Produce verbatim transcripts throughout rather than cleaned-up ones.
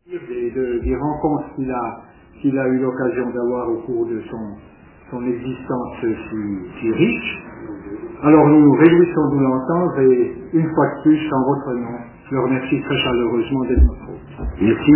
Des, de- des rencontres qu'il a, qu'il a eu l'occasion d'avoir au cours de son, son existence si, si riche. Alors nous nous réjouissons de l'entendre et une fois de plus, en votre nom, je le remercie très chaleureusement d'être notre hôte. Merci.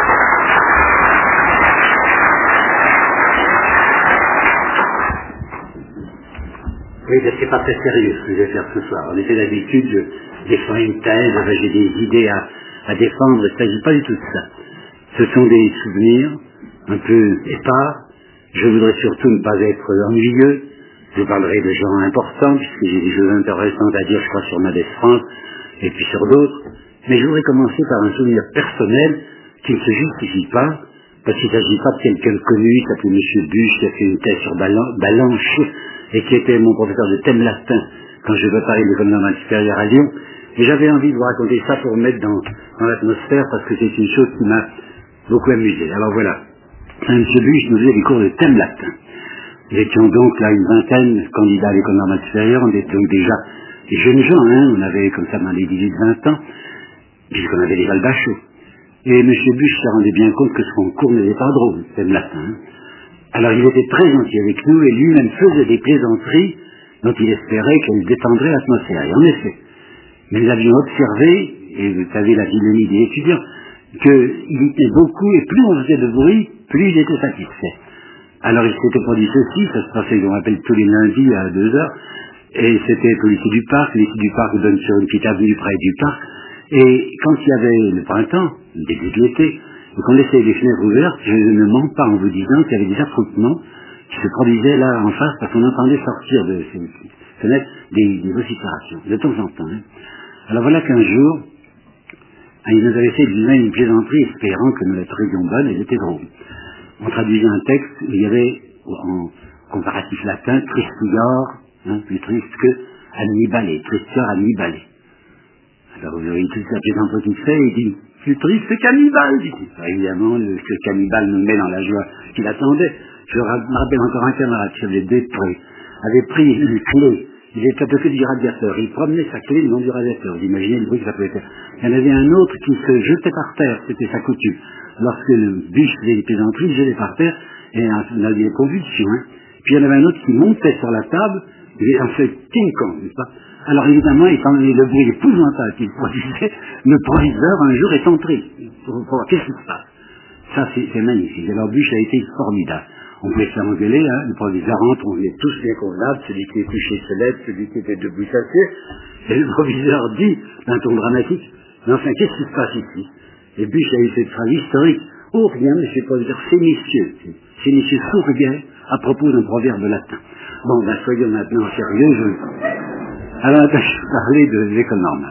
Oui, mais c'est pas très sérieux ce que je vais faire ce soir. En effet, d'habitude, je défends une thèse, enfin, j'ai des idées à, à défendre, il ne s'agit pas du tout de ça. Ce sont des souvenirs un peu épars. Je voudrais surtout ne pas être ennuyeux. Je parlerai de gens importants, puisque j'ai des choses intéressantes à dire, je crois, sur Mendès France, et puis sur d'autres. Mais je voudrais commencer par un souvenir personnel qui ne se justifie pas, parce qu'il ne s'agit pas de quelqu'un de connu, il s'appelait M. Buche, qui a fait une thèse sur Ballanche, et qui était mon professeur de thème latin quand je préparais l'école normale supérieure à Lyon. Et j'avais envie de vous raconter ça pour mettre dans, dans l'atmosphère, parce que c'est une chose qui m'a beaucoup amusé. Alors voilà, M. Buche nous faisait des cours de thème latin. Nous étions donc là une vingtaine candidats à l'école normale supérieure, on était donc déjà des jeunes gens, hein, on avait comme ça dans les dix-huit vingt ans, puisqu'on avait déjà le bachot. Et M. Buche se rendait bien compte que son cours n'était pas drôle, thème latin. Hein. Alors il était très gentil avec nous et lui-même faisait des plaisanteries dont il espérait qu'elles détendraient l'atmosphère. Et en effet, nous avions observé, et vous savez la vilenie des étudiants, qu'il était beaucoup et plus on faisait de bruit, plus il était satisfait. Alors il s'était produit ceci, ça se passait, je me rappelle, tous les lundis à deux heures, et c'était au lycée du Parc, le lycée du Parc donne sur une petite avenue près du Parc, et quand il y avait le printemps, le début de l'été, et qu'on laissait les fenêtres ouvertes, je ne mens pas en vous disant qu'il y avait des attroupements qui se produisaient là en face, parce qu'on entendait sortir de ces fenêtres des, des vociférations, de temps en temps. Hein. Alors voilà qu'un jour, il nous avait fait lui-même une plaisanterie, espérant que nous la trouvions bonne, et elle était drôle. On traduisait un texte où il y avait, en comparatif latin, tristior, hein, plus triste que annibale, tristior annibale. Alors vous voyez toute la plaisanterie qu'il fait, il dit, plus triste qu'annibale, dit-il. Alors, évidemment, le, ce cannibale nous met dans la joie qu'il attendait. Je me rappelle encore un camarade qui avait Després, avait pris une clé, il était à côté du radiateur, il promenait sa clé le long du radiateur, vous imaginez le bruit que ça pouvait faire. Il y en avait un autre qui se jetait par terre, c'était sa coutume. Lorsque le Buche faisait des plaisanteries, il se jetait par terre, et on avait des convulsions. Hein. Puis il y en avait un autre qui montait sur la table, et en fait King-Kong, n'est-ce pas? Alors évidemment, étant donné le bruit épouvantable qu'il produisait, le proviseur un jour est entré, pour, pour voir qu'est-ce qui se passe. Ça c'est magnifique. Alors Buche a été formidable. On pouvait se faire engueuler, hein, le proviseur rentre, on est tous bien convenables, celui qui est couché se lève, celui qui était debout s'assied, et le proviseur dit, d'un ton dramatique, mais enfin, qu'est-ce qui se passe ici? Et Buche a eu cette phrase historique, oh rien, monsieur le proviseur, c'est messieurs, c'est messieurs sourguet à propos d'un proverbe latin. Bon, ben soyons maintenant sérieux, je... Alors, je vais parler de l'école normale.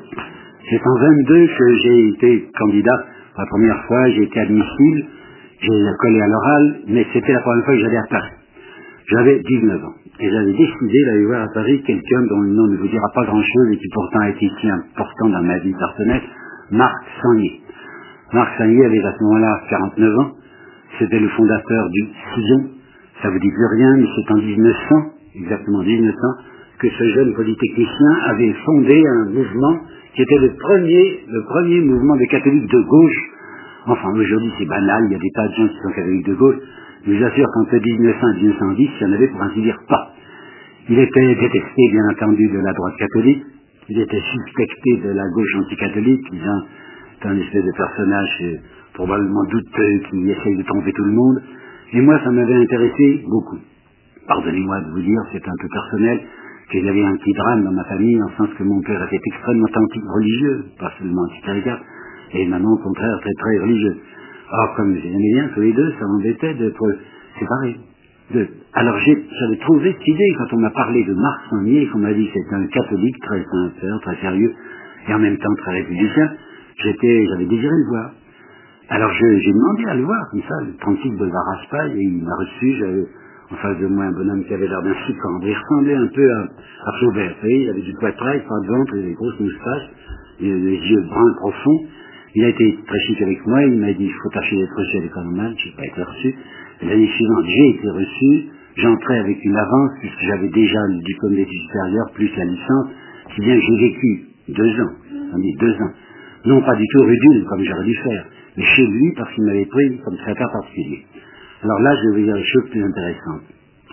C'est en vingt-deux que j'ai été candidat, la première fois, j'ai été admissible, j'ai collé à l'oral, mais c'était la première fois que j'allais à Paris. J'avais dix-neuf ans. Et j'avais décidé d'aller voir à Paris quelqu'un dont le nom ne vous dira pas grand-chose et qui pourtant a été si important dans ma vie personnelle, Marc Sangnier. Marc Sangnier avait à ce moment-là quarante-neuf ans. C'était le fondateur du Sillon. Ça vous dit plus rien, mais c'est en dix-neuf cents, exactement dix-neuf cents, que ce jeune polytechnicien avait fondé un mouvement qui était le premier, le premier mouvement des catholiques de gauche. Enfin, aujourd'hui c'est banal, il y a des tas de gens qui sont catholiques de gauche, mais j'assure qu'entre dix-neuf cents et mille neuf cent dix, il y en avait pour ainsi dire pas. Il était détesté, bien entendu, de la droite catholique, il était suspecté de la gauche anticatholique, disant c'est un espèce de personnage euh, probablement douteux qui essaye de tromper tout le monde, et moi ça m'avait intéressé beaucoup. Pardonnez-moi de vous dire, c'est un peu personnel, qu'il y avait un petit drame dans ma famille, en sens que mon père était extrêmement anti-religieux, pas seulement anti-clérical, et maman, au contraire, très très religieuse. Alors, comme j'aimais bien tous les deux, ça m'embêtait d'être séparés. De... Alors, j'avais trouvé cette idée, quand on m'a parlé de Marc Sangnier, qu'on m'a dit que c'était un catholique très sincère, très sérieux, et en même temps très républicain, j'étais, j'avais désiré le voir. Alors, j'ai demandé à le voir, comme ça, le trente-six boulevard Raspail, et il m'a reçu, j'avais en face de moi un bonhomme qui avait l'air d'un cicandre. Il ressemblait un peu à, à Flaubert, vous savez, il avait du poitrail, pas de ventre, des grosses moustaches, des yeux bruns profonds. Il a été très chic avec moi, il m'a dit, il faut tâcher d'être reçu à l'école normale, je n'ai pas été reçu. L'année suivante, j'ai été reçu, j'entrais avec une avance, puisque j'avais déjà le diplôme d'études supérieures, plus la licence, si bien que j'ai vécu deux ans, on dit deux ans, non pas du tout rudule, comme j'aurais dû faire, mais chez lui parce qu'il m'avait pris comme secrétaire particulier. Alors là, je vais vous dire les choses plus intéressantes.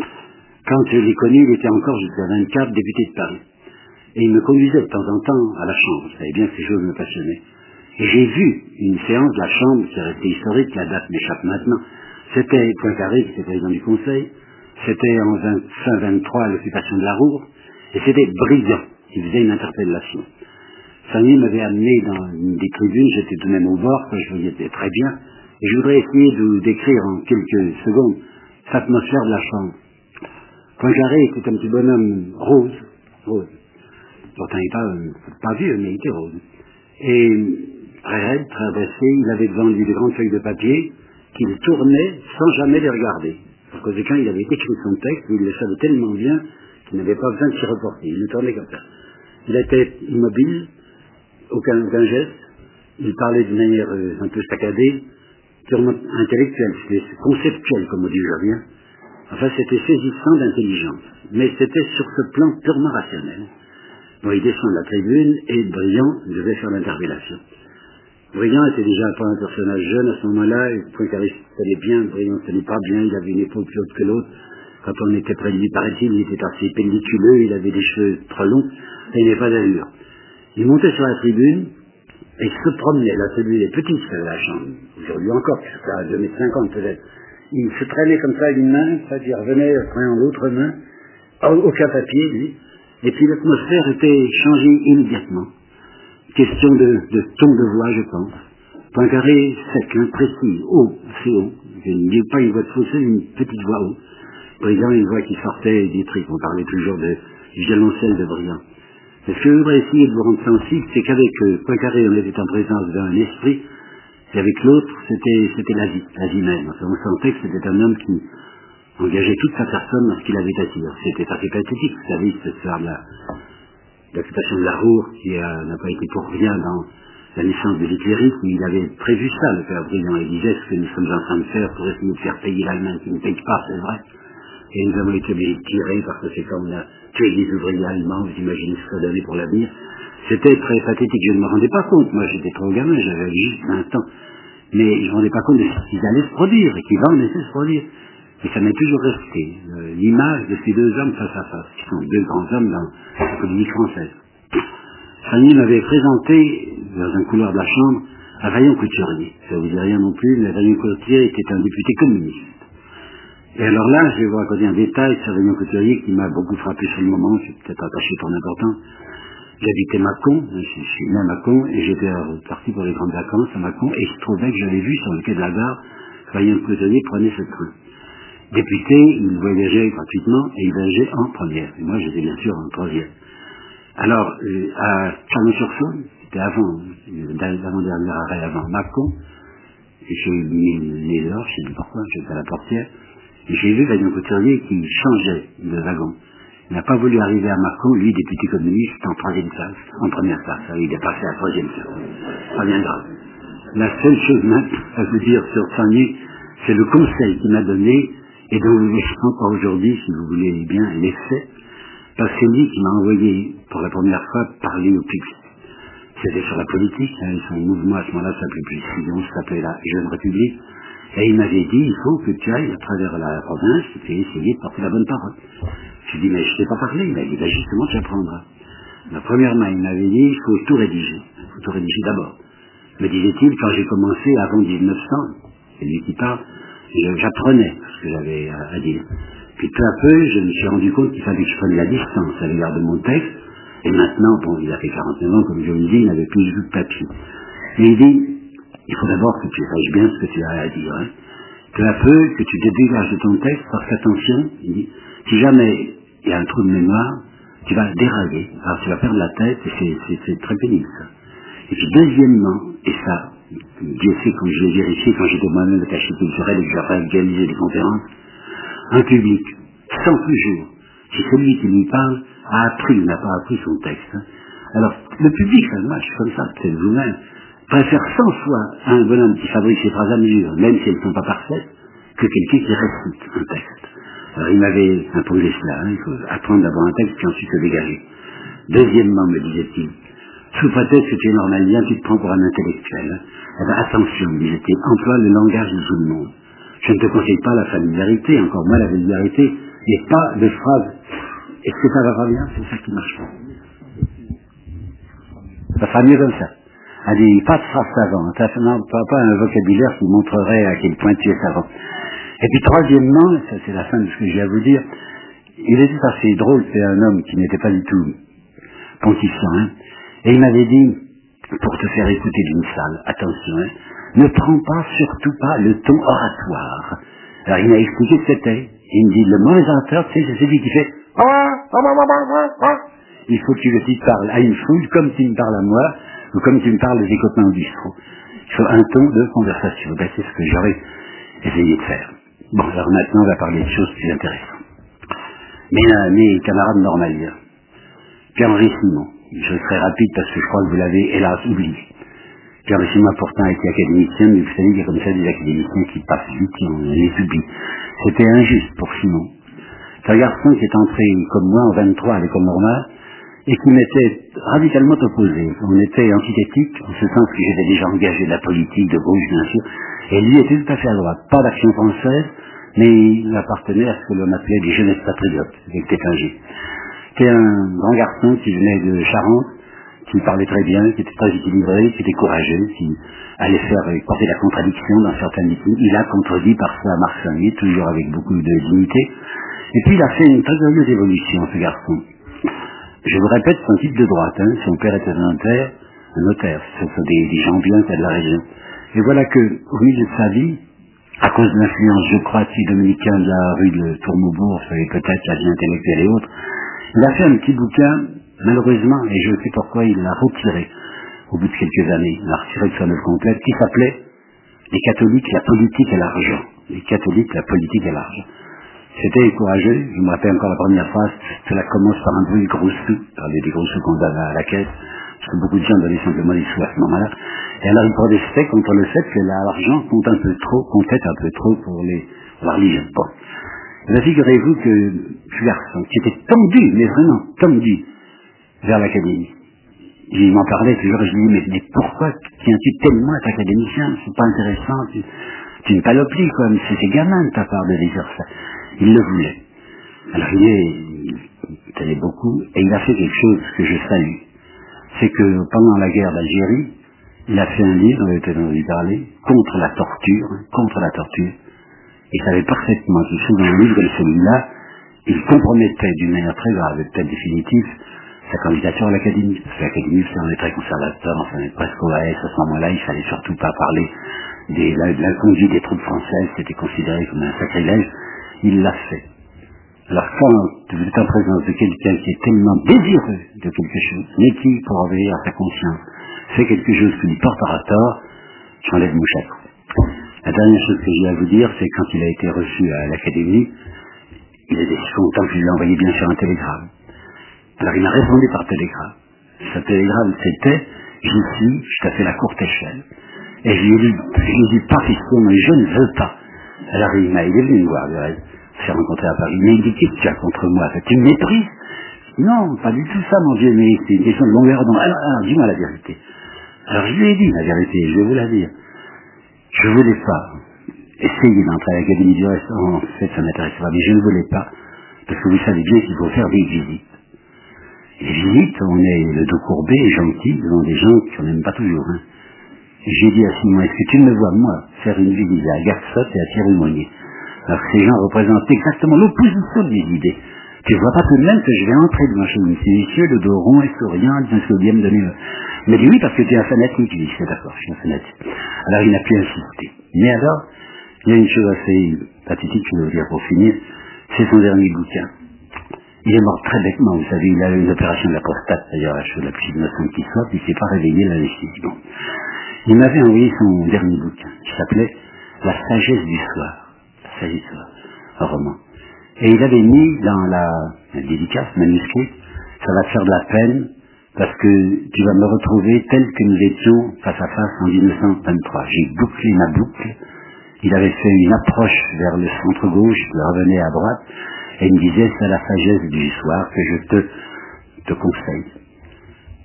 Quand je l'ai connu, il était encore jusqu'à vingt-quatre, député de Paris. Et il me conduisait de temps en temps à la Chambre. Vous savez bien que ces choses me passionnaient. Et j'ai vu une séance de la Chambre qui est restée historique, la date m'échappe maintenant. C'était Poincaré qui était président du Conseil. C'était en vingt, fin vingt-trois l'occupation de la Roure. Et c'était Briand qui faisait une interpellation. Sagny m'avait amené dans une des tribunes, j'étais tout de même au bord, quand je voyais très bien. Et je voudrais essayer de vous décrire en quelques secondes cette atmosphère de la Chambre. Poincaré était un petit bonhomme rose, rose. Pourtant il n'est pas, pas vieux, mais il était rose. Et très raide, très adressé, il avait devant lui des grandes feuilles de papier qu'il tournait sans jamais les regarder. Par conséquent, il avait écrit son texte, mais il le savait tellement bien qu'il n'avait pas besoin de s'y reporter. Il le tournait comme ça. Il était immobile, aucun, aucun geste. Il parlait d'une manière euh, un peu saccadée, purement intellectuelle, c'était conceptuel, comme on dit aujourd'hui. Enfin, c'était saisissant d'intelligence. Mais c'était sur ce plan purement rationnel. Bon, il descend de la tribune et Briand devait faire l'interpellation. Briand était déjà pas un personnage jeune à ce moment-là, et Poincaré se tenait bien, Briand ne tenait pas bien, il avait une épaule plus haute que l'autre. Quand on était près de lui, paraît-il, il était assez pelliculeux, il avait des cheveux trop longs, et il n'avait pas d'allure. Il montait sur la tribune, et se promenait, la tribune est petite, c'est la chambre, aujourd'hui encore, jusqu'à deux mètres cinquante peut-être. Il se traînait comme ça une main, c'est-à-dire revenait prenant l'autre main, aucun papier, lui, et puis l'atmosphère était changée immédiatement. Question de, de ton de voix, je pense. Poincaré sec, hein, précis, haut, assez haut. Je ne dis pas une voix de fossé, une petite voix haut. Briand, une voix qui sortait des tripes. On parlait toujours de violoncelle de Briand. Mais ce que je voudrais essayer de vous rendre sensible, c'est qu'avec euh, Poincaré, on était en présence d'un esprit, et avec l'autre, c'était, c'était la vie, la vie même. Enfin, on sentait que c'était un homme qui engageait toute sa personne dans ce qu'il avait à dire. C'était assez pathétique, vous savez, cette histoire de la, l'occupation de la Roure, qui a, n'a pas été pour rien dans la naissance de l'hitlérisme. Il avait prévu ça, le père Briand. Il disait ce que nous sommes en train de faire pour essayer de faire payer l'Allemagne qui ne paye pas, c'est vrai. Et nous avons été obligés de tirer parce que c'est comme on a tué les ouvriers allemands, vous imaginez ce que ça donnait pour l'avenir. C'était très pathétique, je ne me rendais pas compte. Moi j'étais trop gamin, j'avais juste vingt ans. Mais je ne me rendais pas compte de ce qui allait se produire et qui va en effet se produire. Et ça m'est toujours resté, euh, l'image de ces deux hommes face à face, qui sont deux grands hommes dans la politique française. Sagny m'avait présenté, dans un couloir de la Chambre, à Vaillant Couturier. Ça ne vous dit rien non plus, mais Vaillant Couturier était un député communiste. Et alors là, je vais vous raconter un détail sur Vaillant Couturier qui m'a beaucoup frappé sur le moment, je suis peut-être attaché pour n'importe. J'habitais Mâcon, je suis né à Mâcon, et j'étais parti pour les grandes vacances à Mâcon, et il se trouvait que j'avais vu sur le quai de la gare que Vaillant Couturier prenait ce train. Député, il voyageait gratuitement et il voyageait en première. Et moi, j'étais bien sûr en troisième. Alors, euh, à Chalon-sur-Saône, c'était avant, l'avant-dernier arrêt avant Mâcon, et j'ai mis les heures, je ne sais plus pourquoi, j'étais à la portière, et j'ai vu Vaillant Couturier qui changeait de wagon. Il n'a pas voulu arriver à Mâcon, lui, député communiste, en troisième classe, en première classe. Il est passé à la troisième classe. Pas bien grave. La seule chose maintenant à vous dire sur Sagny, c'est le conseil qu'il m'a donné, et dont vous laissez encore aujourd'hui, si vous voulez bien, l'effet, parce que c'est lui qui m'a envoyé, pour la première fois, parler au public. C'était sur la politique, hein, son mouvement à ce moment-là s'appelait plus Sillon, s'appelait la Jeune République, et il m'avait dit, il faut que tu ailles à travers la province, et essayer de porter la bonne parole. Je lui ai dit, mais je ne sais pas parler. Il m'a dit, ben justement, tu apprendras. La première main, il m'avait dit, il faut tout rédiger. Il faut tout rédiger d'abord. Me disait-il, quand j'ai commencé, avant dix-neuf cents, c'est lui qui parle, j'apprenais ce que j'avais à, à dire. Puis peu à peu, je me suis rendu compte qu'il fallait que je prenne la distance à l'égard de mon texte. Et maintenant, bon, il a fait quarante-neuf ans, comme je vous le dis, il n'avait plus du tout de papier. Et il dit, il faut d'abord que tu saches bien ce que tu as à dire. Hein. Peu à peu, que tu te dégages de ton texte, parce qu'attention, il dit, si jamais il y a un trou de mémoire, tu vas dérailler. Alors tu vas perdre la tête, et c'est, c'est, c'est très pénible, ça. Et puis deuxièmement, et ça, Dieu sait quand je l'ai vérifié, quand j'étais moi-même attaché culturel et que j'ai organisé des conférences, un public, sans toujours, si celui qui lui parle a appris ou n'a pas appris son texte. Hein. Alors, le public, ça marche comme ça, peut-être vous-même, préfère cent fois un bonhomme qui fabrique ses phrases à mesure, même si elles ne sont pas parfaites, que quelqu'un qui récite un texte. Alors, il m'avait imposé cela, hein, il faut apprendre d'abord un texte puis ensuite se dégager. Deuxièmement, me disait-il, sous prétexte que tu es normalien, tu te prends pour un intellectuel. Hein. Eh ben, attention, disait-il, emploie le langage de tout le monde. Je ne te conseille pas la familiarité, encore moins la vulgarité, et pas de phrases. Est-ce que ça va pas bien? C'est ça qui marche pas. Ça sera mieux comme ça. Allez, pas de phrases savantes, hein. Non, pas, pas un vocabulaire qui montrerait à quel point tu es savant. Et puis troisièmement, ça c'est la fin de ce que j'ai à vous dire, il était assez drôle, c'est un homme qui n'était pas du tout pontifiant, hein, et il m'avait dit, pour te faire écouter d'une salle, attention, hein, ne prends pas, surtout pas, le ton oratoire. Alors il m'a expliqué ce que c'était. Il me dit, le mauvais orateur, tu sais, c'est celui qui fait il faut que tu le parles à une foule comme tu me parles à moi, ou comme tu me parles des copains au bistrot. Il faut un ton de conversation. Ben, c'est ce que j'aurais essayé de faire. Bon, alors maintenant, on va parler de choses plus intéressantes. Mes, euh, mes camarades normaliens. Pierre-Henri Simon. Je serai rapide parce que je crois que vous l'avez, hélas, oublié. Pierre-Henri Simon a pourtant été académicien, mais vous savez, il y a comme ça des académiciens qui passent vite et on les oublie. C'était injuste pour Simon. C'est un garçon qui est entré, comme moi, en vingt-trois à l'école normale, et qui m'était radicalement opposé. On était antithétique, en ce sens que j'étais déjà engagé de la politique, de gauche, bien sûr, et lui était tout à fait à droite. Pas d'action française, mais il appartenait à ce que l'on appelait des jeunesses patriotes, avec Tétinger. C'était un grand garçon qui venait de Charente, qui parlait très bien, qui était très équilibré, qui était courageux, qui allait faire porter la contradiction dans certains meetings. Il a contredit parfois Marx Sangui, toujours avec beaucoup de dignité. Et puis il a fait une très curieuse évolution, ce garçon. Je vous répète, c'est un type de droite, hein. Son père était un notaire, un notaire, ce sont des, des gens bien de la région. Et voilà que, au milieu de sa vie, à cause de l'influence, je crois, de dominicain de la rue de Tourmaubourg, et peut-être la vie intellectuelle et autres, il a fait un petit bouquin, malheureusement, et je sais pourquoi il l'a retiré, au bout de quelques années, il l'a retiré de son œuvre complète, qui s'appelait « Les catholiques, la politique et l'argent ». Les catholiques, la politique et l'argent. C'était courageux, je me rappelle encore la première phrase, cela commence par un bruit de gros sous, parler des gros sous qu'on donne à la caisse, parce que beaucoup de gens donnaient simplement des sous à ce moment-là. Et alors il protestait contre le fait que l'argent compte un peu trop, comptait un peu trop pour les pour la religion. Bon. Et là, figurez-vous que ce garçon, qui était tendu, mais vraiment tendu, vers l'académie, il m'en parlait toujours, et je lui dis, mais, mais pourquoi tiens-tu tellement à être académicien? C'est pas intéressant, tu, tu ne paloplis, quoi, mais c'est gamin de ta part de dire ça. Il le voulait. Alors il est, il tenait beaucoup, et il a fait quelque chose que je salue. C'est que pendant la guerre d'Algérie, il a fait un livre, on avait peut-être entendu parler, contre la torture, contre la torture. Il savait parfaitement qu'il sous un livre comme celui-là, il compromettait d'une manière très grave et peut-être définitive sa candidature à l'Académie. Parce que l'Académie, c'est un très conservateur, enfin presque O A S à ce moment-là, il fallait surtout pas parler des, la, de la conduite des troupes françaises, c'était considéré comme un sacrilège. Il l'a fait. Alors quand vous êtes en présence de quelqu'un qui est tellement désireux de quelque chose, mais qui, pour obéir à sa conscience, fait quelque chose qui lui portera tort, j'enlève mon chapeau. La dernière chose que j'ai à vous dire, c'est quand il a été reçu à l'Académie, il était si content que je lui ai envoyé bien sûr un télégramme. Alors il m'a répondu par télégramme. Ce télégramme c'était, j'y suis, je t'ai fait la courte échelle. Et je lui ai dit, je lui ai dit pas fiston, mais je ne veux pas. Alors il m'a, il est venu me voir, il s'est rencontré à Paris. Mais il dit, qu'est-ce que tu as contre moi? Tu me méprises? Non, pas du tout ça, mon Dieu, mais c'est une question de longueur d'onde. Alors, alors dis-moi la vérité. Alors je lui ai dit la vérité, je vais vous la dire. Je ne voulais pas essayer d'entrer à l'Académie du reste, en fait ça ne m'intéresse pas, mais je ne voulais pas, parce que vous savez bien qu'il faut faire des visites. Et les visites, on est le dos courbé et gentil devant des gens qu'on n'aime pas toujours. Hein. J'ai dit à Simon, est-ce que tu me vois, moi, faire une visite à Garçot et à Thierry-Monnier? Alors que ces gens représentent exactement l'opposition de mes idées. Tu ne vois pas tout de même que je vais entrer devant chez ces messieurs, le dos rond et souriant, disant ce que vous bien me donner. Mais dit oui, parce que tu es un fanatique. Je dis, c'est d'accord, je suis un fanatique. Alors il n'a pu insister. Mais alors, il y a une chose assez pathétique, je vais vous dire pour finir, c'est son dernier bouquin. Il est mort très bêtement, vous savez, il a eu une opération de la prostate, d'ailleurs, la chose la plus innocente qui soit, puis il ne s'est pas réveillé l'anesthésie. Bon. Il m'avait envoyé son dernier bouquin, qui s'appelait La sagesse du soir. La sagesse du soir, un roman. Et il avait mis dans la, la dédicace manuscrite, ça va te faire de la peine, parce que tu vas me retrouver tel que nous étions face à face en mille neuf cent vingt-trois. J'ai bouclé ma boucle. Il avait fait une approche vers le centre-gauche, il revenait à droite, et il me disait, c'est la sagesse du soir que je te, te conseille.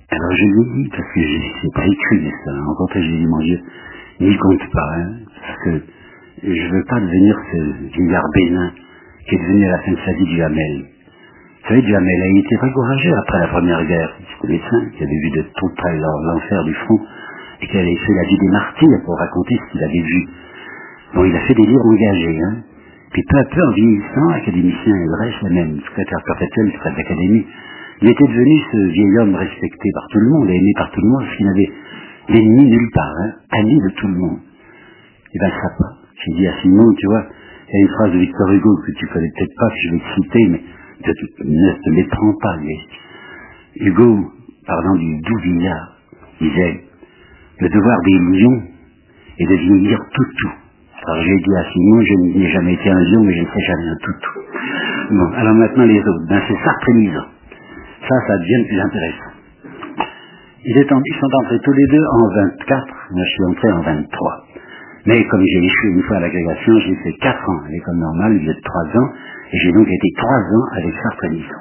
Alors je lui ai dit, parce que je n'ai pas écrit ça, en rencontré, je lui ai dit, mon Dieu, n'y compte pas, hein, parce que je ne veux pas devenir ce vieillard bénin qui est devenu à la fin de sa vie du Hamel. Vous savez, Duhamel a été encouragé après la Première Guerre. C'était médecin qui avait vu de tout près l'enfer du front et qui avait fait la vie des martyrs pour raconter ce qu'il avait vu. Bon, il a fait des livres engagés, hein. Puis peu à peu, en vieillissant, académicien et le reste, même secrétaire perpétuel, secrétaire d'académie, il était devenu ce vieil homme respecté par tout le monde et aimé par tout le monde, parce qu'il n'avait d'ennemi nulle part, hein, ami de tout le monde. Et ben, ça pas. J'ai dit à Simon, tu vois, il y a une phrase de Victor Hugo que tu connais peut-être pas, que je vais te citer, mais de, ne te méprends pas, lui. Hugo, parlant du doux vieillard, disait, le devoir des lions est de vieillir tout tout. Alors j'ai dit à Simon, je n'ai jamais été un lion, mais je ne sais jamais un tout tout. Bon, alors maintenant les autres, ben c'est Sartre et Mison. Ça, ça devient le plus intéressant. Ils, est en, ils sont entrés tous les deux en vingt-quatre, moi je suis entré en vingt-trois. Mais comme j'ai échoué une fois à l'agrégation, j'ai fait quatre ans à l'école normale, au lieu de trois ans, et j'ai donc été trois ans avec Sartre et Mison.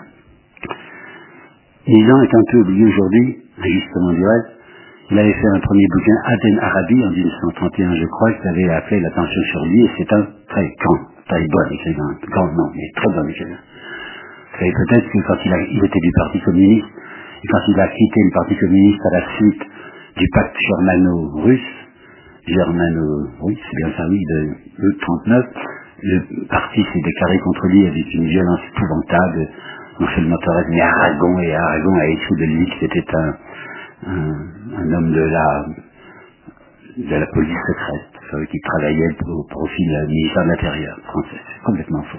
Mison est un peu oublié aujourd'hui, justement du reste. Il avait fait un premier bouquin, Aden Arabi, en mille neuf cent trente et un, je crois, qui avait appelé l'attention sur lui, et c'est un très grand, très bon écrivain, grand non, mais très bon écrivain. Vous savez peut-être que quand il, a, il était du Parti communiste, et quand il a quitté le Parti communiste à la suite du pacte germano-russe, germano, oui, c'est bien ça, oui, de août trente-neuf, le parti s'est déclaré contre lui avec une violence épouvantable, non seulement Thorez, mais Aragon, et Aragon a écrit de lui qu'il était un, un, un homme de la, de la police secrète, vous savez, qui travaillait au profit du ministère de l'Intérieur français. C'est complètement faux.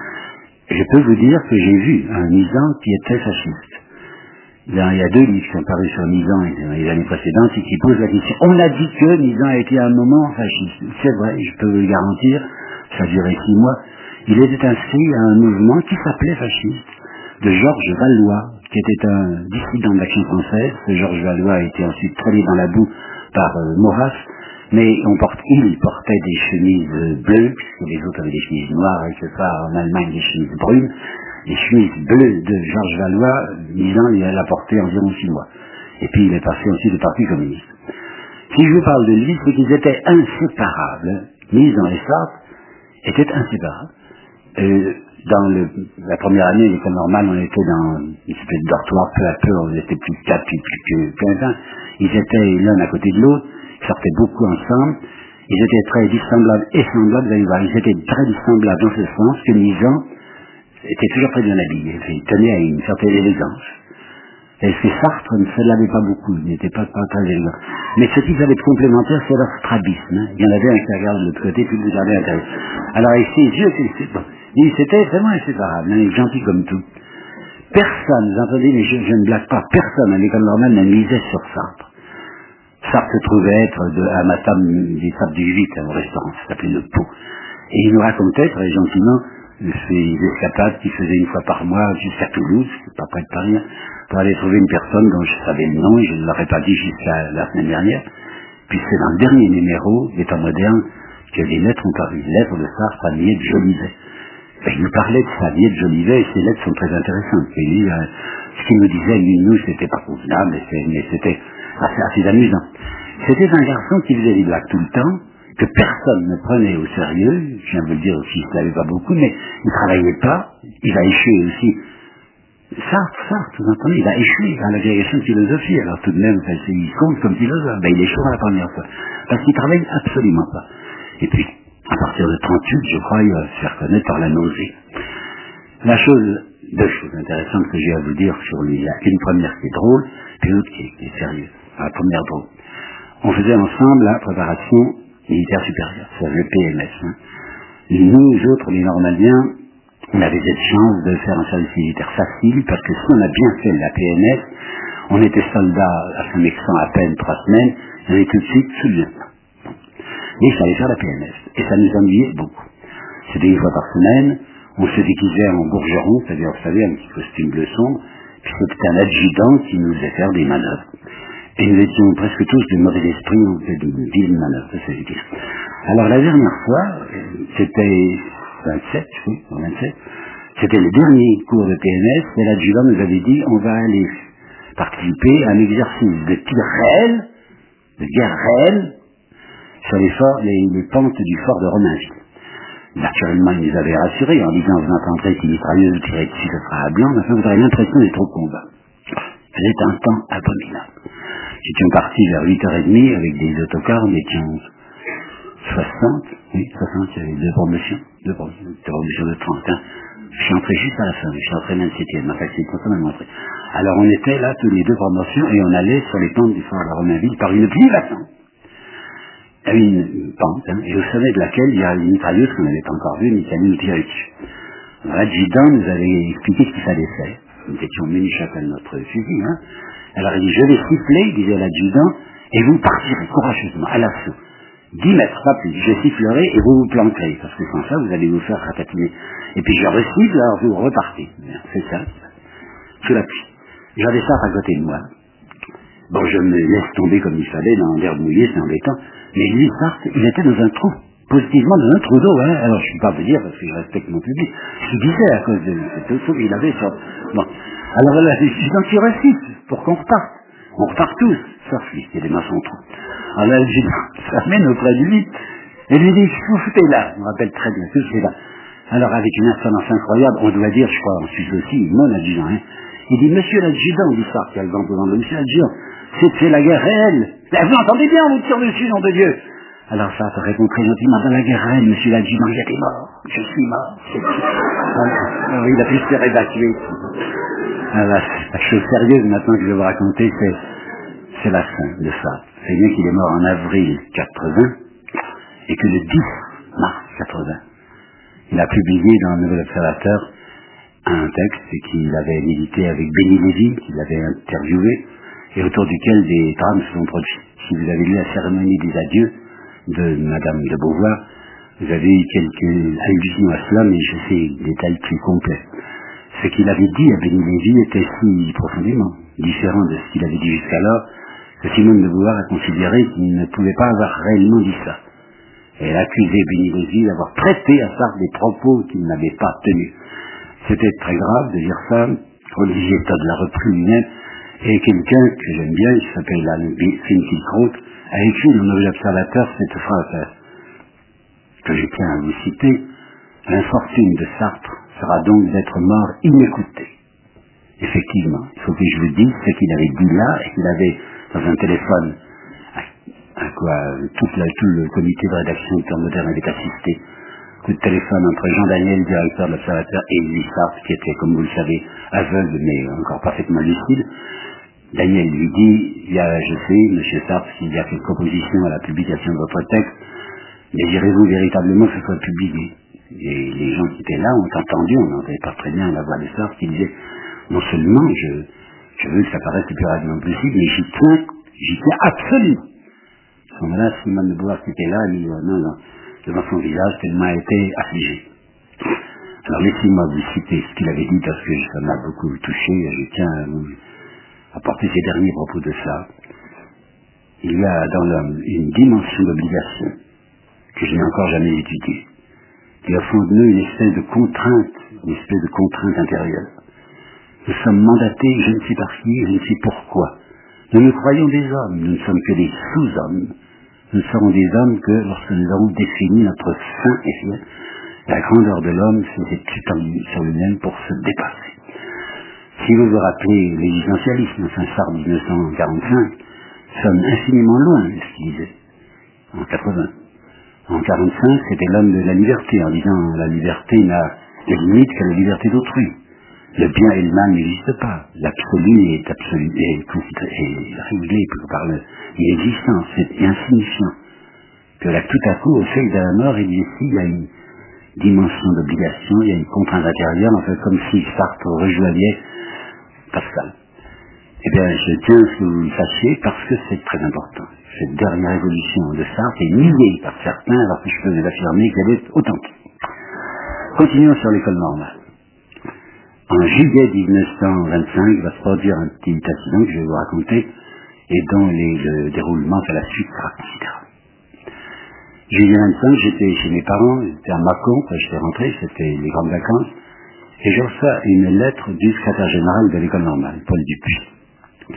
Je peux vous dire que j'ai vu un Mison qui était fasciste. Il y a deux livres qui sont parus sur Mison dans les années précédentes et qui posent la question. On a dit que Mison a été à un moment fasciste. C'est vrai, je peux vous le garantir, ça a duré six mois. Il était inscrit à un mouvement qui s'appelait fasciste, de Georges Valois, qui était un dissident de l'Action française. Ce Georges Valois a été ensuite traîné dans la boue par euh, Maurras, mais on porte, il portait des chemises bleues, puisque les autres avaient des chemises noires, et que ça, en Allemagne, des chemises brunes. Les chemises bleues de Georges Valois, Mison, il l'a porté environ six mois. Et puis il est passé aussi du Parti communiste. Si je vous parle de lui, c'est qu'ils étaient inséparables. Mison et Sartre étaient inséparables. Euh, dans le, la première année, l'école normale, on était dans une espèce de dortoir, peu à peu, on était plus de quatre, puis plus que quinze. Ils étaient l'un à côté de l'autre, ils sortaient beaucoup ensemble, ils étaient très dissemblables et semblables, vous allez voir, ils étaient très dissemblables dans ce sens que Mison était toujours très bien habillé, il tenait à une certaine élégance. Et ce Sartre ne se l'avait pas beaucoup, il n'était pas, pas très élégant. Mais ce qu'ils avaient de complémentaire, c'est leur strabisme. Hein. Il y en avait un qui regardait de l'autre côté, puis l'autre regardait à l'intérieur. Alors avec ses yeux, c'est bon. C'était vraiment inséparable, hein, gentil comme tout. Personne, vous entendez, mais je, je ne blague pas, personne à l'école normale ne misait sur Sartre. Sartre se trouvait être de, à ma table des tables du huit, au restaurant, ça s'appelait Le Pot. Et il nous racontait très gentiment ces escapades qu'il faisait une fois par mois jusqu'à Toulouse, c'est pas près de Paris, pour aller trouver une personne dont je savais le nom et je ne l'aurais pas dit jusqu'à la semaine dernière. Puis c'est dans le dernier numéro des temps modernes que les lettres ont paru, les lettres de Sartre à Miette Jolivet. Et il nous parlait de sa Miette Jolivet et ces lettres sont très intéressantes. Et lui, euh, ce qu'il nous disait, lui, nous, c'était pas convenable, mais c'était assez, assez amusant. C'était un garçon qui faisait des blagues tout le temps, que personne ne prenait au sérieux, je viens de vous le dire aussi, il ne savait pas beaucoup, mais il ne travaillait pas, il a échoué aussi. Sartre, Sartre, vous entendez, il a échoué à l'agrégation de philosophie, alors tout de même, il compte comme philosophe, ben il échoue la première fois, parce qu'il ne travaille absolument pas. Et puis, à partir de trente-huit, je crois, il va se faire connaître par la nausée. La chose, deux choses intéressantes que j'ai à vous dire sur lui, il y a une première qui est drôle, puis l'autre qui, qui est sérieuse. La première drôle. On faisait ensemble la préparation militaire supérieure, c'est le P M S. Hein. Nous autres, les normaliens, on avait cette chance de faire un service militaire facile, parce que si on a bien fait la P M S, on était soldats à Saint-Mexan à peine trois semaines, et on est tout de suite sous-lieutenant. Mais il fallait faire la P M S, et ça nous ennuyait beaucoup. C'était une fois par semaine, on se déguisait en bourgeron, c'est-à-dire, vous savez, un petit costume bleu sombre, puis c'était un adjudant qui nous faisait faire des manœuvres. Et nous étions presque tous de mauvais esprit, on faisait de viles manœuvres, ça c'est dire. Alors la dernière fois, c'était vingt-sept, oui, vingt-sept, c'était le dernier cours de P M S, et l'adjudant nous avait dit, on va aller participer à un exercice de tir réel, de guerre réelle, sur les, forts, les, les pentes du fort de Romainville. Naturellement, il nous avait rassurés en disant, vous entendrez qu'une mitrailleuse vous tirez dessus, ce sera à blanc, mais enfin, vous aurez l'impression d'être au combat. C'était un temps abominable. Nous étions partis vers huit heures trente avec des autocars, nous étions soixante, oui, soixante, il y avait deux promotions, deux promotions, deux promotions de trente. Hein. Je suis entré juste à la fin, je suis entré vingt-septième, ma faculté de même entrée. Alors on était là, tous les deux promotions, et on allait sur les pentes du fort de Romainville par une pluie battante. Il y avait une, une pente, hein, et au sommet de laquelle il y a une mitrailleuse qu'on n'avait pas encore vue, mais qui allait nous tirer dessus. Alors l'adjudant nous avait expliqué ce qu'il fallait faire. Nous étions menus chacun de notre fusil, hein. Alors il dit, je vais siffler, disait l'adjudant, et vous partirez courageusement à l'assaut. Dix mètres, pas plus. Je sifflerai et vous vous planquerez, parce que sans ça, vous allez vous faire ratatiner. Et puis je resiffle, alors vous repartez. C'est ça, sous la pluie. J'avais ça à côté de moi. Bon, je me laisse tomber comme il fallait, dans l'herbe mouillée, c'est embêtant. Mais lui, Sartre, il était dans un trou. Positivement dans un trou d'eau, hein. Alors je ne peux pas vous dire, parce que je respecte mon public. Je disais à cause de cette eau qu'il avait sur... Bon. Alors là, je suis dans qui resiffle, pour qu'on reparte. On repart tous, sauf lui, il y a des maçons trous. Alors là, je s'amène auprès de lui, et lui dit, vous foutez là. Je me rappelle très bien, tout c'est là. Alors avec une insolence incroyable, on doit dire, je crois, en Suisse aussi, mon adjudant, hein. Il dit, monsieur l'adjudant, dit ça, qui a le vent devant le monsieur l'adjudant, c'est, c'est la guerre réelle. Là, vous entendez bien, on vous tire dessus, nom de Dieu. Alors ça, ça répond très gentiment, dans la guerre réelle, monsieur l'adjudant, il y a des morts. Je suis mort. Alors, il a pu se faire évacuer. Alors, la chose sérieuse maintenant que je vais vous raconter, c'est, c'est la fin de ça. C'est bien qu'il est mort en avril quatre-vingts, et que le dix mars quatre-vingts, il a publié dans le Nouvel Observateur un texte qu'il avait médité avec Béni Lévy, qu'il avait interviewé, et autour duquel des drames se sont produits. Si vous avez lu la cérémonie des adieux de Madame de Beauvoir, vous avez eu quelques allusions à cela, mais je sais des détails plus complets. Ce qu'il avait dit à Béni Lévy était si profondément différent de ce qu'il avait dit jusqu'alors, que Simone de Beauvoir a considéré qu'il ne pouvait pas avoir réellement dit ça. Et elle a accusé Béni Lévy d'avoir prêté à Sartre des propos qu'il n'avait pas tenus. C'était très grave de dire ça. Olivier Todd l'a repris lui-même. Et quelqu'un que j'aime bien, il s'appelle Alan Finkielkraut, a écrit dans le Nouvel Observateur cette phrase que je tiens à vous citer. L'infortune de Sartre sera donc d'être mort inécouté. Effectivement, il faut que je vous dise ce qu'il avait dit là, et qu'il avait dans un téléphone, à quoi toute la, tout le comité de rédaction du Temps moderne avait assisté. Coup de téléphone entre Jean Daniel, directeur de l'Observateur, et Louis Sartre, qui était, comme vous le savez, aveugle, mais encore parfaitement lucide. Daniel lui dit, il y a, je sais, monsieur Sartre, s'il y a fait proposition à la publication de votre texte, désirez-vous véritablement que ce soit publié? Et les gens qui étaient là ont entendu, on n'entendait pas très bien la voix de Sartre, qui disait, non seulement je, je veux que ça paraisse le plus rapidement possible, mais j'y tiens, j'y tiens absolument. À ce moment-là, Simone de Beauvoir qui était là, a mis la main dans, devant son visage, tellement elle était affligée. Alors laissez-moi vous citer ce qu'il avait dit, parce que ça m'a beaucoup touché, et je tiens à vous apporter ces derniers propos de ça. Il y a dans l'homme une dimension d'obligation que je n'ai encore jamais étudiée, qui a au fond de nous une espèce de contrainte, une espèce de contrainte intérieure. Nous sommes mandatés, je ne sais par qui, je ne sais pourquoi. Nous nous croyons des hommes, nous ne sommes que des sous-hommes. Nous serons des hommes que lorsque nous aurons défini notre fin et fin, la grandeur de l'homme, c'est s'étendre sur lui-même pour se dépasser. Si vous vous rappelez l'existentialisme, enfin Sartre mille neuf cent quarante-cinq, nous sommes infiniment loin de ce qu'il disait, en quatre-vingts. En quarante-cinq, c'était l'homme de la liberté, en disant la liberté n'a de limite que la liberté d'autrui. Le bien et le mal n'existent pas. L'absolu est absolu, est, est réglé par l'inexistence, c'est insignifiant. Que là, tout à coup, au seuil de la mort, il dit ici, il y a une dimension d'obligation, il y a une contrainte intérieure, en fait, comme si Sartre rejoignait Pascal. Eh bien, je tiens à ce que vous le sachiez, parce que c'est très important. Cette dernière évolution de Sartre est niée par certains, alors que je peux vous affirmer qu'elle est authentique. Continuons sur l'école normale. En juillet mille neuf cent vingt-cinq, va se produire un petit accident que je vais vous raconter, et dont les, le déroulement à la suite sera considérable. Juillet vingt-cinq, j'étais chez mes parents, j'étais à Mâcon, quand j'étais rentré, c'était les grandes vacances, et je reçois une lettre du secrétaire général de l'école normale, Paul Dupuis,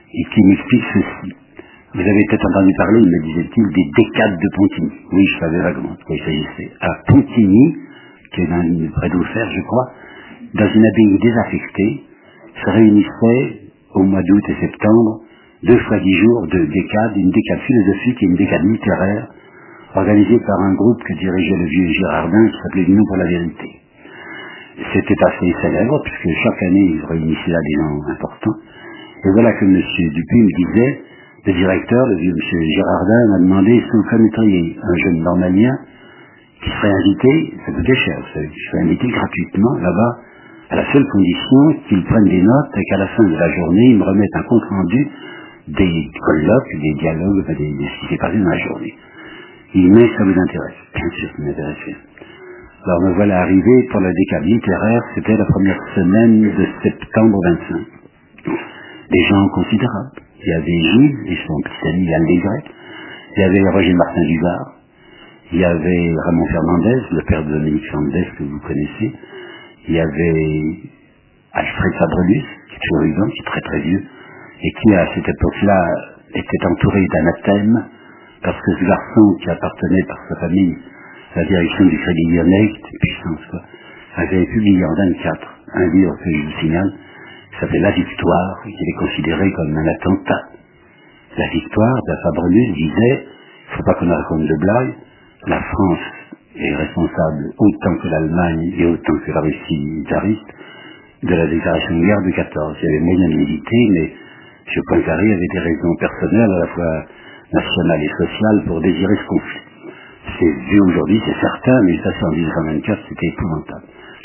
et qui m'explique ceci. Vous avez peut-être entendu parler, me disait-il, des décades de Pontigny. Oui, je savais vaguement de quoi il s'agissait. À Pontigny, qui est dans, près d'Auxerre, je crois, dans une abbaye désaffectée, se réunissaient au mois d'août et septembre, deux fois dix jours, de décades, une décade philosophique et une décade littéraire, organisée par un groupe que dirigeait le vieux Girardin, qui s'appelait l'Union pour la vérité. C'était assez célèbre, puisque chaque année, ils réunissaient là des gens importants. Et voilà que M. Dupuis me disait, le directeur, le vieux M. Girardin, m'a demandé si vous connaîtriez un jeune normalien qui serait invité, ça coûtait cher, vous savez, je serais invité gratuitement là-bas, à la seule condition qu'il prenne des notes et qu'à la fin de la journée, il me remette un compte rendu des colloques, des dialogues, des, des, ce qui s'est passé dans la journée. Il dit, mais ça vous intéresse? Bien sûr, ça m'intéressait. Alors me voilà arrivé pour la décade littéraire, c'était la première semaine de septembre vingt-cinq. Des gens considérables. Il y avait Gilles, et son petit ami Yann Desgrais. Il y avait Roger Martin Duvard. Il y avait Ramon Fernandez, le père de Dominique Fernandez que vous connaissez. Il y avait Alfred Fabrelus, qui est toujours vivant, qui est très très vieux, et qui à cette époque-là était entouré d'anathèmes, parce que ce garçon qui appartenait par sa famille à la direction du Crédit Lyonnais, qui était puissance, quoi, avait publié en vingt-quatre un livre que je vous signale, qui s'appelait La Victoire, et qui est considéré comme un attentat. La Victoire, de Fabrelus disait, il ne faut pas qu'on raconte de blagues, la France est responsable autant que l'Allemagne et autant que la Russie tsariste de la déclaration de guerre de quatorze. Il y avait moyen de militer, mais M. Poincaré avait des raisons personnelles, à la fois nationales et sociales, pour désirer ce conflit. C'est vu aujourd'hui, c'est certain, mais ça c'est en dix-neuf cent vingt-quatre, c'était épouvantable.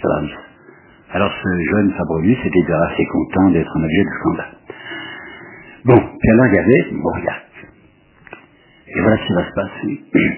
Alors ce jeune Fabrelus était assez content d'être un objet de scandale. Bon, puis alors il y avait Mauriac. Et voilà ce qui va se passer.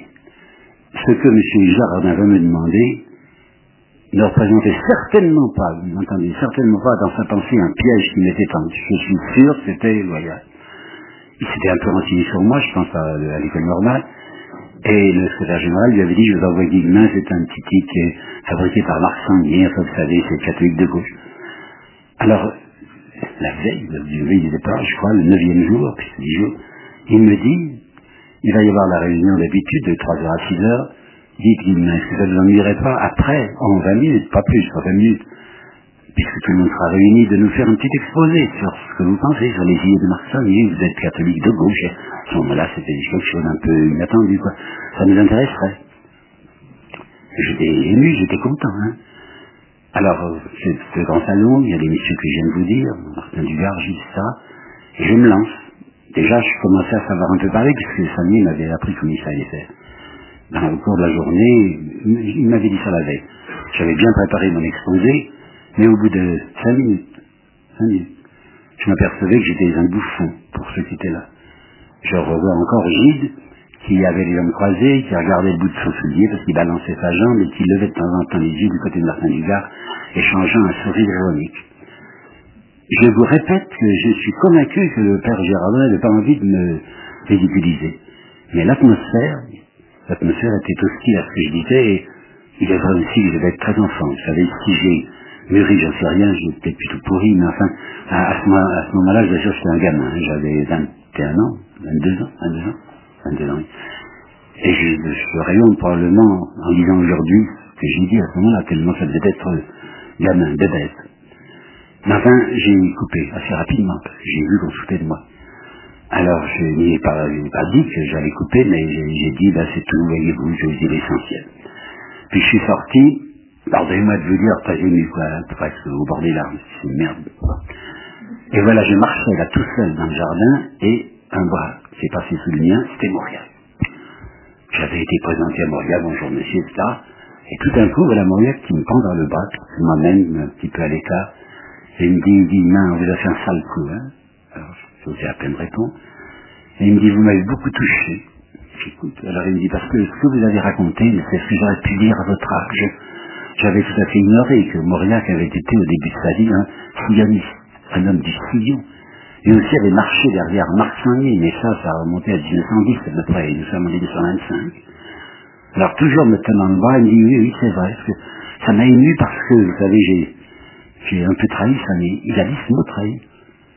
Ce que M. Girardin va me demander ne représentait certainement pas, vous m'entendez, certainement pas dans sa pensée un piège qui m'était tendu. Je suis sûr que c'était Mauriac. Il s'était un peu renseigné sur moi, je pense à, à l'école normale, et le secrétaire général lui avait dit, je vous envoie Guillemin, c'est un petit titre qui est fabriqué par Marc Sanguier, enfin vous savez, c'est catholique de gauche. Alors, la veille, la veille du départ, je crois, le neuvième jour, puis c'est dix jours, il me dit, il va y avoir la réunion d'habitude de trois heures à six heures, dites Guillemin, est-ce que ça ne vous ennuierait pas après, en vingt minutes, pas plus, pas vingt minutes, puisque tout le monde sera réuni, de nous faire un petit exposé sur ce que vous pensez, sur les idées de Marc Sanguier, vous êtes catholique de gauche, et à ce moment-là, c'était quelque chose d'un peu inattendu, quoi. Ça nous intéresserait. J'étais ému, j'étais content, hein. Alors, c'est ce grand salon, il y a des messieurs que je viens de vous dire, Martin Dugard, Gilles, ça, et je me lance. Déjà, je commençais à savoir un peu parler, puisque Sanguier m'avait appris comment il fallait faire. Dans le cours de la journée, il m'avait dit ça la veille. J'avais bien préparé mon exposé, mais au bout de cinq minutes, cinq minutes, je m'apercevais que j'étais un bouffon pour ceux qui étaient là. Je revois encore Gide, qui avait les jambes croisées, qui regardait le bout de son soulier parce qu'il balançait sa jambe et qui levait de temps en temps les yeux du côté de Martin Dugard, échangeant un sourire ironique. Je vous répète que je suis convaincu que le père Girardin n'avait pas envie de me ridiculiser. Mais l'atmosphère, l'atmosphère était hostile à ce que je disais, et il est vrai aussi que je devais être très enfant. Vous savez, si j'ai mûri, j'en sais rien, j'ai peut-être plutôt pourri, mais enfin, à, à ce, moment, à ce moment-là, je vous assure que j'étais un gamin. Hein, j'avais vingt et un ans, vingt-deux ans, vingt-deux ans, vingt-deux ans, oui. Et je, je rayonne probablement en disant aujourd'hui ce que j'ai dit à ce moment-là, tellement ça devait être gamin, bébête. Mais enfin, j'ai coupé assez rapidement, parce que j'ai vu qu'on se foutait de moi. Alors, je n'ai pas, pas dit que j'allais couper, mais j'ai dit, bah, c'est tout, voyez-vous, je vous dis l'essentiel. Puis je suis sorti, pardonnez-moi de vous dire, pas ému, quoi, presque au bord des larmes, c'est une merde. Et voilà, je marchais là tout seul dans le jardin, et un bras s'est passé sous le mien, c'était Mauriac. J'avais été présenté à Mauriac, bonjour monsieur, et cetera. Et tout d'un coup, voilà Mauriac qui me prend dans le bras, moi-même, un petit peu à l'écart, et il me dit, il dit, main, on vous a fait un sale coup, hein. Alors, j'osais à peine répondre. Et il me dit, vous m'avez beaucoup touché. J'écoute. Alors il me dit, parce que ce que vous avez raconté, c'est ce que j'aurais pu dire à votre âge. J'avais tout à fait ignoré que Mauriac avait été au début de sa vie un silloniste, un homme du sillon. Et aussi avait marché derrière Marc Sanguier, mais ça, ça a remonté à dix-neuf cent dix à peu près, et nous sommes en mille neuf cent vingt-cinq. Alors toujours me tenant le bras, il me dit, oui, oui, c'est vrai, parce que ça m'a ému parce que, vous savez, j'ai, j'ai un peu trahi Sanguier. Il a dit ce mot trahi.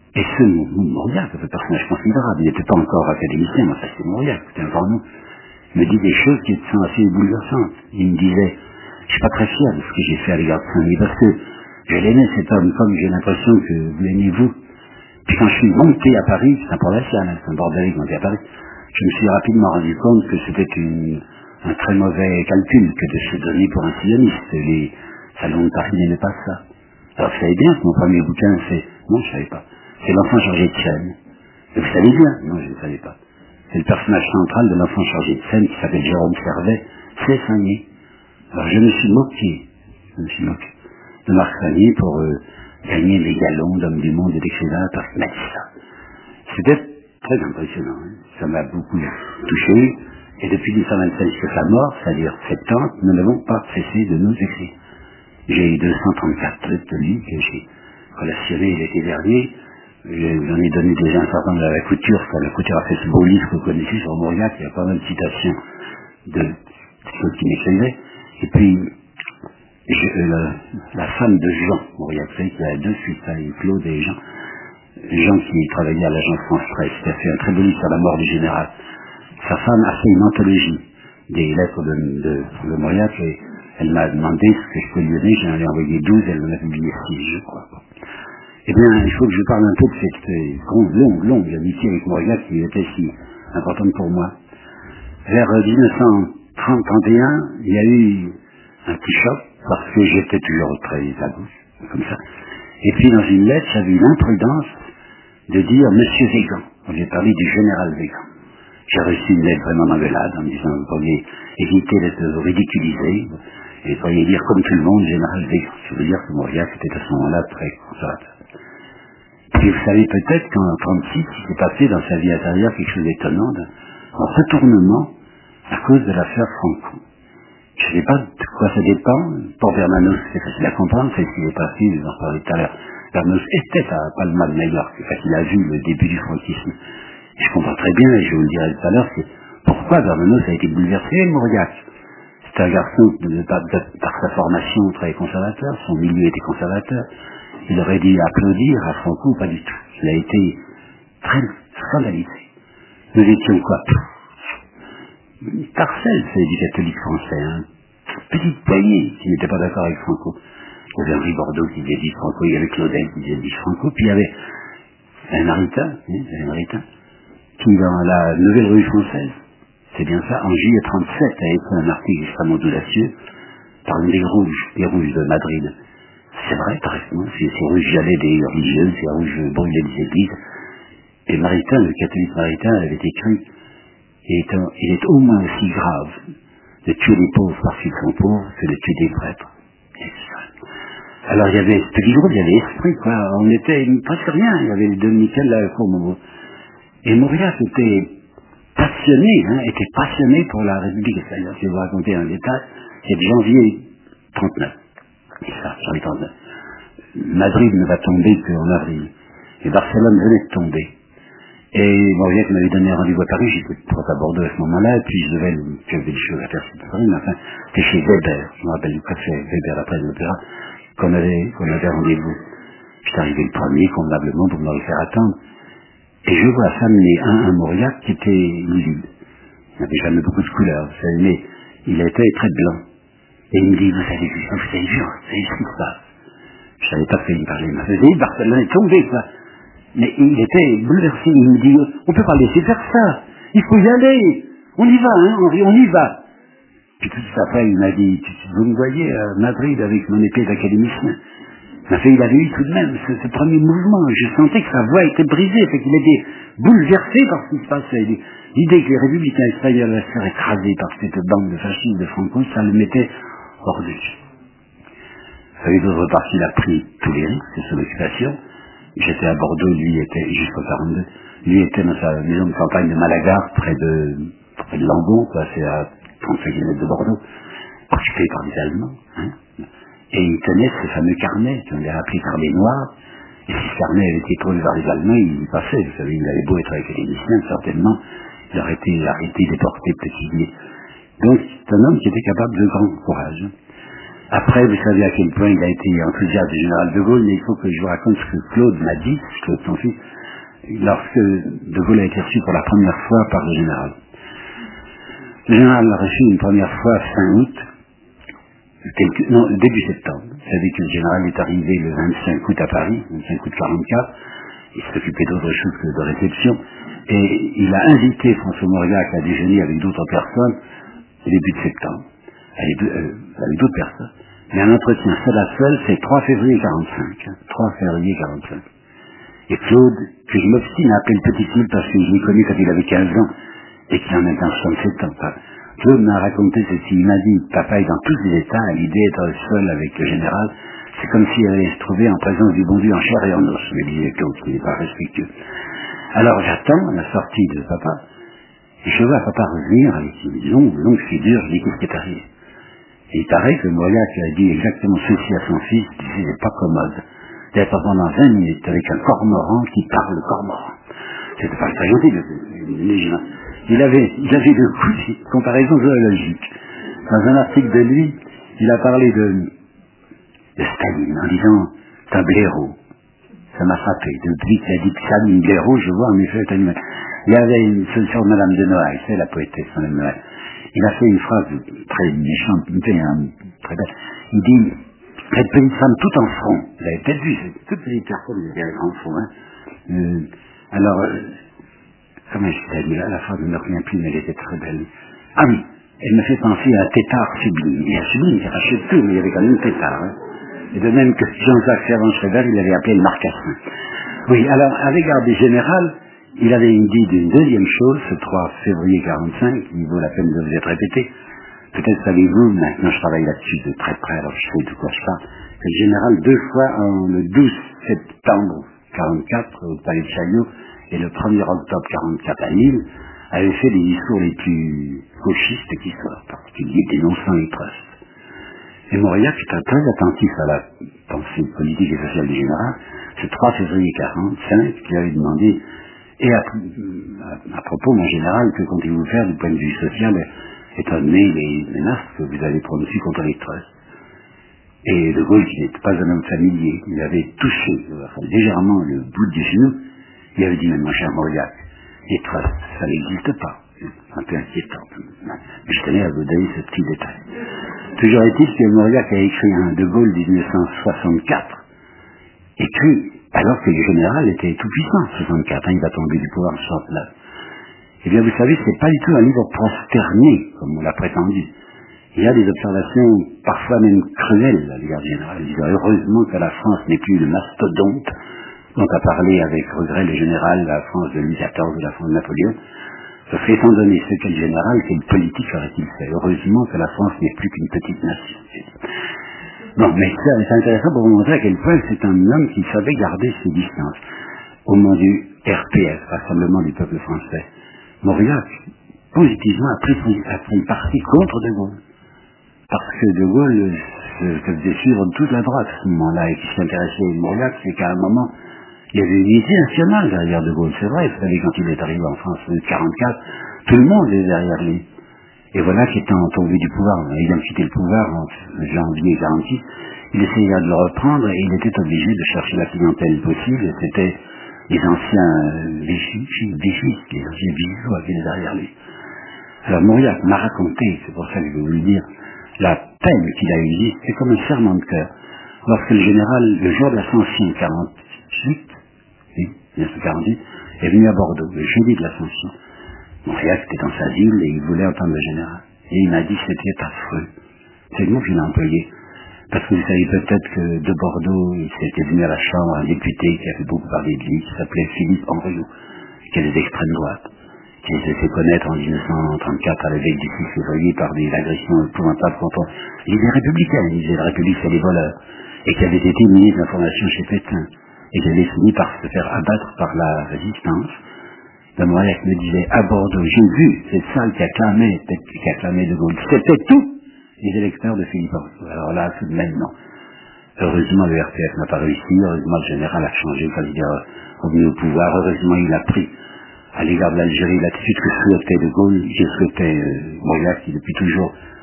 Et ce Mauriac, ce personnage considérable, il n'était pas encore académicien, mais ça c'est Mauriac, c'était un grand nom, me dit des choses qui sont assez bouleversantes. Il me disait, je suis pas très fier de ce que j'ai fait à l'égard de Saint-Louis, parce que je l'aimais cet homme, comme j'ai l'impression que vous l'aimez vous. Puis quand je suis monté à Paris, c'est un provincial, hein, c'est un bordelier monté à Paris, je me suis rapidement rendu compte que c'était une, un très mauvais calcul que de se donner pour un sioniste. Les salons de Paris n'aimaient pas ça. Alors vous savez bien que mon premier bouquin c'est, non je savais pas, c'est l'enfant chargé de scène. Et vous savez bien, non je ne savais pas. C'est le personnage central de l'enfant chargé de scène qui s'appelle Jérôme Servet, c'est Sagné. Alors je me suis moqué, je me suis moqué de Marc Sagné pour euh, gagner les galons d'homme du monde et d'écrivain parce qu'il m'a dit ça. C'était très impressionnant, hein. Ça m'a beaucoup touché, et depuis mille huit cent vingt-cinq jusqu'à sa mort, c'est-à-dire septembre, nous n'avons pas cessé de nous écrire. J'ai eu deux cent trente-quatre trucs de lui que j'ai relationné l'été dernier. J'en ai donné déjà un certain nombre à la couture, quand la couture a fait ce beau livre que vous connaissez sur Mauriac, il y a pas mal de citations de ceux qui m'écrivaient. Et puis, je, euh, la, la femme de Jean Mauriac, vous savez qu'il y a deux fils, hein, Claude et Jean, Jean qui travaillait à l'agence France Presse, qui a fait un très beau livre sur la mort du général. Sa femme a fait une anthologie des lettres de, de, de Mauriac, et elle m'a demandé ce que je peux lui donner, j'en ai envoyé douze, elle m'en a publié six, je crois. Eh bien, il faut que je parle un peu de cette grande, longue, longue amitié avec Mauriac qui était si importante pour moi. Vers mille neuf cent trente trente et un, il y a eu un petit choc, parce que j'étais toujours très à gauche, comme ça. Et puis, dans une lettre, j'avais eu l'imprudence de dire Monsieur Végan. J'ai parlé du général Végan. J'ai reçu une lettre vraiment engueulade en me disant vous pourriez éviter d'être ridiculisé et vous pourriez dire comme tout le monde général Végan. Je veux dire que Mauriac était à ce moment-là très conservateur. Puis vous savez peut-être qu'en trente-six, il s'est passé dans sa vie intérieure quelque chose d'étonnant, un retournement à cause de l'affaire Franco. Je ne sais pas de quoi ça dépend. Pour Bernanos, c'est facile à comprendre, c'est ce qui est passé, je vous en parlais tout à l'heure. Bernanos était à Palma de Mallorca, c'est facile à vu le début du franquisme. Et je comprends très bien, et je vous le dirai tout à l'heure, c'est pourquoi Bernanos a été bouleversé, Mauriac. C'est un garçon, de, de, de, par sa formation très conservateur, son milieu était conservateur. Il aurait dû applaudir à Franco, pas du tout. Il a été très scandalisé. Nous étions quoi? Une parcelle, c'est du catholique français, hein. Petite poignée qui n'était pas d'accord avec Franco. Il y avait Henri Bordeaux qui disait dit Franco, il y avait Claudel qui disait dit Franco, puis il y avait un maritain, hein, un maritain, qui dans la Nouvelle Revue Française, c'est bien ça, en juillet trente-sept a écrit un article extrêmement audacieux, parlant des rouges, des rouges de Madrid. C'est vrai, parfaitement, ces, ces rouges jalaient des religieuses, ces rouges brûlaient des églises. Et Maritain, le catholique Maritain, avait écrit il est, un, il est au moins aussi grave de tuer les pauvres parce qu'ils sont pauvres que de tuer des prêtres. Alors il y avait ce petit groupe, il y avait esprit, quoi. On était presque rien, il y avait le dominical là, pour et Mauriac était passionné, hein, était passionné pour la République. C'est-à-dire, je vais vous raconter un détail, c'est janvier trente-neuf. C'est ça, janvier trente-neuf. Madrid ne va tomber qu'en avril. Et Barcelone venait de tomber. Et Mauriac m'avait donné un rendez-vous à Paris, j'étais trop à Bordeaux à ce moment-là, et puis je devais, j'avais des choses à faire sur Paris, mais enfin, c'était chez Weber, je me rappelle du préfet Weber après l'opéra, qu'on avait, qu'on avait rendez-vous. J'étais arrivé le premier, convenablement, pour me le faire attendre. Et je vois s'amener un, un Mauriac qui était livide. Il n'avait jamais beaucoup de couleurs, vous savez, mais il était très blanc. Et il me dit, vous avez vu, vous avez vu, vous savez ce qui se passe. Je savais pas de quoi il me parlait, il m'a fait, Barcelone est tombé, quoi. Mais il était bouleversé, il me dit, on peut pas laisser faire ça, il faut y aller, on y va, hein, on, on y va. Puis tout de suite après, il m'a dit, vous me voyez à Madrid avec mon épée d'académicien. Il m'a fait, il avait eu tout de même ce, ce premier mouvement, je sentais que sa voix était brisée, fait qu'il était bouleversé par ce qui se passait. L'idée que les républicains espagnols allaient se faire écraser par cette bande de fascistes de Franco, ça le mettait hors de vue. Vous savez, d'autre part, il a pris tous les risques de son occupation. J'étais à Bordeaux, lui était, jusqu'au quarante-deux, lui était dans sa maison de campagne de Malagar, près de, près de Langon, quoi, c'est à trente-cinq kilomètres de Bordeaux, occupé par des Allemands, hein. Et il tenait ce fameux carnet, qu'on avait appelé carnet noir, et si ce carnet avait été trouvé par les Allemands, il y passait, vous savez, il avait beau être académicien, certainement, il aurait été arrêté, déporté, petit. Donc, c'est un homme qui était capable de grand courage. Après, vous savez à quel point il a été enthousiaste du général de Gaulle, mais il faut que je vous raconte ce que Claude m'a dit, Claude son fils, lorsque de Gaulle a été reçu pour la première fois par le général. Le général l'a reçu une première fois fin août, quelques, non, début septembre. Vous savez que le général est arrivé le vingt-cinq août à Paris, vingt-cinq août quarante-quatre, il s'occupait d'autre chose que de réception, et il a invité François Mauriac à déjeuner avec d'autres personnes au début de septembre, avec, euh, avec d'autres personnes. Mais un entretien seul à seul, c'est trois février quarante-cinq. Hein, trois février quarante-cinq. Et Claude, que je m'obstine à appeler le petit Claude parce que je l'ai connu quand il avait quinze ans et qu'il en a maintenant soixante-sept ans. Enfin, Claude m'a raconté ceci. Il m'a dit, papa est dans tous les états, à l'idée d'être seul avec le général, c'est comme s'il allait se trouver en présence du bon Dieu en chair et en os, me disait Claude, qui n'est pas respectueux. Alors j'attends la sortie de papa, et je vois papa revenir avec une longue, longue figure, je dis qu'est-ce qui est arrivé. Et il paraît que Mauriac a dit exactement ceci à son fils, il disait, c'est pas commode d'être pendant vingt minutes avec un cormoran qui parle cormoran. C'était pas très gentil, le il avait, il avait de coups, comparaison zoologique. Dans un article de lui, il a parlé de, de Staline, en disant, c'est un blaireau. Ça m'a frappé. Depuis qu'il a dit que Staline, blaireau, je vois en effet, il y avait une solution de Madame de Noailles, c'est la poétesse Madame de Noailles. Il a fait une phrase très méchante, très belle. Il dit, cette petite femme tout en front, vous avez peut-être vu, toute petite personne, vous avez en front, hein. Euh, alors, euh, comment je t'ai dit là, la phrase ne me revient plus, mais elle était très belle. Ah oui, elle me fait penser à un tétard sublime. Il y a sublime, il rachète tout, mais il y avait quand même un tétard, hein. Et de même que Jean-Jacques Servan-Schreiber, il avait appelé le marcassin. Oui, alors, à l'égard des générales, il avait dit d'une deuxième chose, ce trois février quarante-cinq, il vaut la peine de vous être répété. Peut-être savez-vous, maintenant je travaille là-dessus de très près, alors je sais de quoi je parle, que le général, deux fois, en, le douze septembre quarante-quatre, au Palais de Chaillot, et le premier octobre quarante-quatre à Lille, avait fait les discours les plus gauchistes qui soient, en particulier dénonçant les trusts. Et Mauriac était très attentif à la pensée politique et sociale du général, ce trois février quarante-cinq, qui avait demandé, et à, à, à propos, mon général, que comptez-vous faire du point de vue social, étant donné les menaces que vous avez prononcées contre les trusts. Et De Gaulle, qui n'était pas un homme familier, il avait touché enfin, légèrement le bout du genou, il avait dit, mais mon cher Mauriac, les trusts, ça n'existe pas. Un peu inquiétant. Mais je tenais à vous donner ce petit détail. Toujours est-il que Mauriac a écrit un De Gaulle dix-neuf cent soixante-quatre, écrit alors que le général était tout puissant, soixante-quatre, hein, il va tomber du pouvoir en soixante-neuf. Eh bien, vous savez, c'est pas du tout un livre prosterné, comme on l'a prétendu. Il y a des observations, parfois même cruelles, à l'égard du général. Il dit, heureusement que la France n'est plus le mastodonte dont a parlé avec regret le général, la France de Louis quatorze ou la France de Napoléon. Parce qu'étant donné ce qu'est le général, quelle politique aurait-il fait? Heureusement que la France n'est plus qu'une petite nation. Bon, mais c'est intéressant pour vous montrer à quel point c'est un homme qui savait garder ses distances. Au moment du R P F, Rassemblement du peuple français, Mauriac, positivement, a pris, a pris parti contre De Gaulle. Parce que De Gaulle se, se faisait suivre de toute la droite à ce moment-là, et qui s'intéressait à Mauriac, c'est qu'à un moment, il y avait une unité nationale derrière De Gaulle, c'est vrai, vous savez, quand il est arrivé en France en quarante-quatre, tout le monde est derrière lui. Et voilà qu'étant tombé du pouvoir, il a quitté le pouvoir en janvier quarante-six, il essaya de le reprendre et il était obligé de chercher la clientèle possible, et c'était les anciens vigistes, les anciens vigisois qui étaient derrière lui. Alors Mauriac m'a raconté, c'est pour ça que je vais vous le dire, la peine qu'il a eue, c'est comme un serment de cœur. Lorsque le général, le jour de l'Ascension quarante-huit, oui, dix-neuf cent quarante-huit, est venu à Bordeaux, le jeudi de l'Ascension. Mauriac était dans sa ville et il voulait entendre le général. Et il m'a dit que c'était affreux. C'est le mot qu'il a employé. Parce que vous savez peut-être que de Bordeaux, il s'était venu à la Chambre un député qui a fait beaucoup parler de lui, qui s'appelait Philippe Henriot, qui était d'extrême droite, qui s'est fait connaître en dix-neuf cent trente-quatre à l'évêque du six février par des agressions épouvantables contre l'idée républicaine. Il disait la République c'est les voleurs. Et qui avait été ministre de l'information chez Pétain. Et qui avait fini par se faire abattre par la résistance. Le Mauriac me disait, à Bordeaux, j'ai vu cette salle qui acclamait, qui acclamait De Gaulle. C'était tout les électeurs de Philippe Henriot. Alors là, tout de même, non. Heureusement, le R P F n'a pas réussi. Heureusement, le général a changé quand il est revenu au pouvoir. Heureusement, il a pris, à l'égard de l'Algérie, l'attitude que souhaitait De Gaulle. Je souhaitais euh, Mauriac, qui depuis toujours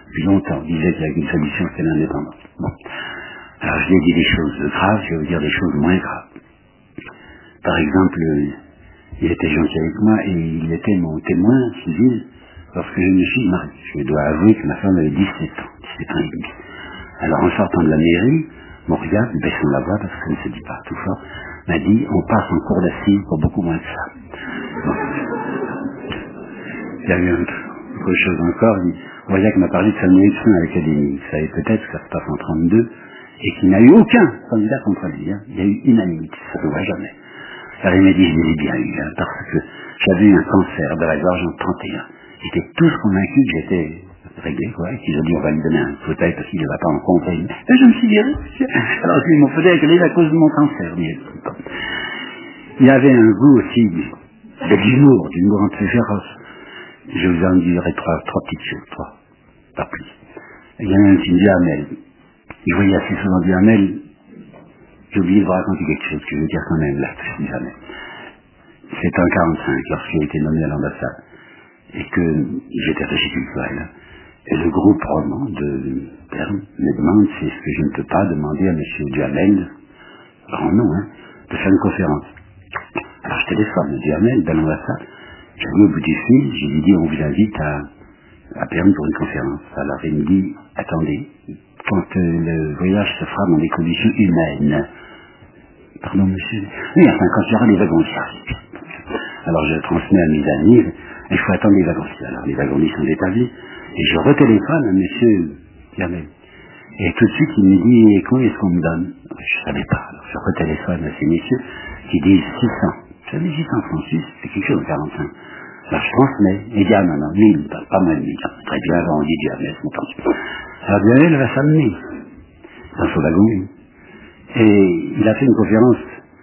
depuis longtemps, disait qu'il y avait une solution, c'était l'indépendance. Bon. Alors je lui ai dit des choses graves, je vais vous dire des choses moins graves. Par exemple, il était gentil avec moi et il était mon témoin civil lorsque je me suis marié. Je dois avouer que ma femme avait dix-sept ans, dix-sept ans et demi. Alors en sortant de la mairie, mon regard, baissant la voix parce que ça ne se dit pas tout fort, m'a dit on passe en cours d'assises pour beaucoup moins de ça. Bon. Il y a eu un, autre chose encore, il, Mauriac m'a parlé de sa élection à l'Académie. Vous savez peut-être que ça se passe en trente-deux et qu'il n'y a eu aucun candidat contre lui. Hein. Il y a eu unanimité, ça ne se voit jamais. Alors il m'a dit je l'ai bien eu, hein, parce que j'avais eu un cancer de la gorge en trente et un. J'étais tous convaincus que j'étais réglé, quoi, et qu'ils ont dit on va lui donner un fauteuil parce qu'il ne va pas en compter. Et je me suis dit, alors je lui ai dit mon fauteuil est réglé à cause de mon cancer. Il avait un goût aussi de l'humour, d'humour un peu féroce. Je vous en dirai trois, trois petites choses, trois, pas plus. Il y en a un qui me dit Hamel. Je voyais assez souvent du Hamel. J'ai oublié de vous raconter quelque chose que je veux dire quand même là, je dis jamais. C'est en quarante-cinq, lorsqu'il a été nommé à l'ambassade, et que j'étais attaché culturel. Et le groupe roman de Berne me demande si est-ce que je ne peux pas demander à M. Duhamel, grand nom, hein, de faire une conférence. Alors je téléphone à Duhamel de l'ambassade, j'ai mis au bout du fil, je lui dis on vous invite à, à Berne pour une conférence. Alors il me dit, attendez, quand euh, le voyage se fera dans des conditions humaines. Pardon monsieur. Oui, enfin quand il y aura des wagons-lits. Alors je transmets à mes amis, il faut attendre les wagons-lits. Alors les wagons-lits sont établis, et je retéléphone à monsieur Duhamel. Et tout de suite il me dit, combien est-ce qu'on me donne? Je ne savais pas. Alors je retéléphone à ces messieurs qui disent six cents. J'avais six cents francs suisses, c'est quelque chose, quarante-cinq. Alors je transmets, et il dit, ah non, non, mille, pas, pas moins de mille. Très bien, alors on dit Duhamel, c'est mon temps. Alors Duhamel va s'amener dans son wagon. Et il a fait une conférence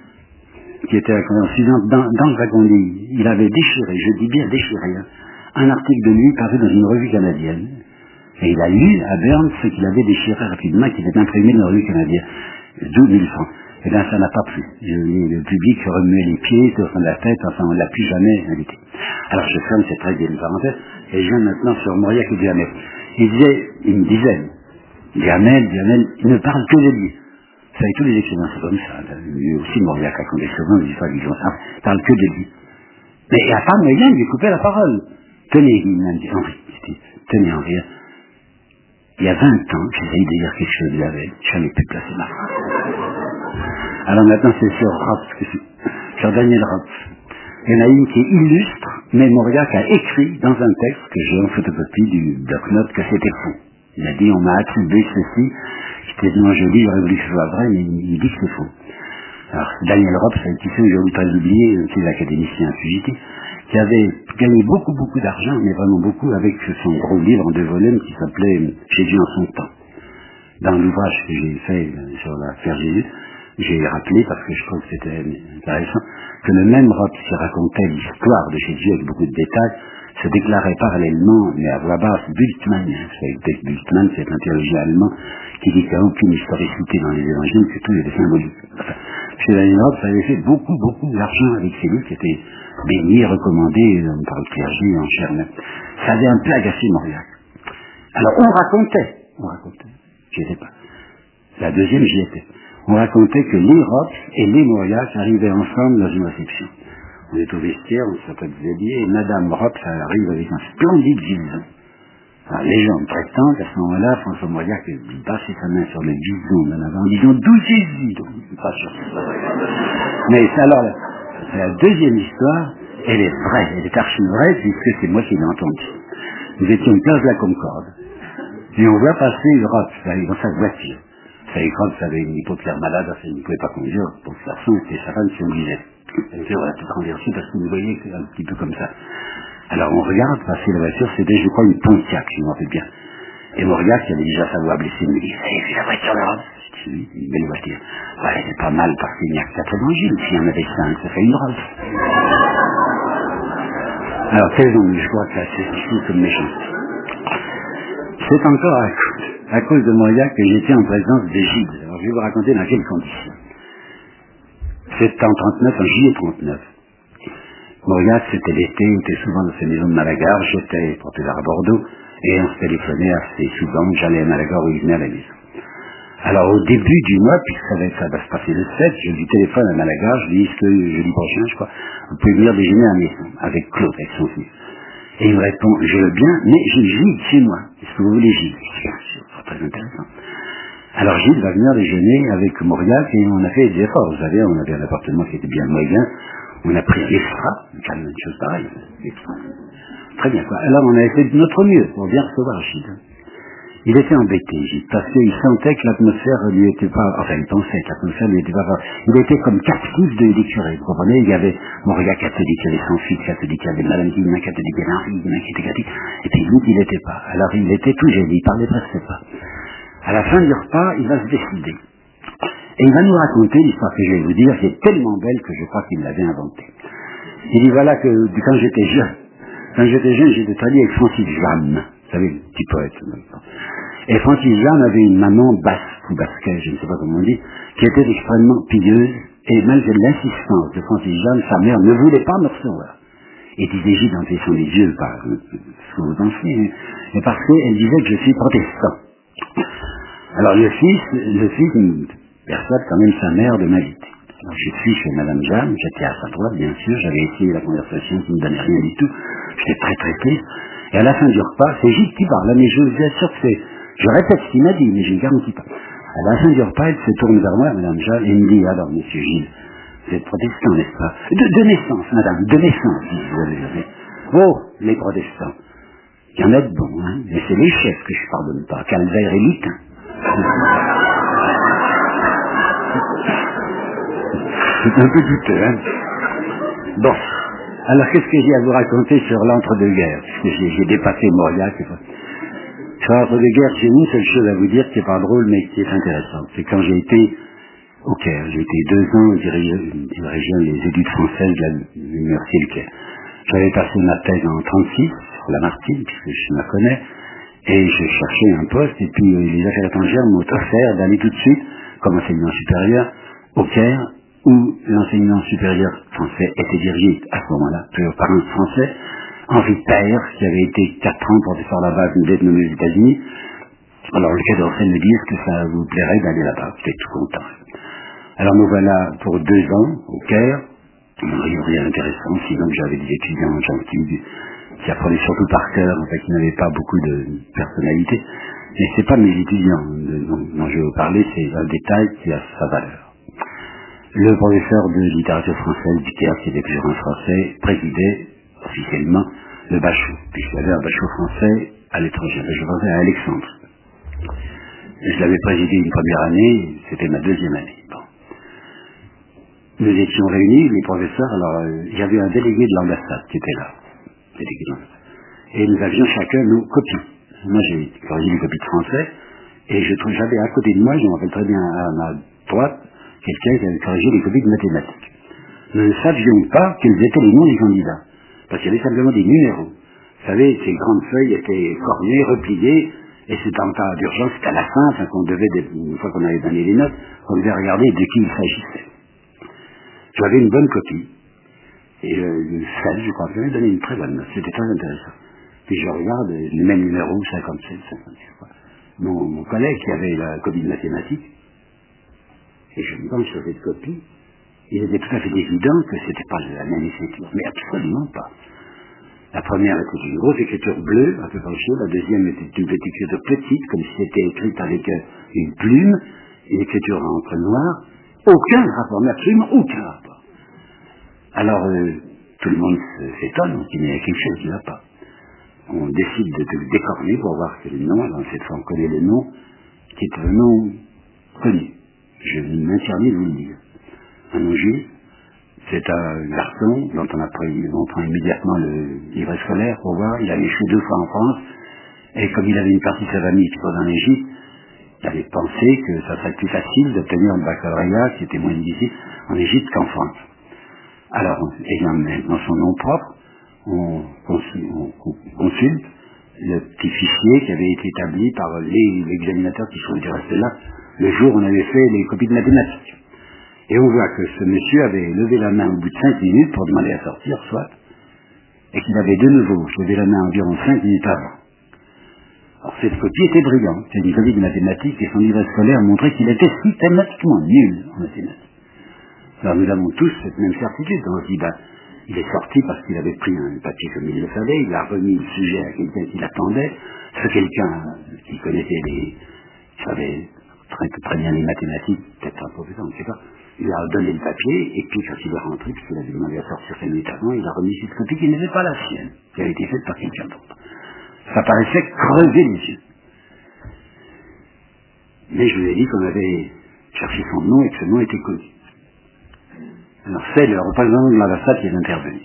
qui était la conférence suivante dans, dans le wagon-lit. Il avait déchiré, je dis bien déchiré, hein, un article de lui paru dans une revue canadienne. Et il a lu à Berne ce qu'il avait déchiré rapidement, qui était imprimé dans la revue canadienne. douze mille francs. Et bien ça n'a pas plu. Je, le public remuait les pieds, au fond de la tête, enfin on ne l'a plus jamais invité. Alors je ferme cette très bien parenthèse, et je viens maintenant sur Mauriac et Duhamel. Il disait, il me disait, Duhamel, Duhamel, il ne parle que de lui. Vous savez, tous les écrivains c'est comme ça. Lui aussi, Mauriac racontait souvent des histoires d'Yves Gonçalves, il ne parle que de lui. Mais il n'y a pas moyen de lui couper la parole. Tenez, il m'a dit, Henri, tenez Henri, il y a vingt ans, j'essayais de dire quelque chose de Duhamel, je n'avais plus placé ma phrase. Alors maintenant c'est sur Ropf, sur Daniel Ropf. Il y en a une qui est illustre, mais Mauriac a écrit dans un texte que j'ai en photocopie du bloc-notes que c'était faux. Il a dit on m'a attribué ceci, c'était tellement joli, j'aurais voulu que ce soit vrai, mais il dit que c'est faux. Alors Daniel Ropf, c'est qui sait, je ne vais pas l'oublier, c'est l'académicien fugitif, qui avait gagné beaucoup beaucoup d'argent, mais vraiment beaucoup, avec son gros livre en deux volumes qui s'appelait Jésus en son temps. Dans l'ouvrage que j'ai fait sur l'affaire Jésus, j'ai rappelé, parce que je trouve que c'était intéressant, que le même Ropf qui racontait l'histoire de Jésus avec beaucoup de détails, se déclarait parallèlement, mais à voix basse, Bultmann. C'est Bultmann, c'est un théologien allemand qui dit qu'il n'y a aucune historicité dans les évangiles, que tout est symbolique. Enfin, chez Daniel Ropf, avait fait beaucoup, beaucoup d'argent avec ces livres qui étaient bénis, recommandés par le clergé en chair même. Ça avait un peu agacé Mauriac. Alors on racontait, on racontait, j'y étais pas. La deuxième, j'y étais. On racontait que les Ropf et les Mauriac arrivaient ensemble dans une réception. On est au vestiaire, on s'appelle Zélier, et Madame Ropf arrive avec un splendide vison. Alors, les gens prétendent qu'à ce moment-là, François Mauriac passait sa main sur le vison d'en avant, en disant d'où Jésus, donc pas sûr. Mais alors, la, la deuxième histoire, elle est vraie, elle est archi vraie, puisque c'est moi qui l'ai entendue. Nous étions place de la Concorde, et on voit passer Ropf dans sa voiture. Vous savez, Ropf avait une hypothèse malade, enfin, il ne pouvait pas conduire, pour ce garçon, c'était sa femme qui conduisait. On a tout renversé parce que vous voyez un petit peu comme ça. Alors on regarde passer la voiture, c'était je crois une Pontiac, je m'en rappelle bien. Et on regarde, qui avait déjà sa voix blessée, il me dit, vous avez vu la voiture là? Je dis, oui, une belle voiture. Ouais, c'est pas mal parce qu'il n'y a que quatre évangiles, s'il y en avait cinq, ça fait une Ropf. Alors quels ont eu le choix que c'est ici comme méchant? C'est encore à cause, à cause de Mauriac que j'étais en présence de Gide. Alors je vais vous raconter dans quelles conditions. C'était en trente-neuf, en juillet trente-neuf. Mauriac, c'était l'été, il était souvent dans ses maisons de Malaga, j'étais porteur à Bordeaux, Et on se téléphonait assez souvent, j'allais à Malaga ou il venait à la maison. Alors au début du mois, puisque ça va, ça va se passer le sept, je lui téléphone à Malaga, je lui dis que jeudi prochain, je crois, vous pouvez venir déjeuner à la maison, avec Claude, avec son fils. Et il me répond, je veux bien, mais j'ai Gilles chez moi. Est-ce que vous voulez Gilles? C'est très intéressant. Alors Gilles va venir déjeuner avec Mauriac et on a fait des efforts. Vous savez, on avait un appartement qui était bien moyen, on a pris extra, quand même une chose pareille. Extra. Très bien, quoi. Alors on a fait de notre mieux pour bien recevoir Gilles. Il était embêté, Gilles, parce qu'il sentait que l'atmosphère lui était pas, enfin il pensait que l'atmosphère lui était pas, il était comme captif de l'écureuil, vous comprenez? Il y avait Mauriac catholique, il y avait son fils catholique, il y avait Madame Guillemin catholique, il y avait Henri Guillemin qui était catholique, et puis lui, il n'était pas. Alors il était tout gêné, il parlait presque pas. À la fin du repas, il va se décider. Et il va nous raconter l'histoire que je vais vous dire, qui est tellement belle que je crois qu'il l'avait inventée. Il dit voilà que quand j'étais jeune, quand j'étais jeune, j'étais traduit avec Francis Jeanne, vous savez, le petit poète. Et Francis Jeanne avait une maman basque, ou basquet, je ne sais pas comment on dit, qui était extrêmement pieuse, et malgré l'insistance de Francis Jeanne, sa mère ne voulait pas me recevoir. Et disait Gilles en faisant les yeux, par ce que vous pensez, mais parce qu'elle disait que je suis protestant. Alors le fils, le fils me persuade quand même sa mère de m'inviter. Alors je suis chez Madame Jeanne, j'étais à sa droite bien sûr, j'avais essayé la conversation qui ne me donnait rien du tout, j'étais très très triste, et à la fin du repas, c'est Gilles qui parle, mais je vous assure que c'est, je répète ce qu'il m'a dit, mais je ne garantis pas. À la fin du repas, elle se tourne vers moi, Madame Jeanne, et me dit, alors Monsieur Gilles, vous êtes protestant, n'est-ce pas? De, de naissance, Madame, de naissance, si vous avez vu. Oh, les protestants. Il y en a de bons, hein, mais c'est les chefs que je pardonne pas, Calvaire et Lutin. C'est un peu douteux, hein. Bon, alors qu'est-ce que j'ai à vous raconter sur l'entre-deux-guerres? Puisque j'ai, j'ai dépassé Mauriac. Sur l'entre-deux-guerres, j'ai une seule chose à vous dire qui n'est pas drôle, mais qui est intéressante. C'est quand j'ai été au Caire. J'ai été deux ans dirigeant les études françaises de l'université du Caire. J'avais passé ma thèse en trente-six, sur Lamartine, puisque je la connais, et je cherchais un poste, et puis euh, les affaires étrangères m'ont offert d'aller tout de suite, comme enseignant supérieur, au Caire, où l'enseignement supérieur français était dirigé à ce moment-là par un Français, Henri Paer, qui avait été quatre ans professeur là-bas, venait d'être nommé aux États-Unis. Alors le Quai d'Orsay me dit que ça vous plairait d'aller là-bas, j'étais tout content. Alors nous voilà pour deux ans au Caire, rien d'intéressant, sinon que j'avais des étudiants gentils qui apprenaient surtout par cœur, en fait, qui n'avaient pas beaucoup de personnalité. Mais c'est pas mes étudiants dont, dont je vais vous parler, c'est un détail qui a sa valeur. Le professeur de littérature française du Caire, qui était toujours un Français, présidait officiellement le Bachot, puisqu'il y avait un Bachot français à l'étranger, un Bachot français à Alexandre. Je l'avais présidé une première année, c'était ma deuxième année. Bon. Nous étions réunis, les professeurs, alors euh, il y avait un délégué de l'ambassade qui était là, délégué de l'ambassade. Et nous avions chacun nos copies. Moi j'ai corrigé les copies de français, et je trouve, j'avais à côté de moi, je me rappelle très bien à ma droite, quelqu'un qui avait corrigé les copies de mathématiques. Nous ne savions pas quels étaient les noms des candidats, parce qu'il y avait simplement des numéros. Vous savez, ces grandes feuilles étaient cornées, repliées, et c'est en cas d'urgence, c'était à la fin, enfin, qu'on devait, une fois qu'on avait donné les notes, qu'on devait regarder de qui il s'agissait. J'avais une bonne copie, et euh, celle, je crois, que j'avais donné une très bonne note, c'était très intéressant. Puis je regarde, le même numéro, cinquante-sept, cinquante-huit, quoi. Mon, mon collègue qui avait la copie de mathématiques, et je me penche sur cette copie, il était tout à fait évident que c'était pas la même écriture, mais absolument pas. La première était une grosse écriture bleue, un peu penchée, la deuxième était une petite écriture petite, comme si c'était écrite avec une plume, une écriture en encre noire, aucun rapport, mais absolument aucun rapport. Alors, euh, tout le monde s'étonne, on se dit, mais il y a quelque chose qui ne va pas. On décide de, de décorner pour voir quel est le nom, alors cette fois on connaît le nom, qui est un nom connu. Je m'interdis de vous le dire. Un nom juif, c'est un garçon dont on, a pris, on prend immédiatement le livret scolaire pour voir, il avait échoué deux fois en France, et comme il avait une partie de sa famille qui était en Égypte, il avait pensé que ça serait plus facile d'obtenir le baccalauréat, qui était moins difficile, en Égypte qu'en France. Alors, ayant dans son nom propre, on consulte, on consulte le petit fichier qui avait été établi par les examinateurs qui sont restés là, le jour où on avait fait les copies de mathématiques. Et on voit que ce monsieur avait levé la main au bout de cinq minutes pour demander à sortir, soit, et qu'il avait de nouveau levé la main environ cinq minutes avant. Alors cette copie était brillante, c'est une copie de mathématiques et son livre scolaire montrait qu'il était systématiquement nul en mathématiques. Alors nous avons tous cette même certitude, on se dit, ben, il est sorti parce qu'il avait pris un papier comme il le savait, il a remis le sujet à quelqu'un qui l'attendait, c'est quelqu'un qui connaissait les, qui savait très, très bien les mathématiques, peut-être un professeur, on ne sait pas, il a donné le papier, et puis quand il est rentré, puisqu'il avait demandé à sortir cinq minutes avant, il a remis cette copie qui n'était pas la sienne, qui avait été faite par quelqu'un d'autre. Ça paraissait crever les yeux. Mais je vous ai dit qu'on avait cherché son nom et que ce nom était connu. Alors c'est le représentant de l'ambassade qui est intervenu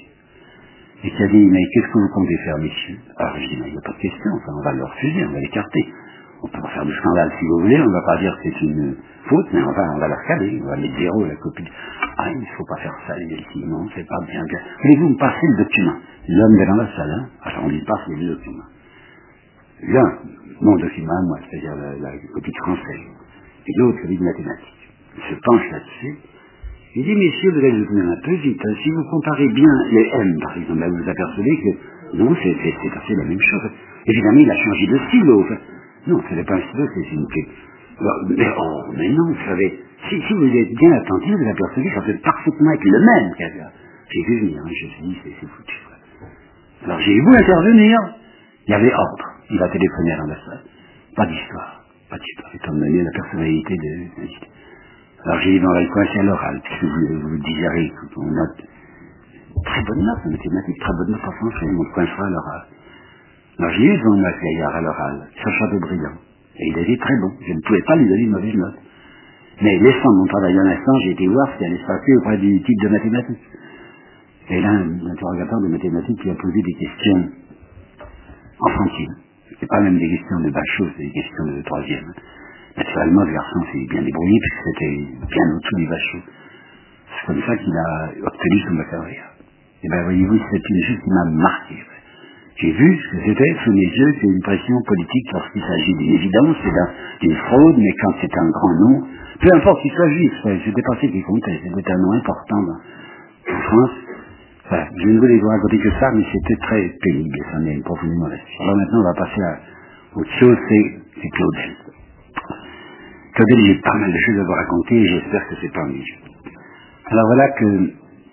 et qui a dit, mais qu'est-ce que vous comptez faire, messieurs? Alors je dis, mais il n'y a pas de question, enfin, on va le refuser, on va l'écarter. On peut faire du scandale si vous voulez, on ne va pas dire que c'est une faute, mais on va, on va la recaler, on va mettre zéro la copie. Ah, il ne faut pas faire ça, effectivement, c'est pas bien. bien. Voulez-vous me passer le document? L'homme de l'ambassade, hein? Alors on lui passe les deux documents. L'un, mon document, moi, c'est-à-dire la, la copie de français, et l'autre, celui de mathématiques. Il se penche là-dessus. Il dit, messieurs, vous allez venir un peu vite. Hein. Si vous comparez bien les M, par exemple, là, vous vous apercevez que, non, c'est assez la même chose. Évidemment, il a changé de stylo. Enfin, non, ce n'est pas un stylo, c'est une clé. Mais, oh, mais non, vous savez, si, si vous êtes bien attentif, vous apercevez que ça peut parfaitement être le même. J'ai vu venir, hein, je me suis dit, c'est foutu. Alors, j'ai voulu intervenir. Il y avait ordre. Il a téléphoné à l'ambassade. Pas d'histoire. Pas d'histoire, étant donné la personnalité de l'invité. Alors j'ai dit, on va le coincer à l'oral, puisque vous, vous digérez, on note très bonne note en mathématiques, très bonne note en français, on le coincera à l'oral. Alors j'ai eu devant moi ce gaillard à l'oral, sur Chateaubriand, et il était très bon, je ne pouvais pas lui donner une mauvaise note. Mais laissant mon travail un instant, j'ai été voir ce qui allait se passer auprès du type de mathématiques. Et là, un interrogateur de mathématiques qui a posé des questions enfantines. C'était pas même des questions de bachot, c'était des questions de troisième. Naturellement, le garçon s'est bien débrouillé puisque c'était bien au-dessous du bachot. C'est comme ça qu'il a obtenu son baccalauréat. Et bien, voyez-vous, c'est une chose qui m'a marqué. J'ai vu ce que c'était sous mes yeux, c'est une pression politique lorsqu'il s'agit d'une évidence, c'est d'une fraude, mais quand c'est un grand nom, peu importe qu'il soit juif, c'était pas ce qui comptait, c'était un nom important dans, en France. Enfin, je ne voulais vous raconter que ça, mais c'était très pénible, et ça m'est profondément resté. Alors maintenant, on va passer à autre chose, c'est Claudel. Claudel, j'ai pas mal de choses à vous raconter, et j'espère que c'est pas ennuyeux. Alors voilà que,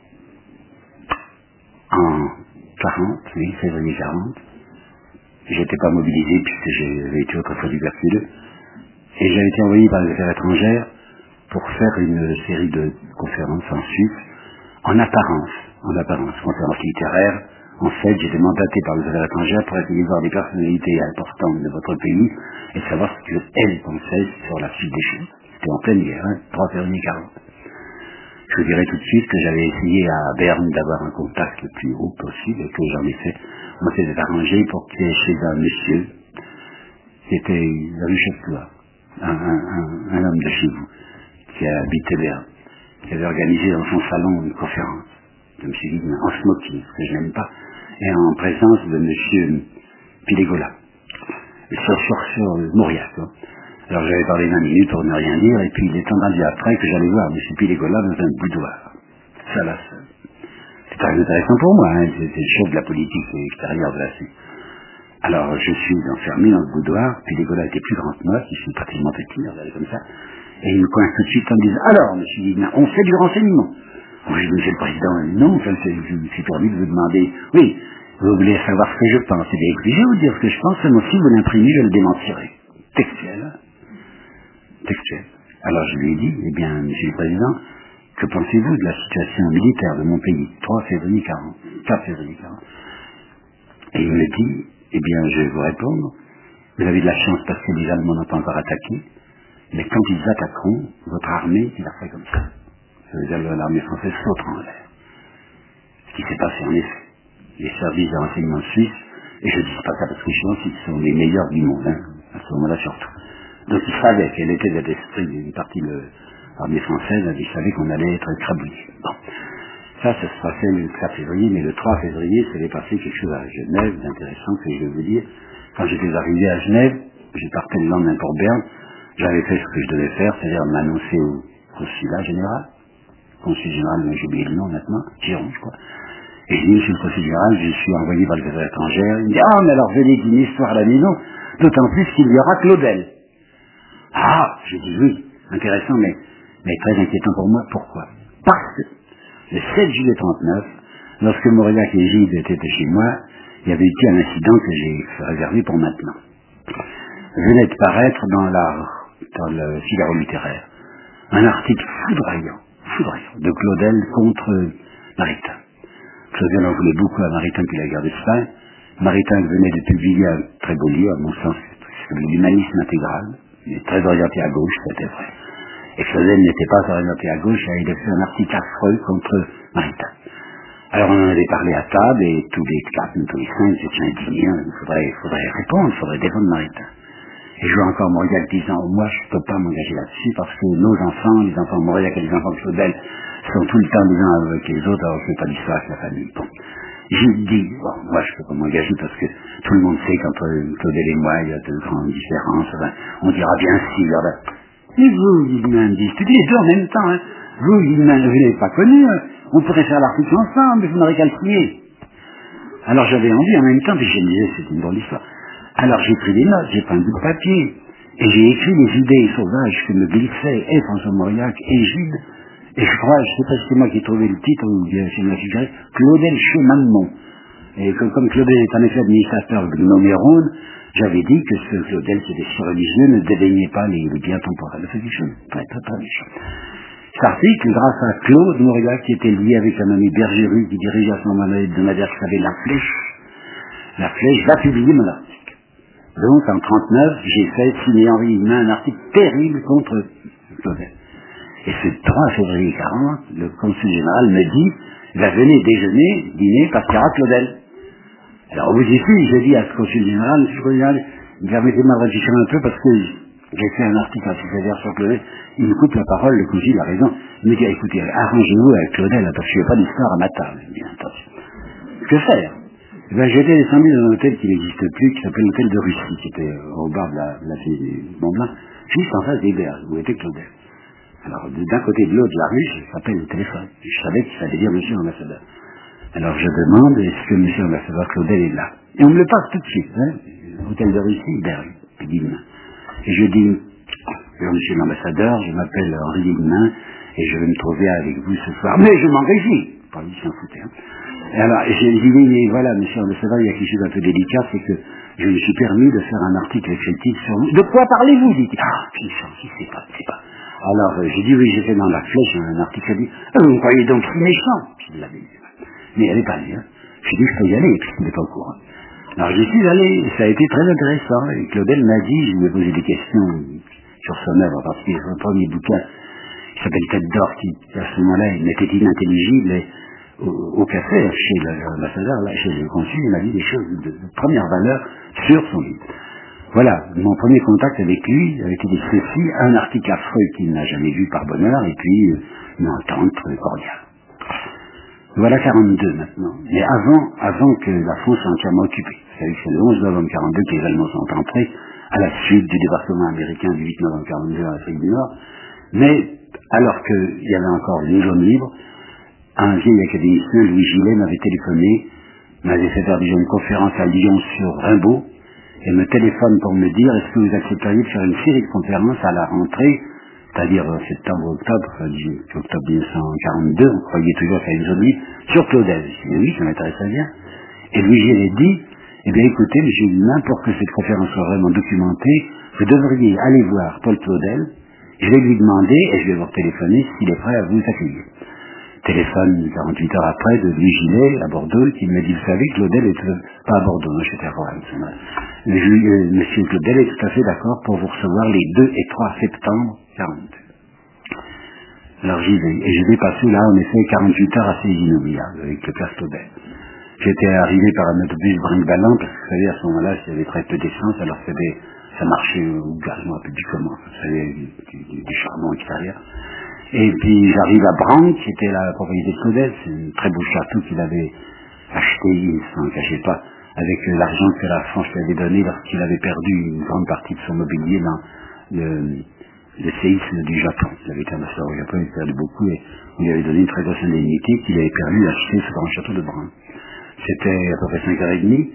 en quarante, oui, février quarante, j'étais pas mobilisé puisque j'avais été autrefois tuberculeux, et j'avais été envoyé par les affaires étrangères pour faire une série de conférences en Suisse, en apparence, en apparence, conférences littéraires. En fait, j'étais mandaté par les affaires étrangères pour essayer de voir des personnalités importantes de votre pays et savoir ce qu'elles pensaient sur la suite des choses. C'était en pleine guerre, hein, trois février quarante. Je vous dirai tout de suite que j'avais essayé à Berne d'avoir un contact le plus haut possible et que j'en ai fait. On s'était arrangé pour qu'il y ait chez un monsieur qui était la rue Châtelois, un, un, un, un homme de chez vous, qui habitait Berne, qui avait organisé dans son salon une conférence. Je me suis dit, en smoking, ce que je n'aime pas, et en présence de monsieur Pilegola, sur, sur, sur Mauriac. Hein. Alors j'avais parlé vingt minutes pour ne rien dire, et puis il est entendu après que j'allais voir monsieur Pilegola dans un boudoir. Ça là, c'est très intéressant pour moi, hein, c'est le chef de la politique extérieure de la Suisse. Alors je suis enfermé dans le boudoir, Pilegola était plus grand que moi, qui suis pratiquement petit, regardez comme ça, et il me coince tout de suite en me disant, alors monsieur Guignan, on fait du renseignement. Moi, je dis, monsieur le président, non, enfin, je me suis permis de vous demander, oui, vous voulez savoir ce que je pense. Eh bien, écoutez, je vais vous dire ce que je pense, seulement si vous l'imprimez, je le démentirai. Textuel, hein. Textuel. Alors, je lui ai dit, eh bien, monsieur le président, que pensez-vous de la situation militaire de mon pays, trois février quarante, quatre février quarante. Et il me dit, eh bien, je vais vous répondre, vous avez de la chance parce que les Allemands n'ont pas encore attaqué, mais quand ils attaqueront, votre armée, il a fait comme ça. Ça veut dire que l'armée française saute en l'air. Ce qui s'est passé en effet. Les services de renseignement suisses, et je ne dis pas ça parce que je pense qu'ils sont les meilleurs du monde, hein, à ce moment-là surtout. Donc ils savaient quel était l'état d'esprit d'une partie de l'armée française, ils savaient qu'on allait être écrabouillé. Bon. Ça, ça se passait le quatre février, mais le trois février, ça allait passer quelque chose à Genève, d'intéressant que je vais vous dire. Quand j'étais arrivé à Genève, j'ai parti le lendemain pour Berne, j'avais fait ce que je devais faire, c'est-à-dire m'annoncer au consulat général, consul général, mais j'ai oublié le nom maintenant, Giron, je crois. Et je dis, monsieur le consul général, je suis envoyé par les affaires étrangères. Il me dit, ah, mais alors venez dîner ce soir à la maison. d'autant plus qu'il y aura Claudel. Ah, j'ai dit oui, intéressant, mais, mais très inquiétant pour moi. Pourquoi? Parce que le sept juillet trente-neuf, lorsque Mauriac et Gide étaient chez moi, il y avait eu un incident que j'ai réservé pour maintenant. Venait de paraître dans, la, dans le Figaro littéraire un article foudroyant, foudroyant de Claudel contre Maritain. Claudel en voulait beaucoup à Maritain puis la guerre d'Espagne. Maritain venait de publier un très beau livre, à mon sens, c'est l'humanisme intégral, il est très orienté à gauche, c'était vrai. Et Claudel n'était pas orienté à gauche, il a fait un article affreux contre Maritain. Alors on en avait parlé à table, et tous les quatre, tous les cinq, c'était indigné, il faudrait, il faudrait répondre, il faudrait défendre Maritain. Et je vois encore Mauriac disant, moi je ne peux pas m'engager là-dessus, parce que nos enfants, les enfants de Mauriac et les enfants de Claudel, sont tout le temps les uns avec les autres, alors je ne fais pas l'histoire avec la famille. Bon. J'ai dit, bon, moi je ne peux pas m'engager parce que tout le monde sait qu'entre Claudel et moi, il y a de grandes différences, enfin, on dira bien sûr. Mais vous, il m'a dit, tu dis les deux en même temps, hein. Vous, il m'a je ne l'avez pas connu, hein. On pourrait faire l'article ensemble, mais vous n'aurez qu'à le signer. Alors j'avais envie en même temps, puis je me disais, c'est une drôle d'histoire. Alors j'ai pris des notes, j'ai pris un bout de papier, et j'ai écrit les idées sauvages que me glissaient et François Mauriac et Gide, et je crois, je ne sais pas si c'est moi qui ai trouvé le titre, ou bien c'est moi qui dirais, Claudel chez Mammon. Et comme, comme Claudel est en effet administrateur de Noméron, j'avais dit que ce Claudel qui était si religieux ne dédaignait pas les, les biens temporels. C'est quelque chose de très très très méchant. Cet article, grâce à Claude Mauriac, qui était lié avec un ami Bergeru, qui dirigeait à ce moment-là hebdomadaire qui s'appelait La Flèche, La Flèche va publier mon article. Donc en trente-neuf, j'ai fait signer Henri Humain un article terrible contre Claudel. Et ce trois février quarante, le consul général me dit, va venez déjeuner, dîner, parce qu'il y aura Claudel. Alors vous ici, je dis à ce consul général, monsieur le consul général, permettez-moi de réfléchir un peu parce que j'ai fait un article assez sévère sur Claudel, il me coupe la parole, le consul a raison, il me dit, écoutez, arrangez-vous avec Claudel, parce que je ne fais pas d'histoire à ma table. Bien, attention. Que faire? Eh bien, j'étais descendu dans un hôtel qui n'existe plus, qui s'appelle l'hôtel de Russie, qui était au bar de la, de la du Mont Blanc, juste en face des berges, où était Claudel. Alors, d'un côté et de l'autre de la rue, je s'appelle le téléphone. Et je savais qu'il fallait dire monsieur l'ambassadeur. Alors je demande, est-ce que monsieur l'ambassadeur Claudel est là? Et on me le passe tout de suite, hein, hôtel de Russie, Berry, Guillemin. Et je dis, monsieur l'ambassadeur, je m'appelle Henri Guillemin, et je vais me trouver avec vous ce soir. Mais je m'en réjouis. Pas lui, s'en foutait, hein. Et alors, j'ai dit, oui, mais voilà, monsieur l'ambassadeur, il y a quelque chose d'un peu délicat, c'est que je me suis permis de faire un article critique sur vous. De quoi parlez-vous, dit-il? Ah, puissant, si c'est pas, c'est pas. Alors, euh, j'ai dit, oui, j'ai fait dans la Flèche un article dit, ah, vous me croyez donc si méchant? Je l'avais dit. Mais elle n'est pas allée, hein. J'ai dit, je peux y aller, puisqu'il n'est pas au courant. Alors, j'y suis allé, ça a été très intéressant, et Claudel m'a dit, je lui ai posé des questions sur son œuvre, en particulier son premier bouquin, qui s'appelle Tête d'or, qui, à ce moment-là, n'était inintelligible, et au, au café, chez l'ambassadeur, là, chez le consul, il m'a dit des choses de, de première valeur sur son livre. Voilà, mon premier contact avec lui avait été ceci, un article affreux qu'il n'a jamais vu par bonheur, et puis euh, une entente cordiale. Voilà quarante-deux maintenant. Mais avant, avant que la France soit entièrement occupée. Vous savez que c'est le onze novembre quarante-deux que les Allemands sont entrés, à la suite du débarquement américain du huit novembre quarante-deux à l'Afrique du Nord. Mais, alors qu'il y avait encore une zone libre, un vieil académicien, Louis Gillet, m'avait téléphoné, m'avait fait faire déjà une conférence à Lyon sur Rimbaud, et me téléphone pour me dire, est-ce que vous accepteriez de faire une série de conférences à la rentrée, c'est-à-dire septembre-octobre, octobre mille neuf cent quarante-deux, on croyait toujours qu'il y avait une zone libre, sur Claudel. Je dis, oui, ça m'intéressait bien. Et Louis Gillet dit, eh bien écoutez, monsieur Guillemin, pour que cette conférence soit vraiment documentée, vous devriez aller voir Paul Claudel, je vais lui demander, et je vais vous téléphoner s'il est prêt à vous accueillir. Téléphone quarante-huit heures après de Louis Gillet à Bordeaux, qui me dit, vous savez, Claudel est pas à Bordeaux, non, j'étais à Rouen. Mais euh, monsieur Claudel est tout à fait d'accord pour vous recevoir les deux et trois septembre quarante-deux. Alors j'y vais, et je vais passer là, en effet, quarante-huit heures assez inoubliables avec le père Claudel. J'étais arrivé par un autobus brinque-ballant, parce que vous savez, à ce moment-là, il y avait très peu d'essence, alors c'était, ça marchait au gaz, je ne me rappelle plus comment, vous savez, du, du, du charbon extérieur. Et puis j'arrive à Branque, qui était la propriété de Claudel, c'est un très beau château qu'il avait acheté, il ne s'en cachait pas, avec l'argent que la France lui avait donné lorsqu'il avait perdu une grande partie de son mobilier dans le, le séisme du Japon. Il avait été ambassadeur au Japon, il avait perdu beaucoup, et on lui avait donné une très grosse indemnité qu'il avait permis d'acheter ce grand château de Branque. C'était à peu près cinq heures trente,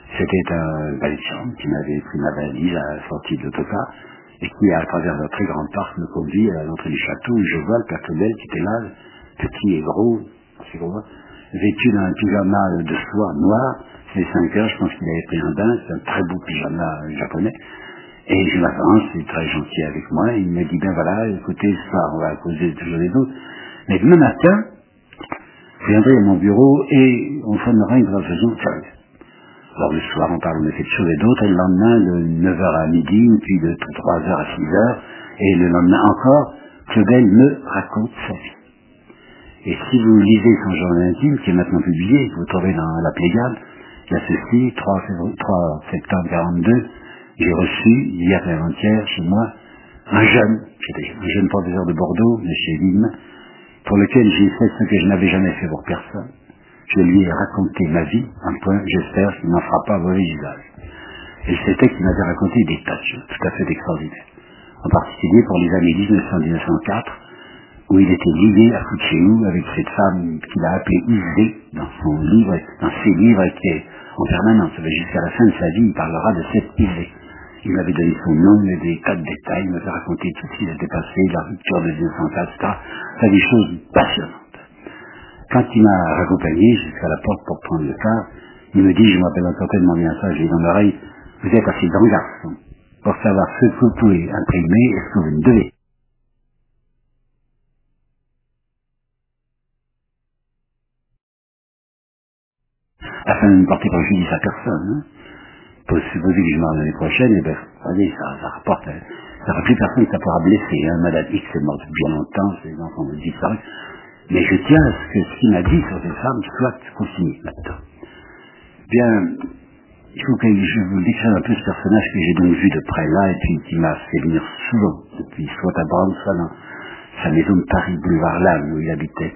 C'était un valet de chambre qui m'avait pris ma valise à la sortie de l'autocar et qui, à travers un très grand parc, me conduit à l'entrée du château où je vois le père Claudel qui était là, petit et gros, assez gros, vêtu d'un pyjama de soie noir. C'est cinq heures, je pense qu'il avait pris un bain, c'est un très beau pyjama japonais. Et je m'avance, il est très gentil avec moi, il me dit, ben voilà, écoutez, ce soir, on va causer toujours les autres. Mais demain matin, je viendrai à mon bureau et on formera une conversation sérieuse. Alors le soir, on parle de quelque chose et d'autre, et le lendemain, de neuf heures à midi, puis de trois heures à six heures, et le lendemain encore, Claudel me raconte sa vie. Et si vous lisez son journal intime, qui est maintenant publié, vous trouvez dans la Pléiade, il y a ceci, trois septembre quarante-deux, j'ai reçu, hier et avant-hier, chez moi, un jeune, j'étais un jeune professeur de Bordeaux, M. Lim, pour lequel j'ai fait ce que je n'avais jamais fait pour personne. Je lui ai raconté ma vie, un point, j'espère qu'il n'en fera pas mauvais usage. Et c'était qu'il m'avait raconté des tas de choses tout à fait extraordinaires. En particulier pour les années dix-neuf cents à dix-neuf cent quatre, où il était lié à Fuchéou avec cette femme qu'il a appelée Isée dans son livre, dans ses livres qui est en permanence. Jusqu'à la fin de sa vie, il parlera de cette Isée. Il m'avait donné son nom, mais des tas de détails, il m'avait raconté tout ce qui s'était passé, la rupture de dix-neuf cent quatre, et cetera. C'est des choses passionnantes. Quand il m'a raccompagné jusqu'à la porte pour prendre le car, il me dit, je m'appelle encore tellement bien ça, j'ai dans l'oreille, vous êtes assez grand garçon pour savoir ce que vous pouvez imprimer et ce que vous ne devez. Afin de ne porter préjudice à personne. Hein. Pour supposer que je meurs l'année prochaine, et ben, allez, ça, ça rapporte, hein. Ça ne plus personne que ça pourra blesser. Hein. Madame X est morte depuis bien longtemps, ses enfants ont disparu. Mais je tiens à ce que ce qu'il m'a dit sur cette femme soit consigné maintenant. Bien, il faut que je vous décrive un peu ce personnage que j'ai donc vu de près là, et puis qui m'a fait venir souvent, depuis soit à Brown, soit dans sa maison de Paris, boulevard Lannes, où il habitait.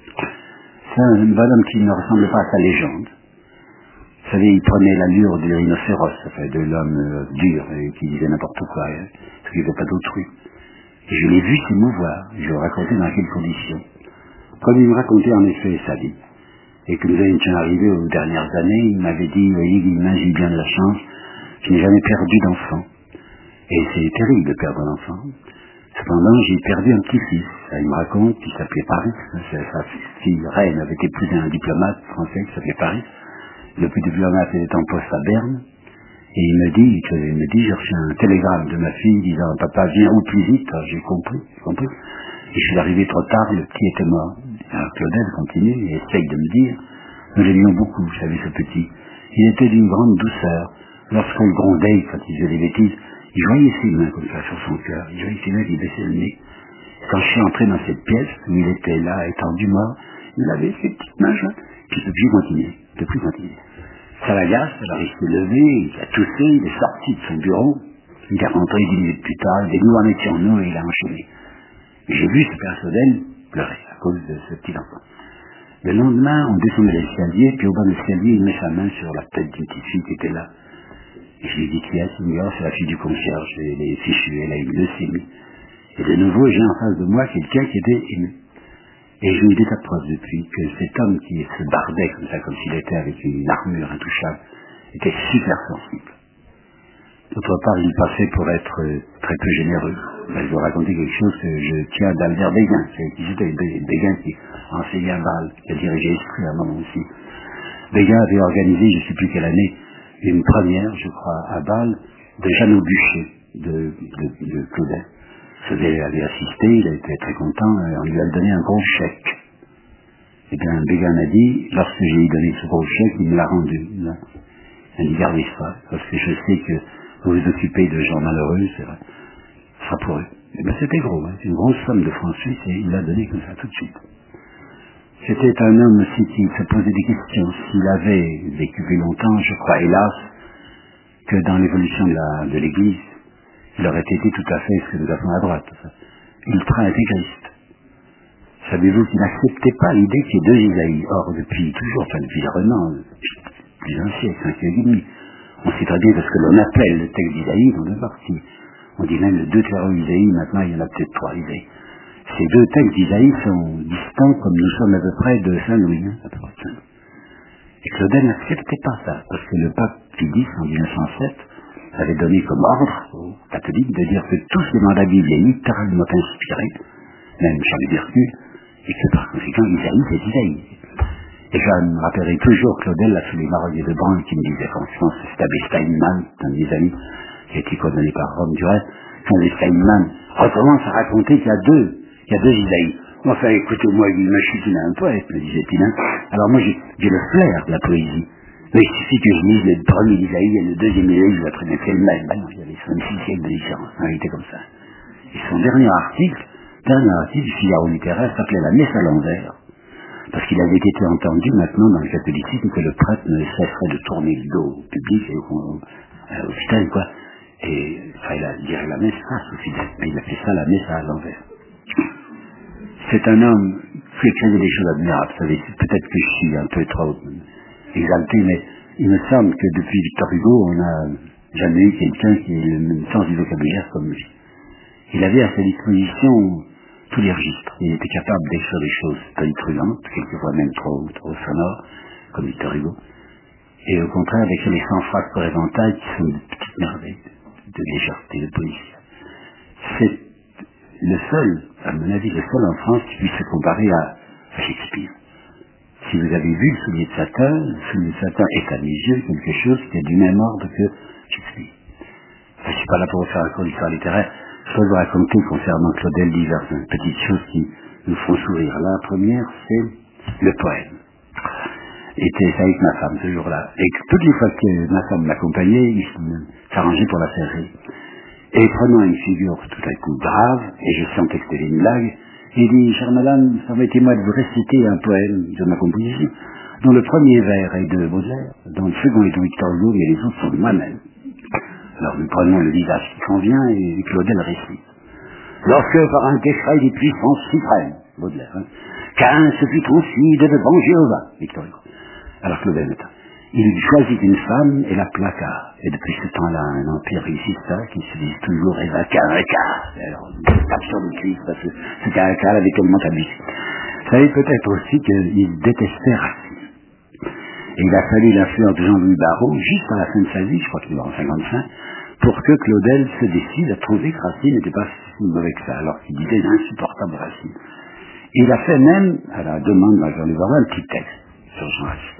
C'est un bonhomme qui ne ressemble pas à sa légende. Vous savez, il prenait l'allure du rhinocéros, enfin, de l'homme euh, dur, et qui disait n'importe quoi, hein, parce qu'il ne faisait pas d'autrui. Et je l'ai vu s'émouvoir, je lui racontais dans quelles conditions. Comme il me racontait en effet sa vie, et que nous étions arrivés aux dernières années, il m'avait dit, vous voyez, Guillemin, j'ai eu bien de la chance, je n'ai jamais perdu d'enfant. Et c'est terrible de perdre un enfant. Cependant, j'ai perdu un petit-fils. Il me raconte qu'il s'appelait Paris. Sa fille reine avait épousé un diplomate français qui s'appelait Paris. Le petit diplomate était en poste à Berne. Et il me dit, il me dit, j'ai reçu un télégramme de ma fille disant, papa, viens au plus vite. Alors, j'ai compris, j'ai compris. Et je suis arrivé trop tard, le petit était mort. Alors Claudel continue et essaye de me dire, nous l'aimions beaucoup, vous savez, ce petit. Il était d'une grande douceur. Lorsqu'on le grondait, quand il faisait des bêtises, il voyait ses mains comme ça sur son cœur. Il voyait ses mains qui baissaient le nez. Quand je suis entré dans cette pièce, où il était là, étendu mort, il avait ses petites mains jointes. Puis il ne peut plus continuer. Il ne peut plus continuer. Ça l'agace, alors il s'est levé, il a toussé, il est sorti de son bureau. Il est rentré dix minutes plus tard, il est nous en étions nous et il a enchaîné. J'ai vu ce père Claudel pleurer à cause de ce petit enfant. Le lendemain, on descend de l'escalier, puis au bas de l'escalier, il met sa main sur la tête d'une petite fille qui était là. Et je lui ai dit, qui est ce gars? C'est la fille du concierge, elle est fichue, elle a une leucémie. Et de nouveau, j'ai en face de moi quelqu'un qui était ému. Et je lui ai des tas de preuves depuis que cet homme qui se bardait comme ça, comme s'il était avec une armure intouchable, était super sensible. D'autre part, il passait pour être très peu généreux. Je vais vous raconter quelque chose que je tiens d'Albert Béguin. C'était Béguin qui enseignait à Bâle, qui a dirigé l'esprit à un moment aussi. Béguin avait organisé, je ne sais plus quelle année, une première, je crois, à Bâle, de Jeannot Bûcher, de, de, de Claudel. Claudel avait assisté, il a été très content, et on lui a donné un gros chèque. Et bien, Béguin m'a dit, lorsque j'ai donné ce gros chèque, il me l'a rendu. Il m'a dit, gardez ça, parce que je sais que vous vous occupez de gens malheureux, c'est vrai. Ce sera pour eux. Et bien, c'était gros, hein. C'est une grosse somme de francs suisses, et il l'a donné comme ça tout de suite. C'était un homme aussi qui se posait des questions. S'il avait vécu plus longtemps, je crois, hélas, que dans l'évolution de, la, de l'Église, il aurait été tout à fait ce que nous avons à droite. Ultra-intégriste. Savez-vous qu'il n'acceptait pas l'idée qu'il y ait deux Isaïe. Or, depuis toujours, enfin depuis le Renan, plus d'un siècle, un siècle et demi, on sait très bien parce que l'on appelle le texte d'Isaïe dans deux parties. On dit même le deux terreaux Isaïe, maintenant il y en a peut-être trois Isaïe. Ces deux textes d'Isaïe sont distants comme nous sommes à peu près de Saint-Louis. Hein, Et Claudel n'acceptait pas ça, parce que le pape Pie en mille neuf cent sept avait donné comme ordre aux catholiques de dire que tout ce qui est dans la Bible est littéralement inspiré, même Charles Bercule, et que par conséquent Isaïe c'est Isaïe. Et je me rappellerai toujours Claudel, là, sous les marronniers de Brand, qui me disait franchement, c'était Abbé Steinman, un de mes amis, qui a été condamné par Rome du reste, quand Abbé Steinman recommence à raconter qu'il y a deux, qu'il y a deux Isaïe. Enfin, écoutez-moi, moi je suis un poète, me disait-il. Hein. Alors moi j'ai, j'ai le flair de la poésie. Mais il suffit que je lise le premier Isaïe et le deuxième Isaïe, je vois très bien que c'est le même. Ben non, il y avait soixante-six siècles de différence, en réalité comme ça. Et son dernier article, dernier article du Figaro littéraire s'appelait La messe à l'envers. Parce qu'il avait été entendu maintenant dans le catholicisme que le prêtre ne cesserait de tourner le dos au public et au, euh, au fidèle, quoi. Et, enfin, il a dirait la messe face au fidèle, mais il a fait ça la messe à l'envers. C'est un homme qui écrivait des choses admirables, vous savez, peut-être que je suis un peu trop exalté, mais il me semble que depuis Victor Hugo, on n'a jamais eu quelqu'un qui ait le même sens du vocabulaire comme lui. Il avait à sa disposition tous les registres. Il était capable d'écrire des choses tonitruantes, quelquefois même trop, trop sonores, comme Victor Hugo. Et au contraire, d'écrire les cent phrases pour éventail qui sont de petites merveilles, de légèreté, de poésie. C'est le seul, à mon avis, le seul en France qui puisse se comparer à Shakespeare. Si vous avez vu le soulier de Satan, le soulier de Satan est à mes yeux quelque chose qui est du même ordre que Shakespeare. Je ne suis pas là pour vous faire un cours d'histoire littéraire. Je peux vous raconter concernant Claudel diverses petites choses qui nous font sourire. La première, c'est le poème. Était ça avec ma femme ce jour-là. Et toutes les fois que ma femme m'accompagnait, il s'arrangeait pour la faire rire. Et prenant une figure tout à coup grave, et je sentais que c'était une blague, il dit, chère madame, permettez-moi de vous réciter un poème de ma composition, dont le premier vers est de Baudelaire, dont le second est de Victor Hugo, mais les autres sont de moi-même. Alors nous prenons le visage qui convient et Claudel récite. Lorsque par un décret des puissances suprêmes, Baudelaire, hein, qu'un se fut conçu de devant Jéhovah, Victor Hugo. Alors Claudel est il choisit une femme et la plaqua. Et depuis ce temps-là, un empire réussista qui se dit toujours Eva Caraca. Alors, tape sur le cuivre parce que ce Caraca avait tellement abusé. Vous savez peut-être aussi qu'il détestait Racine. Et il a fallu l'influence de Jean-Louis Barrault, juste à la fin de sa vie, je crois qu'il est en cinquante-cinq, pour que Claudel se décide à trouver que Racine n'était pas si mauvais que ça, alors qu'il disait insupportable Racine. Et il a fait même, à la demande de Jean-Louis Barrault, un petit texte sur Jean Racine.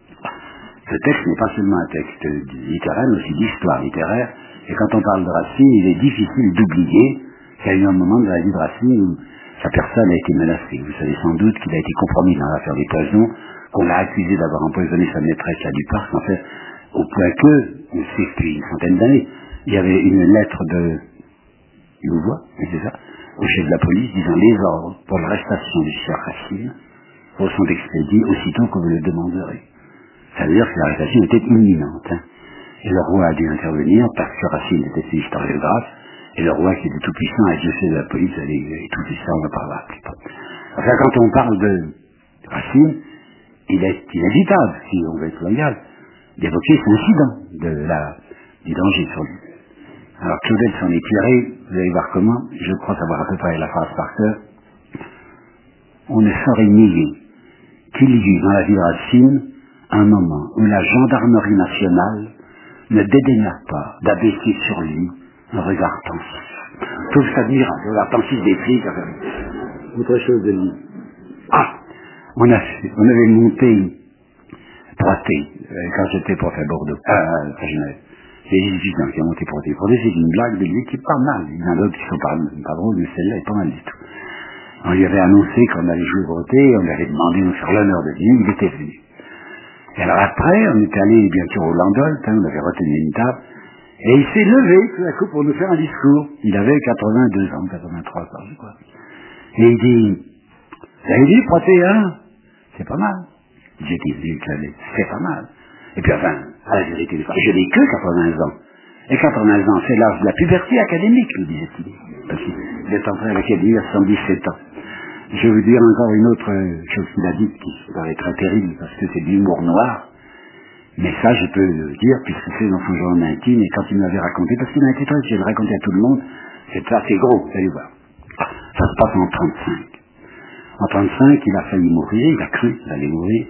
Ce texte n'est pas seulement un texte littéraire, mais aussi d'histoire littéraire, et quand on parle de Racine, il est difficile d'oublier qu'il y a eu un moment dans la vie de Racine où sa personne a été menacée. Vous savez sans doute qu'il a été compromis dans l'affaire des poisons, qu'on l'a accusé d'avoir empoisonné sa maîtresse à du parc, en fait, au point que, on sait depuis une centaine d'années, il y avait une lettre de Louvois, c'est ça, au chef de la police, disant les ordres pour l'arrestation du sieur Racine sont expédiés aussitôt que vous le demanderez. Ça veut dire que l'arrestation était imminente. Hein. Et le roi a dû intervenir parce que Racine était ses historiographe, et le roi qui était tout puissant a dit de la police, et tout ça, on ne parlera plus. Enfin, quand on parle de Racine, il est inévitable, si on veut être loyal, d'évoquer cet incident de la, du danger sur lui. Alors Claudel s'en est tiré, vous allez voir comment, je crois savoir à peu près la phrase par cœur. On ne saurait nier qu'il y eut dans la vie de Racine un moment où la gendarmerie nationale ne dédaigna pas d'abaisser sur lui un regard pensif. Tout ça dire, un regard pensif des flics, enfin, autre chose de lui. Ah, on, a, on avait monté Proté, quand j'étais pour faire Bordeaux, à euh, Genève. Il y a des étudiants qui ont monté Proté. Proté, c'est une blague de lui qui est pas mal. Il y en a d'autres qui sont pas, pas drôles, mais celle-là est pas mal du tout. On lui avait annoncé qu'on allait jouer Proté, on lui avait demandé de nous faire l'honneur de venir, il était venu. Et alors après, on est allé bien sûr au Landolt, hein, on avait retenu une table, et il s'est levé tout à coup pour nous faire un discours. Il avait quatre-vingt-deux ans, quatre-vingt-trois ans, je crois. Et il dit, vous avez vu Proté, hein? C'est pas mal. J'ai dit, c'est pas mal. Et puis enfin, à la vérité, je n'ai que quatre-vingts ans. Et quatre-vingts ans, c'est l'âge de la puberté académique, lui disait-il. Parce qu'il est entré à l'académie à soixante-dix-sept ans. Je vais vous dire encore une autre chose qu'il a dite qui paraît très terrible parce que c'est de l'humour noir. Mais ça, je peux le dire puisque c'est dans son journal intime et quand il m'avait raconté, parce qu'il m'a été très, je le racontais à tout le monde, c'est ça, c'est gros, vous allez voir. Ça se passe en trente-cinq. En trente-cinq, il a failli mourir, il a cru qu'il allait mourir.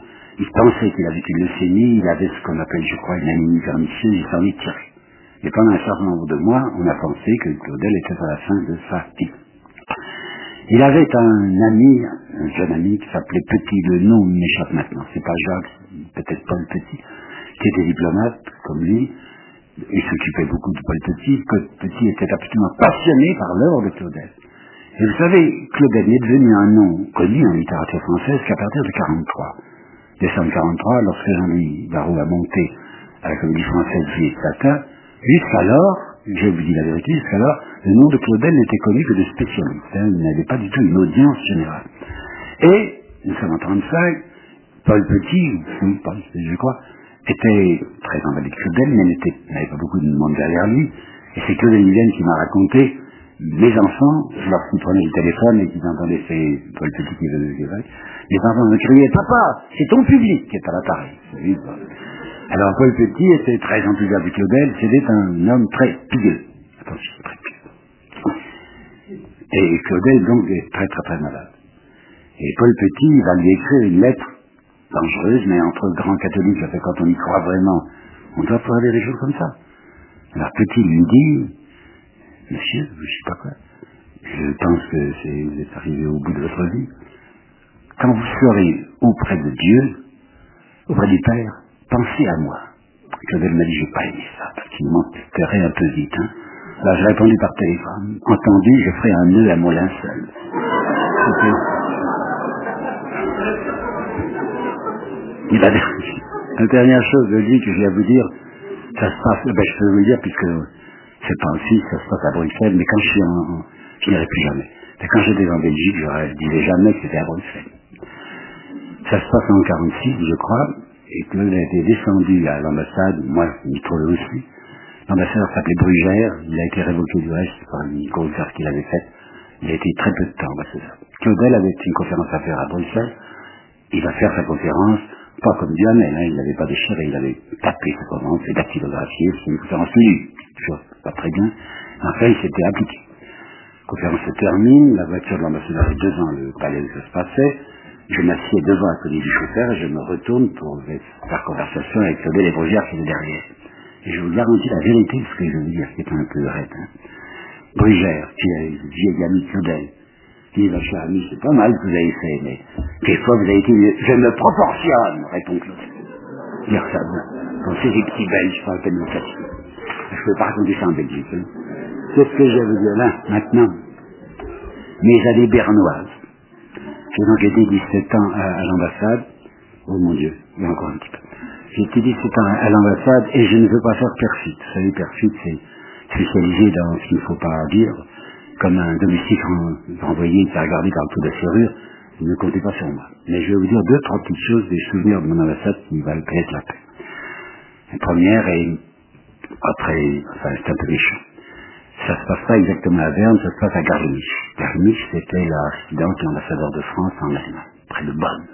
Il pensait qu'il avait une leucémie, il avait ce qu'on appelle, je crois, une anémie pernicieuse, il s'en est tiré. Et pendant un certain nombre de mois, on a pensé que Claudel était à la fin de sa vie. Il avait un ami, un jeune ami qui s'appelait Petit, le nom m'échappe maintenant, c'est pas Jacques, peut-être Paul Petit, qui était diplomate, comme lui. Il s'occupait beaucoup de Paul Petit. Paul Petit était absolument passionné par l'œuvre de Claudel. Et vous savez, Claudel est devenu un nom connu en littérature française qu'à partir de quarante-trois. Décembre quarante-trois, lorsque Jean-Louis Barrault a monté à la Comédie Française Vie et Satin, jusqu'alors, je vous dis la vérité, jusqu'alors, le nom de Claudel n'était connu que de spécialistes. Hein, il n'avait pas du tout une audience générale. Et, nous sommes en trente-cinq, Paul Petit, oui, Paul, je crois, était très emballé de Claudel, mais n'avait pas beaucoup de monde derrière lui. Et c'est Claudel Mylène qui m'a raconté, mes enfants, lorsqu'ils prenaient le téléphone et qu'ils entendaient ces Paul Petit qui venait de Québec, les enfants me criaient « Papa, c'est ton public qui est à l'appareil ». Alors Paul Petit était très enthousiaste de Claudel, c'était un homme très pieux. Attention, très pieux. Et Claudel donc est très très très malade. Et Paul Petit va lui écrire une lettre dangereuse, mais entre grands catholiques, ça fait quand on y croit vraiment, on doit pouvoir dire des choses comme ça. Alors Petit lui dit, monsieur, je sais pas quoi, je pense que c'est, vous êtes arrivé au bout de votre vie. Quand vous serez auprès de Dieu, auprès du Père, pensez à moi. Claudel m'a dit, j'ai pas aimé ça, parce qu'il m'enterrait un peu vite. Hein. Là, j'ai répondu par téléphone. Entendu, je ferai un nœud à mon linceul. C'était... Et la, la dernière chose de lui que j'ai à vous dire, ça se passe, ben je peux vous le dire puisque c'est pas aussi, ça se passe à Bruxelles, mais quand je suis en, en je n'irai plus jamais. Mais quand j'étais en Belgique, je ne disais jamais que c'était à Bruxelles. Ça se passe en quarante-six, je crois, et Claude a été descendu à l'ambassade, moi, je m'y trouvais aussi. L'ambassadeur s'appelait Brugère, il a été révoqué du reste par une grosse affaire qu'il avait faite. Il a été très peu de temps ambassadeur. Claudel avait une conférence à faire à Bruxelles, il va faire sa conférence, pas comme Duhamel, hein, il n'avait pas déchiré, il avait tapé sa conférence, c'est dactylographié, c'est une conférence nulle, toujours pas très bien. Enfin, il s'était appliqué. La conférence se termine, la voiture de l'ambassadeur est devant le palais où ça se passait, je m'assieds devant la colline du chauffeur et je me retourne pour faire conversation avec Claudel et Brugère qui est derrière. Et je vous garantis la vérité de ce que je veux dire, qui est un peu raide. Hein. Brugère, qui est vieille amie Claudel, qui dit, ma chère amie, c'est pas mal ce que vous avez fait, mais quelquefois vous avez été mieux. Je me proportionne, répond Claudel. Dire ça, quand c'est des petits Belges, pas la peine de me casser. Je ne peux pas raconter ça en Belgique. Hein. Qu'est-ce que je veux dire là, maintenant? Mes années bernoises. J'ai donc été dix-sept ans à, à l'ambassade. Oh mon Dieu, il y a encore un petit peu. J'ai été dix-sept ans à l'ambassade et je ne veux pas faire perfide. Vous savez, perfide, c'est spécialisé dans ce qu'il ne faut pas dire. Comme un domestique renvoyé qui a regardé par le trou de la serrure, ne comptez pas sur moi. Mais je vais vous dire deux, trois petites choses des souvenirs de mon ambassade qui valent peut-être la peine. La première est pas très, enfin c'est un peu méchant. Ça se passe pas exactement à Berne, ça se passe à Garmisch. Garmisch, c'était la résidence de l'ambassadeur de France en Allemagne, près de Bonn.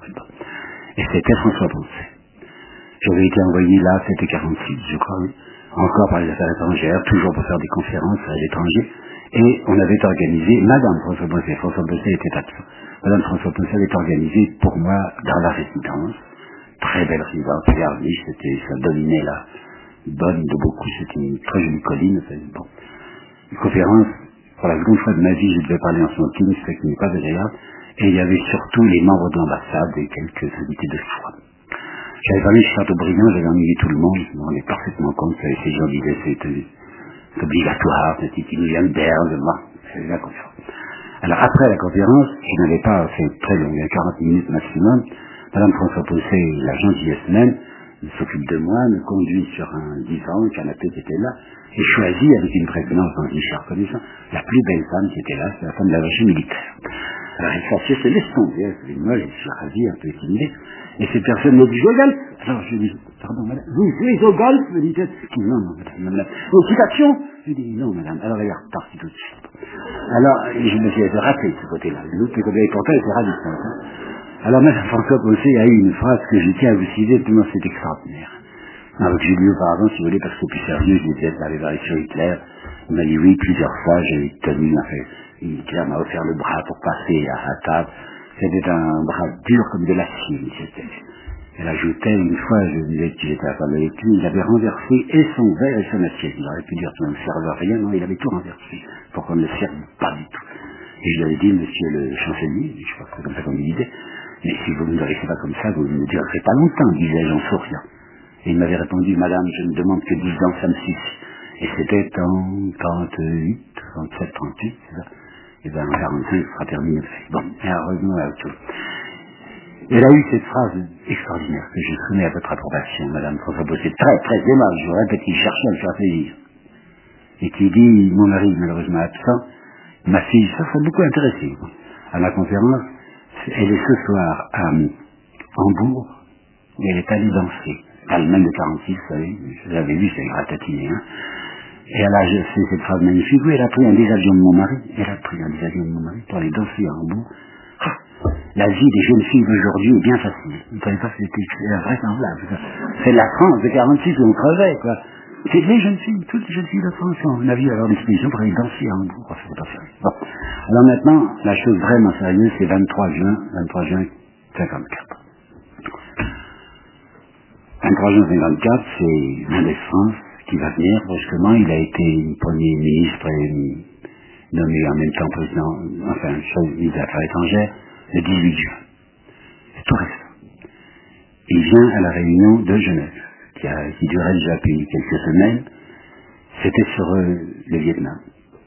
Et c'était François Poncet. J'avais été envoyé là, c'était quarante-six, je crois, oui, encore par les affaires étrangères, toujours pour faire des conférences à l'étranger. Et on avait organisé, Madame François Poncet, François Poncet était absent, Madame François Poncet avait organisé pour moi dans la résidence, très belle résidence, Garmisch, c'était, ça dominait la Bonne de beaucoup, c'était une très jolie colline, enfin, bon. Une conférence, pour la seconde fois de ma vie, je devais parler en smoking, ce qui n'est pas agréable, et il y avait surtout les membres de l'ambassade et quelques invités de choix. J'avais parlé de Chateaubriand, j'avais ennuyé tout le monde, je me rendais parfaitement compte que ces gens disaient c'était obligatoire, c'était qui nous vient de Berne, moi, j'avais la conférence. Alors après la conférence, je n'avais pas fait très long, il y a quarante minutes maximum, Madame François Poncet, la gentillesse même, s'occupe de moi, me conduit sur un divan, le canapé qui était là, et choisit avec une prévenance dans une charte connaissant la plus belle femme qui était là, c'est la femme de la vache militaire. Alors elle s'assied, se laisse tomber, moi je suis ravi, un peu intimidé, et cette personne me dit, je golf. Alors je dis, pardon madame, vous jouez au golf, me dit-elle. Je dis, non, non madame, madame. Vos citations? Je dis, non madame, alors elle est repartie tout de suite. Alors je me suis raté de ce côté-là, l'autre côté, pourtant elle était ravie. Alors Madame François Poncet a eu une phrase que je tiens à vous citer, tellement c'est extraordinaire. Alors que j'ai lu auparavant, si vous voulez, parce que c'est plus sérieux, je disais, ça avait varié sur Hitler. Il m'a dit oui, plusieurs fois, j'ai tenu, enfin, Hitler m'a offert le bras pour passer à la table. C'était un bras dur comme de l'acier, c'était. Elle ajoutait, une fois, je disais que j'étais à table avec lui, il avait renversé et son verre et son assiette. Il aurait pu dire, tu ne me serves rien, non, il avait tout renversé. Pourquoi ne le serve pas du tout? Et je lui avais dit, monsieur le chancelier, je crois que c'est comme ça qu'on lui disait, mais si vous ne me laissez pas comme ça, vous ne me durerez pas longtemps, disais-je en souriant. Et il m'avait répondu, madame, je ne demande que dix ans, ça me suffit. Et c'était en trente-huit, trente-sept, trente-huit, c'est ça. Et bien en quarante-cinq, ce sera terminé. Bon, et revenons à autre chose. Elle a eu cette phrase extraordinaire que je soumets à votre approbation, madame François Bosset, très très aimable, je répète, qu'il cherchait à me faire plaisir. Et qui dit, mon mari malheureusement absent, ma fille, ça serait beaucoup intéressé à ma conférence, elle est ce soir à Hambourg, et elle est allée danser. Allemagne de quarante-six, vous savez, je l'avais vu, c'est gratatiné, hein. Et elle a fait cette phrase magnifique, oui, elle a pris un des avions de mon mari, elle a pris un des avions de mon mari pour aller danser à Hambourg. Ah, la vie des jeunes filles d'aujourd'hui est bien facile. Vous ne savez pas que c'était invraisemblable. C'est la France de quarante-six où on crevait, quoi. C'est les jeunes filles, toutes les jeunes filles de France ont avis à leur disposition pour aller danser à Hambourg. Oh, c'est pas sérieux. Bon. Alors maintenant, la chose vraiment sérieuse, c'est vingt-trois juin, vingt-trois juin cinquante-quatre. vingt-trois juin cinquante-quatre, c'est Mendès France qui va venir, brusquement. Il a été Premier ministre et nommé en même temps président, enfin, ministre des Affaires étrangères, le dix-huit juin. C'est tout récent. Il vient à la réunion de Genève, qui, a, qui durait déjà depuis quelques semaines. C'était sur euh, le Vietnam.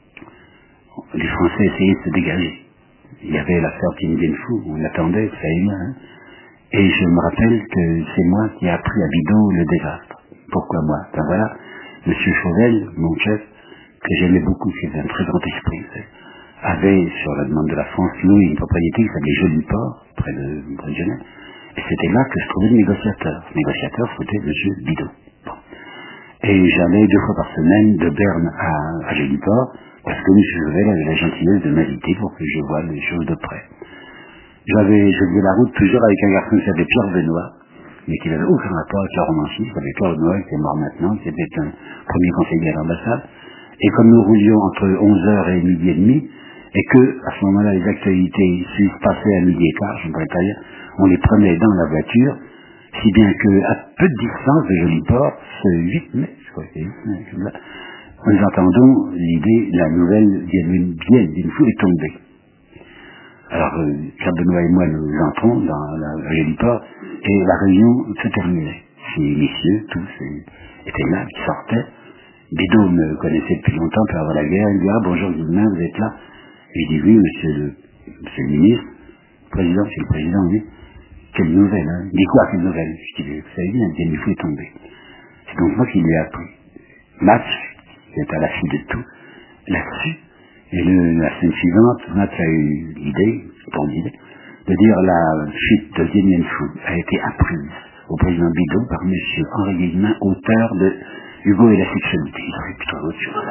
Les Français essayaient de se dégager. Il y avait l'affaire Dien Bien Phu, on attendait, vous savez bien, hein. Et je me rappelle que c'est moi qui ai appris à Bidot le désastre. Pourquoi moi? Ben voilà, Monsieur Chauvel, mon chef, que j'aimais beaucoup, qui était un très grand esprit, avait, sur la demande de la France, loué une propriété qui s'appelait Joli-Port, près de, près de Genève, et c'était là que je trouvais le négociateur. Le négociateur, c'était Monsieur Bidot. Bon. Et j'allais deux fois par semaine de Berne à, à Joli-Port, parce que Monsieur Chauvel avait la gentillesse de m'inviter pour que je voie les choses de près. J'avais, je faisais la route toujours avec un garçon qui s'appelait Pierre Benoît, mais qui n'avait aucun rapport avec la romancier, qui s'appelait Pierre Benoît, qui est mort maintenant, qui était un premier conseiller à l'ambassade. Et comme nous roulions entre onze heures et midi et demi, et que, à ce moment-là, les actualités suisses passaient à midi et quart, je ne pourrais pas dire, on les prenait dans la voiture, si bien que, à peu de distance de Joli-Port, ce huit mai, je crois que c'est huit mai, comme là, nous entendons l'idée, la nouvelle Dien Bien Phu est tombée. Alors, euh, Pierre Benoît et moi, nous entrons dans la Joli-Port, et la réunion se terminait. Ces messieurs, tous, étaient là, qui sortaient. Bidot me connaissait depuis longtemps, puis avant la guerre, il dit, ah, bonjour Guillemin, vous êtes là? Et il dit, oui, monsieur le, monsieur le ministre, président, c'est le président, oui. Quelle nouvelle, hein? Il dit, quoi, quelle nouvelle? Je dis, vous savez bien, Dien Bien Phu est tombé. C'est donc moi qui lui ai appris. Match, qui est à la suite de tout, là-dessus. Et le, la semaine suivante, Match a eu l'idée, ton idée, de dire la chute de Dien Bien Phu a été apprise au président Bidot par monsieur Henri Guillemin, auteur de Hugo et la sexualité. Il aurait plutôt autre chose.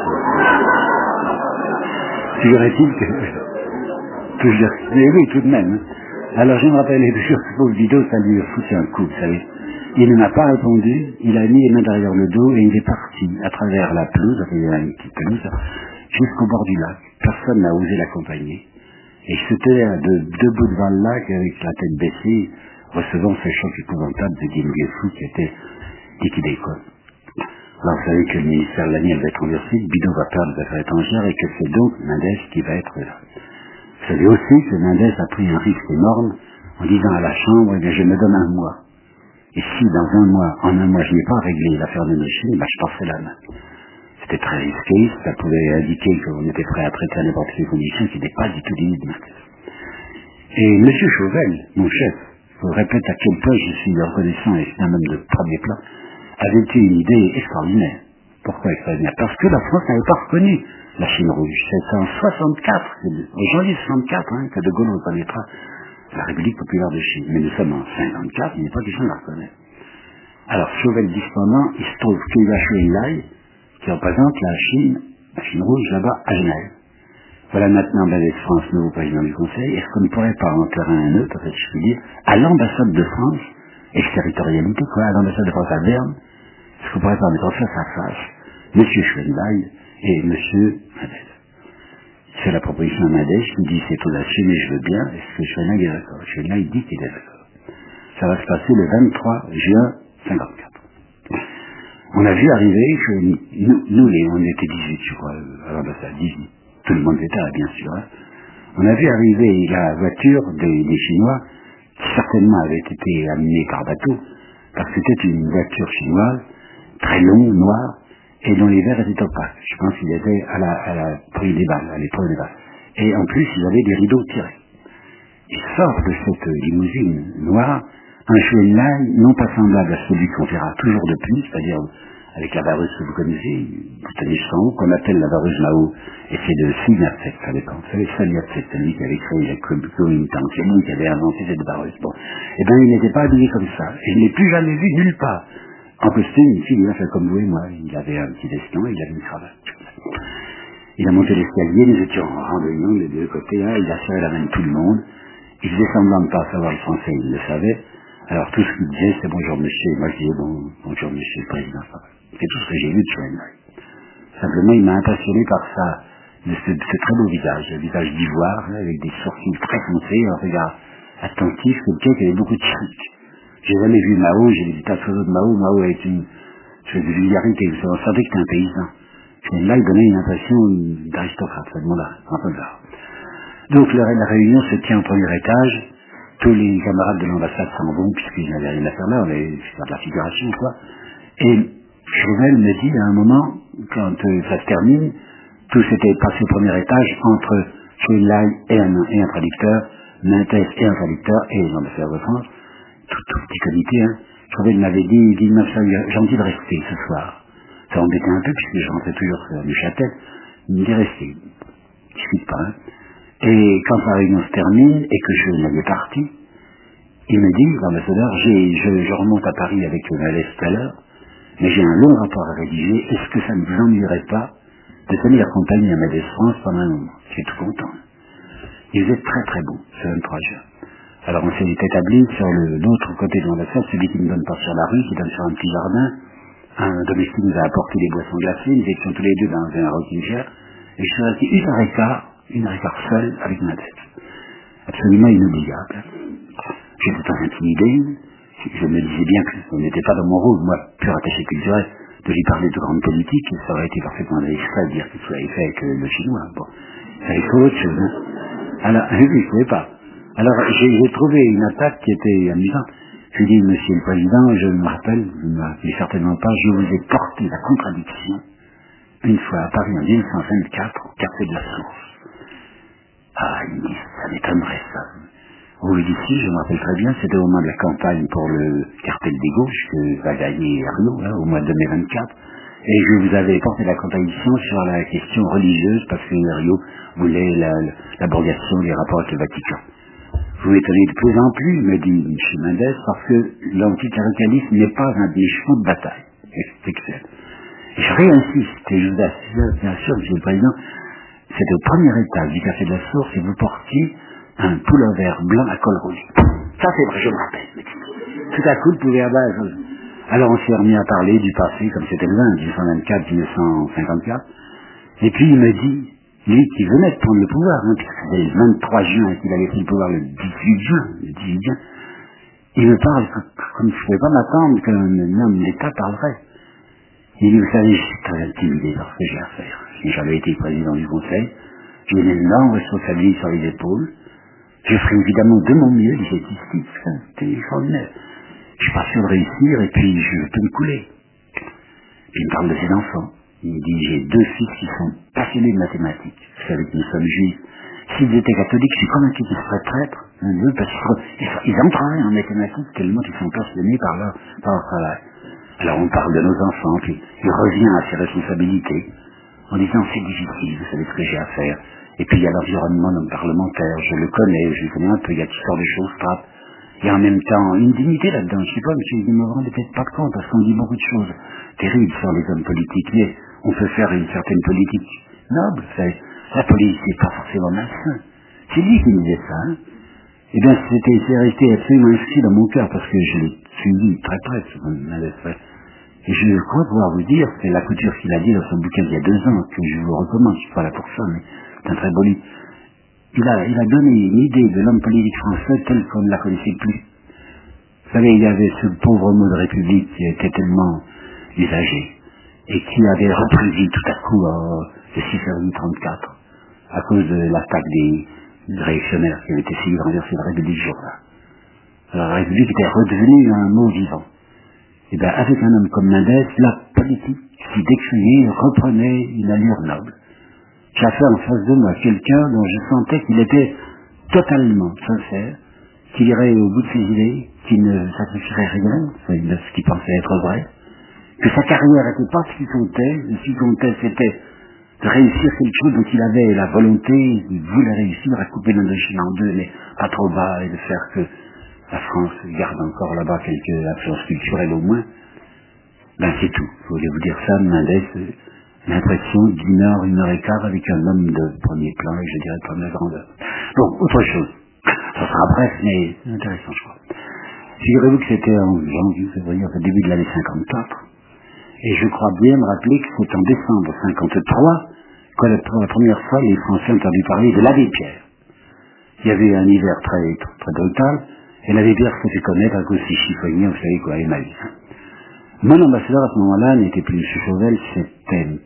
Figurait-il que... que je... Mais oui, tout de même. Alors je me rappelle, et sur ce pauvre Bidot, ça lui a foutu un coup, vous savez. Il ne m'a pas répondu, il a mis les mains derrière le dos et il est parti à travers la pelouse, il y a une petite pelouse, jusqu'au bord du lac. Personne n'a osé l'accompagner. Et je j'étais de, debout devant le lac avec la tête baissée, recevant ce choc épouvantable de Dien Bien Phu qui était liquidé, quoi. Alors vous savez que le ministère de l'année va être renversé, Bidot va perdre les affaires étrangères et que c'est donc Mendès qui va être là. Vous savez aussi que Mendès a pris un risque énorme en disant à la Chambre, eh bien je me donne un mois. Et si dans un mois, en un mois, je n'ai pas réglé l'affaire de Indochine, ben je passerai la main. C'était très risqué, ça pouvait indiquer qu'on était prêt à traiter à n'importe quelle condition qui n'était pas du tout l'idée de Mendès. Et M. Chauvel, mon chef, je vous répète à quel point je suis reconnaissant, et c'est un homme de premier plan, avait eu une idée extraordinaire. Pourquoi extraordinaire? Parce que la France n'avait pas reconnu la Chine rouge. C'est en soixante-quatre, en janvier soixante-quatre, hein, que De Gaulle reconnaîtra la République populaire de Chine. Mais nous sommes en cinquante-quatre, il n'est pas question de la reconnaître. Alors, Chauvel dit cependant, il se trouve qu'il y a Chou Enlai, qui représente la Chine, la Chine rouge là-bas à Genève. Voilà maintenant Mendès France, nouveau président du Conseil. Est-ce qu'on ne pourrait pas en terrain un neutre, peut-être je puis dire, à l'ambassade de France, exterritorialité, quoi, à l'ambassade de France à Berne, est-ce qu'on ne pourrait pas mettre face à face M. Chou Enlai et M. Mendès? C'est la proposition à Mendès qui dit c'est audacieux, mais je veux bien. Est-ce que Chou Enlai est d'accord? Chou Enlai dit qu'il est d'accord. Ça va se passer le vingt-trois juin cinquante-quatre. On a vu arriver, que nous, nous les, on était dix-huit, je crois, à l'ambassade, dix-huit. Tout le monde était là, bien sûr. Hein. On a vu arriver la voiture des, des Chinois, qui certainement avait été amenée par bateau, parce que c'était une voiture chinoise, très longue, noire, et dont les verres étaient opaques. Je pense qu'ils étaient à la, à la prise des balles, à l'épreuve des balles. Et en plus, ils avaient des rideaux tirés. Il sort de cette limousine noire un Chouenlai non pas semblable à celui qu'on verra toujours depuis, c'est-à-dire avec la vareuse que vous connaissez, vous tenez son haut, qu'on appelle la vareuse Mao, et c'est de Sun Yat-sen, ça dépend. Vous savez, Sun Yat-sen, c'est lui qui avait créé la Kuomintang, c'est lui qui avait inventé cette vareuse. Bon. Eh bien, il n'était pas habillé comme ça, et je ne l'ai plus jamais vu nulle part. En costume, une fille, il a fait comme vous et moi, il avait un petit veston, il avait une cravate. Il a monté l'escalier, nous étions en rang de union des deux côtés, hein, il a serré la main de tout le monde, il faisait semblant de ne pas savoir le français, il le savait. Alors tout ce qu'il disait, c'est bonjour monsieur. Moi je disais bon, bonjour monsieur le président. C'est tout ce que j'ai vu de Chouenlai. Simplement, il m'a impressionné par ça, de ce, ce très beau visage, un visage d'ivoire, avec des sourcils très foncés, un regard attentif, quelqu'un qui avait beaucoup de chic. J'ai jamais vu Mao, j'ai vu des tas de photos de Mao. Mao est une espèce de vulgarité, vous sentait que c'était un paysan. Chouenlai, il donnait une impression d'aristocrate, ça demande un peu bizarre. Donc la, la réunion se tient au premier étage. Tous les camarades de l'ambassade s'en vont, puisqu'ils n'avaient rien à faire là, on allait faire de la figuration, quoi. Et Chauvel me dit à un moment, quand euh, ça se termine, tout s'était passé au premier étage entre Chouenlai et un, et un traducteur, Mintès et un traducteur, et l'ambassadeur de France, tout, tout petit comité, hein. Chauvel m'avait dit, il dit, j'ai envie de rester ce soir. Ça m'embêtait un peu, puisque je rentrais toujours à Neuchâtel. Il me dit, restez. Je discute pas, hein. Et quand la réunion se termine, et que je n'avais parti, il me dit, l'ambassadeur, j'ai, je, je remonte à Paris avec Malès tout à l'heure, mais j'ai un long rapport à rédiger, est-ce que ça ne vous ennuierait pas de tenir compagnie à Malès France pendant un moment? Je suis tout content. Il faisait très très beau, ce vingt-trois juin. Alors on s'est établi sur le, l'autre côté de l'ambassade, celui qui ne donne pas sur la rue, qui donne sur un petit jardin. Un domestique nous a apporté des boissons glacées, nous étions tous les deux dans un rocking chair, et je suis resté une heure et quart, une heure et quart seul avec ma tête. Absolument inoubliable. J'étais pas intimidé, je me disais bien que ce n'était pas dans mon rôle, moi, pur attaché culturel, de lui parler de grande politique, et ça aurait été parfaitement extrait de dire que tout avait fait avec le chinois. Bon, ça avait fait autre chose. Hein. Alors, je ne savais pas. Alors, j'ai, j'ai trouvé une attaque qui était amusante. Je lui ai dit, monsieur le président, je me rappelle, vous ne me rappelez certainement pas, je vous ai porté la contradiction, une fois à Paris en mille neuf cent vingt-quatre, au quartier de la Source. Ah, il me dit, ça m'étonnerait ça. Vous lui dites, si, je me rappelle très bien, c'était au moment de la campagne pour le cartel des gauches que va gagner Rio, hein, au mois de mai vingt-quatre, et je vous avais porté la contradiction sur la question religieuse, parce que Rio voulait la, la, l'abrogation des rapports avec le Vatican. Vous m'étonnez de plus en plus, me dit M. Mendès, parce que l'anticléricalisme n'est pas un des chevaux de bataille. C'est excellent. Je réinsiste, et je vous assure, bien sûr, M. le Président, c'était au premier étage du Café de la Source, et vous portiez un pullover blanc à col rouge. Ça c'est vrai, je me rappelle. Tout à coup, vous pouvez avoir... Alors on s'est remis à parler du passé, comme c'était le vingt, mille neuf cent vingt-quatre, mille neuf cent cinquante-quatre, et puis il me dit, lui qui venait de prendre le pouvoir, hein, puisque c'était le vingt-trois juin qu'il avait pris le pouvoir le dix-huit juin, le dix-huit juin, il me parle comme je ne pouvais pas m'attendre qu'un homme d'État parlerait. Il dit, vous savez, je suis très intimidé par ce que j'ai à faire. J'avais été président du Conseil, j'ai une énorme responsabilité sur les épaules, je ferai évidemment de mon mieux, disait ici, c'était extraordinaire. Je suis pas sûr de réussir, et puis je peux me couler. Puis il me parle de ses enfants. Il me dit, j'ai deux fils qui sont passionnés de mathématiques. Vous savez que nous sommes juifs. S'ils étaient catholiques, je suis convaincu qu'ils seraient prêtres, un d'eux, parce qu'ils entreraient en mathématiques tellement ils sont passionnés par leur, par leur travail. Alors on parle de nos enfants, puis il revient à ses responsabilités, en disant, c'est difficile, vous savez ce que j'ai à faire. Et puis il y a l'environnement parlementaire, je le connais, je le connais un peu, il y a toutes sortes de choses, frappe. Il y a en même temps une dignité là-dedans, je sais pas, monsieur, il ne me rend peut-être pas compte, parce qu'on dit beaucoup de choses terribles sur les hommes politiques, mais on peut faire une certaine politique noble, c'est, la politique n'est pas forcément malsain. C'est lui qui me disait ça, hein. Eh bien, c'était, c'est resté absolument inscrit dans mon cœur, parce que je l'ai suivi très près, ce qu'on m'avait fait. Et je crois pouvoir vous dire, c'est la couture qu'il a dit dans son bouquin il y a deux ans, que je vous recommande, je suis pas là pour ça, mais c'est un très beau livre. Il a, il a donné une idée de l'homme politique français tel qu'on ne la connaissait plus. Vous savez, il y avait ce pauvre mot de République qui était tellement usagé et qui avait repris vie tout à coup euh, le six février trente-quatre à cause de l'attaque des, des réactionnaires qui avaient essayé de renverser la République ce jour-là. Alors la République était redevenue un mot vivant. Et bien avec un homme comme Mendes, la politique qui décriait reprenait une allure noble. J'avais en face de moi quelqu'un dont je sentais qu'il était totalement sincère, qu'il irait au bout de ses idées, qu'il ne sacrifierait rien de ce qu'il pensait être vrai, que sa carrière n'était pas ce qui comptait, ce qui comptait c'était de réussir quelque chose dont il avait la volonté, il voulait réussir à couper l'Indochine en deux, mais pas trop bas, et de faire que la France garde encore là-bas quelques influences culturelles au moins. Ben c'est tout. Je voulais vous dire ça, Mendes, l'impression d'une heure, une heure et quart avec un homme de premier plan, et je dirais de première grandeur. Bon, autre chose. Ça sera bref, mais c'est intéressant, je crois. Figurez-vous que c'était en janvier, février, au début de l'année cinquante-quatre, et je crois bien me rappeler que c'est en décembre cinquante-trois que pour la première fois les Français ont entendu parler de l'abbé Pierre. Il y avait un hiver très, très brutal, et l'abbé Pierre s'est fait connaître à cause de ses chiffonniers, vous savez quoi, et ma vie. Mon ambassadeur à ce moment-là n'était plus M. Chauvel, c'était M.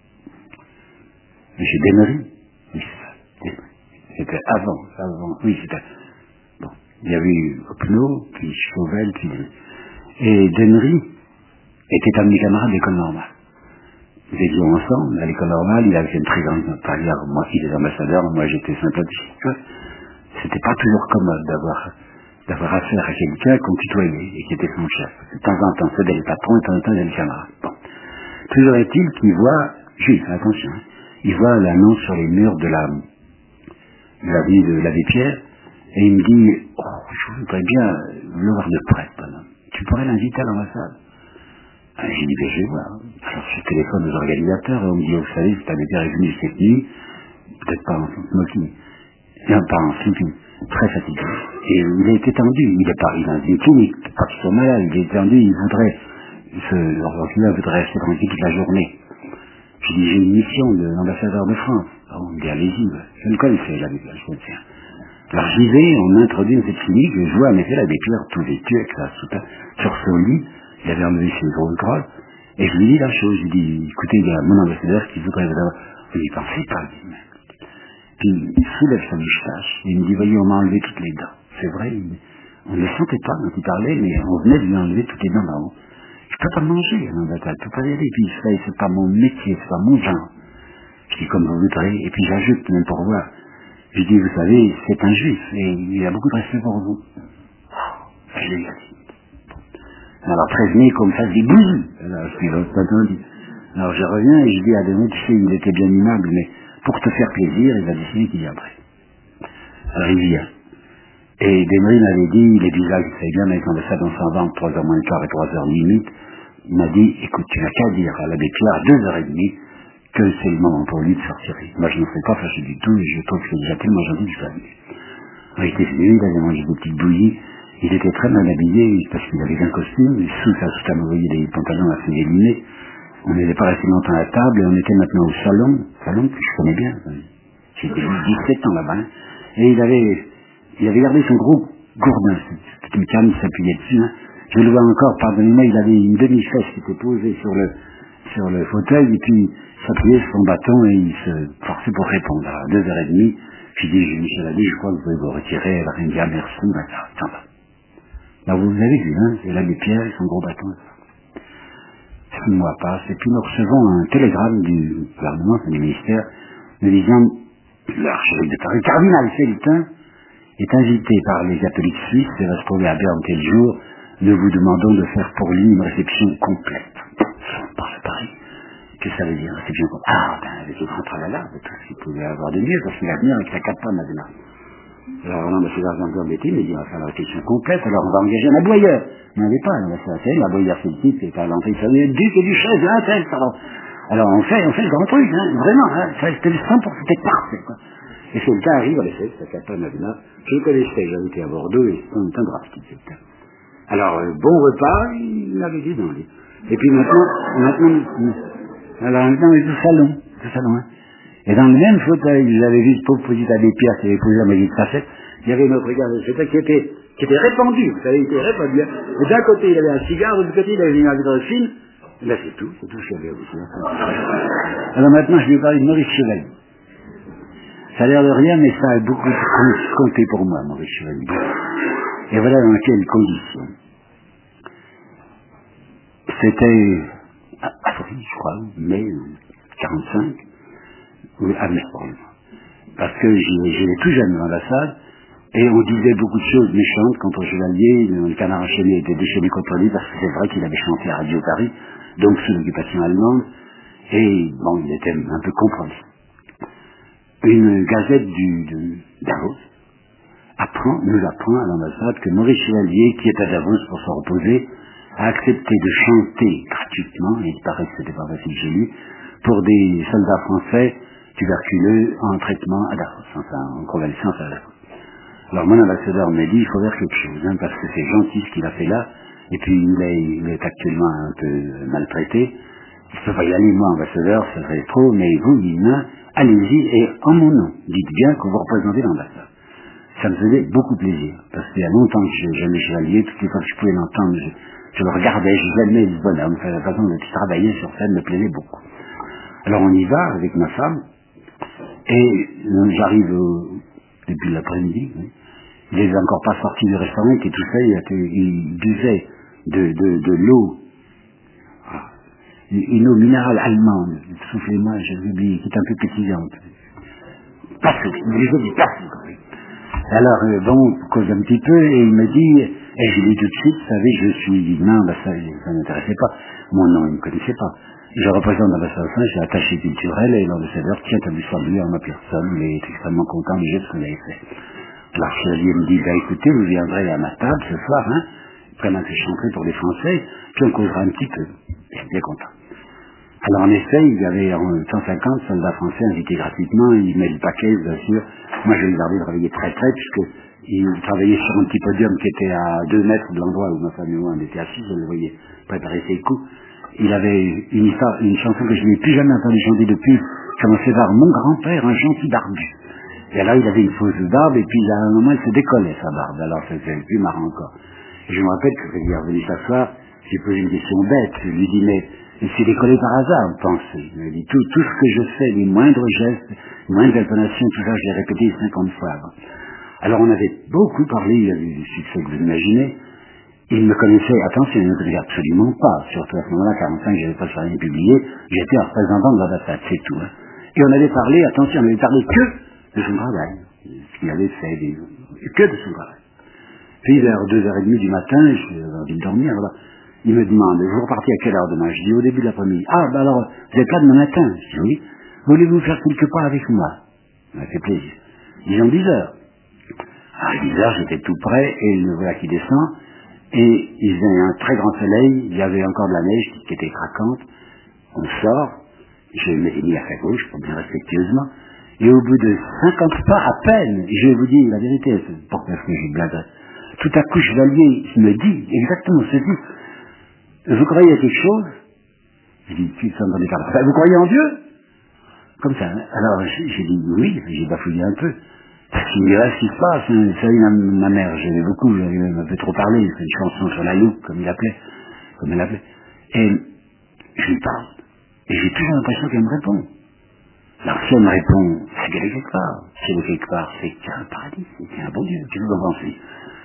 Dennery. Oui, c'est ça. C'était avant, avant, oui, c'était... Bon, il y avait eu Opnaud, puis Chauvel, puis... Et Dennery était un de mes camarades d'école normale. Nous étions ensemble à l'école normale, il avait fait une très grande carrière, moi il était ambassadeur, moi j'étais sympathique. C'était pas toujours commode d'avoir d'avoir affaire à quelqu'un qu'on tutoyait et qui était son chef. De temps en temps c'était le patron, de temps en temps c'était le camarade. Bon. Toujours est-il qu'il voit, juste, attention, hein, il voit l'annonce sur les murs de la de la vie de l'abbé Pierre, et il me dit, oh, je voudrais bien le voir de près, bonhomme. Tu pourrais l'inviter à l'ambassade? Ah, j'ai dit, ben, je vais voir. Alors, je téléphone aux organisateurs, et on me dit, oh, vous savez, cet abbé Pierre est venu cette nuit, peut-être pas en smoking, non, pas en smoking, très fatigué. Et il a été tendu, il est pas, il est dans une clinique, pas qu'il soit malade, il est tendu, il voudrait, ce, l'organisateur voudrait rester tranquille toute la journée. J'ai dit, j'ai une mission de l'ambassadeur de France. Alors, on me dit, allez-y, je le connaissais, l'abbé Pierre, je le tiens. Alors j'y vais, on m'introduit dans cette clinique, et je vois en effet l'abbé Pierre tout vêtu avec sa soutane sur son lit, il avait enlevé ses grosses grosses, et je lui dis la chose, je lui dis, écoutez, il y a mon ambassadeur qui voudrait vous avoir, je lui pensez pas, il dit, puis il soulève sa moustache, et il me dit, voyez, on m'a enlevé toutes les dents. C'est vrai, il, on ne le sentait pas quand il parlait, mais on venait de lui enlever toutes les dents d'en haut. Je peux pas manger, un bataille, je peux pas y aller, puis ça, c'est pas mon métier, c'est pas mon genre. Je dis, comme vous voudrez, et puis j'ajoute, même pour voir, je dis, vous savez, c'est un juif, et il a beaucoup de respect pour vous. Oh, je l'ai dit. Alors prévenez qu'on me fasse des bouillies. Alors je suis là, attendu. Alors je reviens et je dis à Denis, tu sais, il était bien aimable, mais pour te faire plaisir, il a décidé qu'il viendrait. Alors il vient. Et Denis m'avait dit, il est bizarre, il savait bien, mais quand ça dans son ventre, trois heures moins le quart et trois heures limite, il m'a dit, écoute, tu n'as qu'à dire à l'abbé Pierre, à deux heures et demie, que c'est le moment pour lui de sortir. Moi je ne serais pas fâché du tout, et je trouve que c'est déjà tellement gentil du famille. On était venu, il avait mangé des petites bouillies, il était très mal habillé, parce qu'il avait un costume, et sous sa soutane, vous voyez, des pantalons assez délimés. On n'était pas resté longtemps à la table, et on était maintenant au salon, salon que je connais bien. J'étais dix-sept ans là-bas, hein. Et il avait, il avait gardé son gros gourdin, c'était une canne, il s'appuyait dessus, hein. Je le vois encore, pardonnez-moi, il avait une demi-fesse qui était posée sur le, sur le fauteuil, et puis il s'appuyait sur son bâton, et il se forçait pour répondre. À deux heures et demie, j'ai dit, Michel a dit, je crois que vous pouvez vous retirer, elle a rien dit, ah, merci, maintenant, attends, va. Là, vous avez vu, hein, c'est l'abbé Pierre, son gros bâton. Six mois passent, et puis nous recevons un télégramme du gouvernement, du ministère, nous disant, l'archevêque de Paris, cardinal Felletin, est invité par les catholiques suisses, et va se trouver à Berne tel jour, nous vous demandons de faire pour lui une réception complète. Par le Paris. Qu'est-ce que ça veut dire, réception complète? Ah, ben, avec le grand tralala, de tout ce qu'il pouvait avoir de mieux, parce qu'il va venir avec sa capone, maintenant. Alors, non, mais c'est l'argent de l'embêté, mais il dit, on va faire la réflexion complète, alors on va engager un aboyeur. Il n'y en avait pas, là, c'est la aboyeur, c'est le type, c'est à l'entrée, ça veut duc et duchesse, là, tel, pardon. Alors, on fait, on fait le grand truc, hein, vraiment, hein, ça, c'était le cent pour cent, c'était parfait, quoi. Et ce gars arrive, en effet, sa capone, là, je le connaissais, j'avais été à Bordeaux, et c'est un drastique, ce gars. Alors, euh, bon repas, il l'avait dit dans lui. Et puis maintenant, maintenant, alors maintenant, il est au salon, au salon, hein. Et dans le même fauteuil, j'avais vu ce pauvre petit abbé Pierre qui avait posé la magie de facette, il y avait notre gars, c'était qui était qui était répandu, vous savez, il était répandu. Et d'un côté, il avait un cigare, de l'autre côté, il avait une hydrophile. Et là, c'est tout, c'est tout ce qu'il y avait aussi. Alors maintenant, je vais vous parler de Maurice Chevalier. Ça a l'air de rien, mais ça a beaucoup compté pour moi, Maurice Chevalier. Et voilà dans quelles conditions. C'était à Paris, je crois, mai quarante-cinq, à Melbourne. Parce que j'étais tout jeune dans l'ambassade, et on disait beaucoup de choses méchantes contre Chevalier. Le Canard enchaîné était déchaîné contre lui, parce que c'est vrai qu'il avait chanté à Radio Paris, donc sous l'occupation allemande, et bon, il était un peu compromis. Une gazette du, de Davos apprend, nous apprend à l'ambassade que Maurice Chevalier, qui est à Davos pour se reposer, a accepté de chanter gratuitement, et il paraît que c'était pas facile chez lui, pour des soldats français tuberculeux en traitement à Davos, enfin en convalescence à Davos. Alors mon ambassadeur m'a dit, il faut faire quelque chose, hein, parce que c'est gentil ce qu'il a fait là, et puis il est, il est actuellement un peu maltraité. Je ne peux pas y aller, moi, ambassadeur, ça serait trop, mais vous, Guillemin, allez-y, et en mon nom, dites bien que vous représentez l'ambassade. Ça me faisait beaucoup plaisir, parce qu'il y a longtemps que j'aimais Chevalier, toutes les fois que je pouvais l'entendre, je, je le regardais, je l'aimais, ce bonhomme, la façon dont il travaillait sur scène me plaisait beaucoup. Alors on y va avec ma femme, et j'arrive au début de l'après-midi, oui. Il n'est encore pas sorti du restaurant, il était tout seul, il, était, il buvait de, de, de l'eau, une eau minérale allemande, soufflez-moi, je l'oublie, qui est un peu pétillante. Parfait, il me disait du parfait. Alors, euh, bon, on cause un petit peu, et il me dit, et je lui dis tout de suite, vous savez, je suis, non, bah ça, ça ne m'intéressait pas, mon nom, il ne me connaissait pas. Je représente l'ambassade France, j'ai attaché culturel, et l'ambassadeur tient à lui saluer en ma personne, il est extrêmement content du geste que vous avez fait. Alors, Chevalier me dit, bah écoutez, vous viendrez à ma table ce soir, hein, vraiment que je chanterai pour les Français, puis on causera un petit peu. J'étais bien content. Alors en effet, il y avait cent cinquante soldats français invités gratuitement, ils mettaient le paquet, bien sûr. Moi, je les gardais travailler très près, puisqu'ils travaillaient sur un petit podium qui était à deux mètres de l'endroit où ma femme et moi on était assis, je le voyais préparer ses coups. Il avait une histoire, une chanson que je n'ai plus jamais entendu chanter depuis, commençait par mon grand-père, un gentil barbu. Et là, il avait une fausse barbe, et puis à un moment, il se décollait sa barbe, alors c'était plus marrant encore. Et je me rappelle que quand il est revenu s'asseoir, j'ai posé une question bête, je lui dis, mais il s'est décollé par hasard, pensez. Il m'a dit, tout, tout ce que je fais, les moindres gestes, les moindres intonations, tout ça, je l'ai répété cinquante fois avant. Alors on avait beaucoup parlé, il y avait du succès que vous imaginez. Il me connaissait, attention, il ne me connaissait absolument pas, surtout à ce moment-là, quarante-cinq, je n'avais pas rien publié, j'étais un représentant de l'ambassade, c'est tout. Hein. Et on avait parlé, attention, on avait parlé que de son travail, ce qu'il avait fait, des, que de son travail. Puis vers deux heures trente du matin, je vais envie de dormir, voilà. Il me demande, vous repartez à quelle heure demain? Je dis au début de l'après-midi. Ah, ben alors, vous êtes là demain matin? Je dis oui. Voulez-vous faire quelque part avec moi? Ça m'a fait plaisir. Disons dix heures. À dix heures, j'étais tout près, et le voilà qui descend, et il faisait un très grand soleil, il y avait encore de la neige qui était craquante. On sort, je m'étais mis à sa gauche, pour bien respectueusement, et au bout de cinquante pas à peine, je vais vous dire la vérité, c'est pourquoi est-ce que je blague. Tout à coup, Chevalier me dit exactement ceci. Vous croyez à quelque chose? Je dis, tu s'entendait pas. Ben, vous croyez en Dieu? Comme ça. Hein. Alors, j'ai dit oui, j'ai bafouillé un peu. Parce qu'il me dit, ce qui se passe, hein. Vous savez, ma, ma mère, j'aimais beaucoup, j'avais même un peu trop parlé, c'est une chanson sur la loupe, comme il appelait, comme elle appelait. Et je lui parle. Et j'ai toujours l'impression qu'elle me répond. Alors, si elle me répond, c'est qu'elle est quelque part. Si elle est quelque part, c'est qu'il y a un paradis, c'est qu'il y a un bon Dieu. Qu'est-ce que vous en pensez?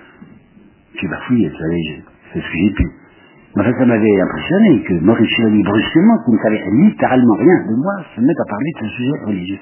J'ai bafouillé, vous savez, c'est ce que j'ai pu. Mais enfin, ça m'avait impressionné que Maurice Chevalier, brusquement, qui ne savait littéralement rien de moi, se mette à parler de ce sujet religieux.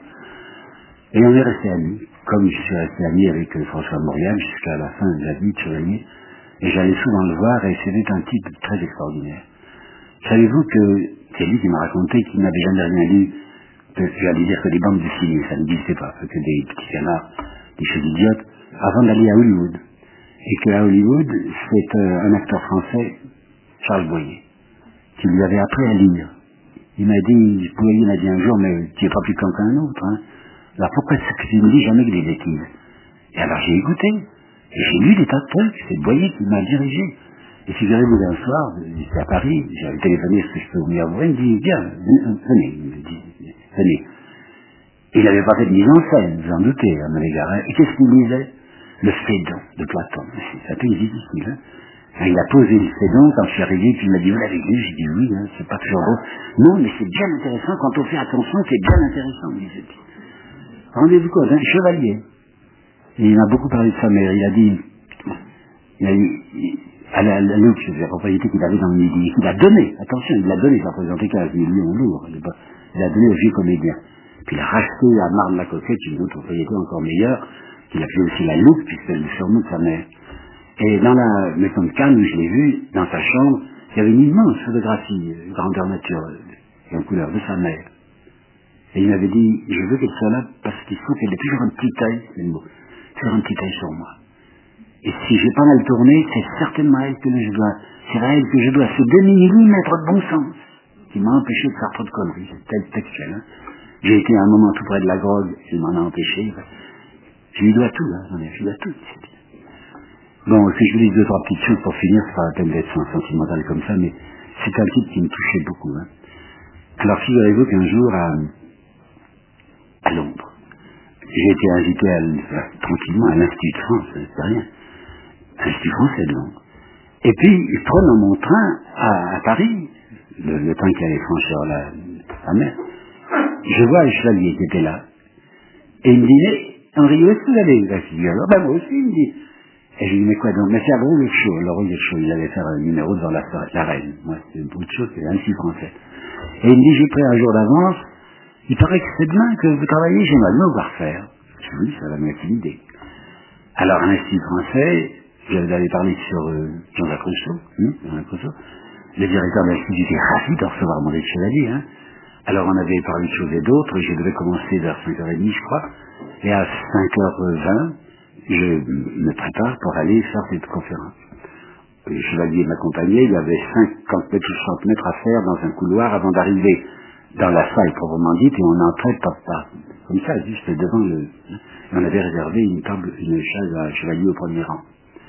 Et on est resté amis, comme je suis resté ami avec euh, François Mauriac jusqu'à la fin de la vie de Chevalier, et j'allais souvent le voir, et c'était un type très extraordinaire. Savez-vous que c'est lui qui m'a raconté qu'il n'avait jamais rien lu, j'allais dire que des bandes dessinées, ça n'existait pas, que des petits canards, des choses idiotes, avant d'aller à Hollywood. Et qu'à Hollywood, c'est euh, un acteur français, Charles Boyer, qui lui avait appris à lire. Il m'a dit, Boyer m'a dit un jour, mais tu n'es pas plus con qu'un autre, hein. Alors pourquoi est-ce que tu ne dis jamais que des bêtises? Et alors j'ai écouté, et j'ai lu des tas de trucs, c'est Boyer qui m'a dirigé. Et figurez-vous un soir, j'étais à Paris, j'avais téléphoné, est-ce que je peux venir vous voir? Il me dit, viens, venez, il me dit, venez. Il n'avait pas fait de mise en scène, vous en doutez, à mon égard. Et qu'est-ce qu'il disait? le Phédon de Platon. C'est un peu difficile, hein. Il a posé le Phédon quand je suis arrivé, puis il m'a dit, vous l'avez lu? J'ai dit oui, hein, c'est pas toujours beau. Non, mais c'est bien intéressant, quand on fait attention, c'est bien intéressant, me disait-il. Rendez-vous compte, un chevalier. Et il m'a beaucoup parlé de sa mère, il a dit, il a dit, à la, la Loup, c'est la propriété qu'il avait dans le Midi, qu'il a donné, attention, il l'a donné, ça représentait quinze millions lourds, il a donné aux vieux comédiens. Puis il a racheté à Marne-la-Coquette une autre propriété encore meilleure, qu'il a fait aussi la Loup, puisque c'est le surnom de sa mère. Et dans la maison de Cannes, où je l'ai vu, dans sa chambre, il y avait une immense photographie, euh, grandeur nature, et en couleur, de sa mère. Et il m'avait dit, je veux qu'elle soit là parce qu'il faut qu'elle ait toujours un petit œil, c'est le mot, toujours un petit œil sur moi. Et si j'ai pas mal tourné, c'est certainement à elle que je dois, c'est à elle que je dois ce demi-millimètre de bon sens qui m'a empêché de faire trop de conneries. C'est tel textuel, hein. J'ai été à un moment tout près de la drogue, elle m'en a empêché. Je lui dois tout, hein, j'en ai, je lui dois tout. Bon, si je vous dis deux, trois petites choses pour finir, c'est pas la peine d'être sentimental comme ça, mais c'est un type qui me touchait beaucoup, hein. Alors, figurez-vous qu'un jour, à, à Londres, j'ai été invité à, à, tranquillement à l'Institut de France, c'est rien. L'Institut français de Londres. Et puis, prenant mon train à, à Paris, le, le train qui allait franchir la, la mer, je vois un chevalier qui était là. Et il me dit, Henri, où est-ce que vous allez? Je dis, alors, ben moi aussi, il me dit. Et je lui dis, mais quoi donc? Mais c'est à Gros-le-Chaud. Le Gros-le-Chaud, il allait faire un numéro devant la, la reine. Moi, c'est une autre chose, c'est ainsi français. Et il me dit, j'ai pris un jour d'avance. Il paraît que c'est demain que vous travaillez, j'aimerais bien vous voir faire. Je lui dis, ça va m'intimider. Alors, à l'Institut français, j'avais parlé sur euh, Jean-Jacques Rousseau, hein, Jean-Jacques Rousseau. Le directeur de l'Institut était ravi de recevoir mon chevalier, hein. Alors, on avait parlé de choses et d'autres, et je devais commencer vers cinq heures trente, je crois. Et à cinq heures vingt, je me prépare pour aller faire cette conférence. Le chevalier m'accompagnait, il y avait cinquante mètres ou soixante mètres à faire dans un couloir avant d'arriver dans la salle proprement dite, et on entrait pas pas. Comme ça, juste devant le... On avait réservé une table, une chaise à chevalier au premier rang.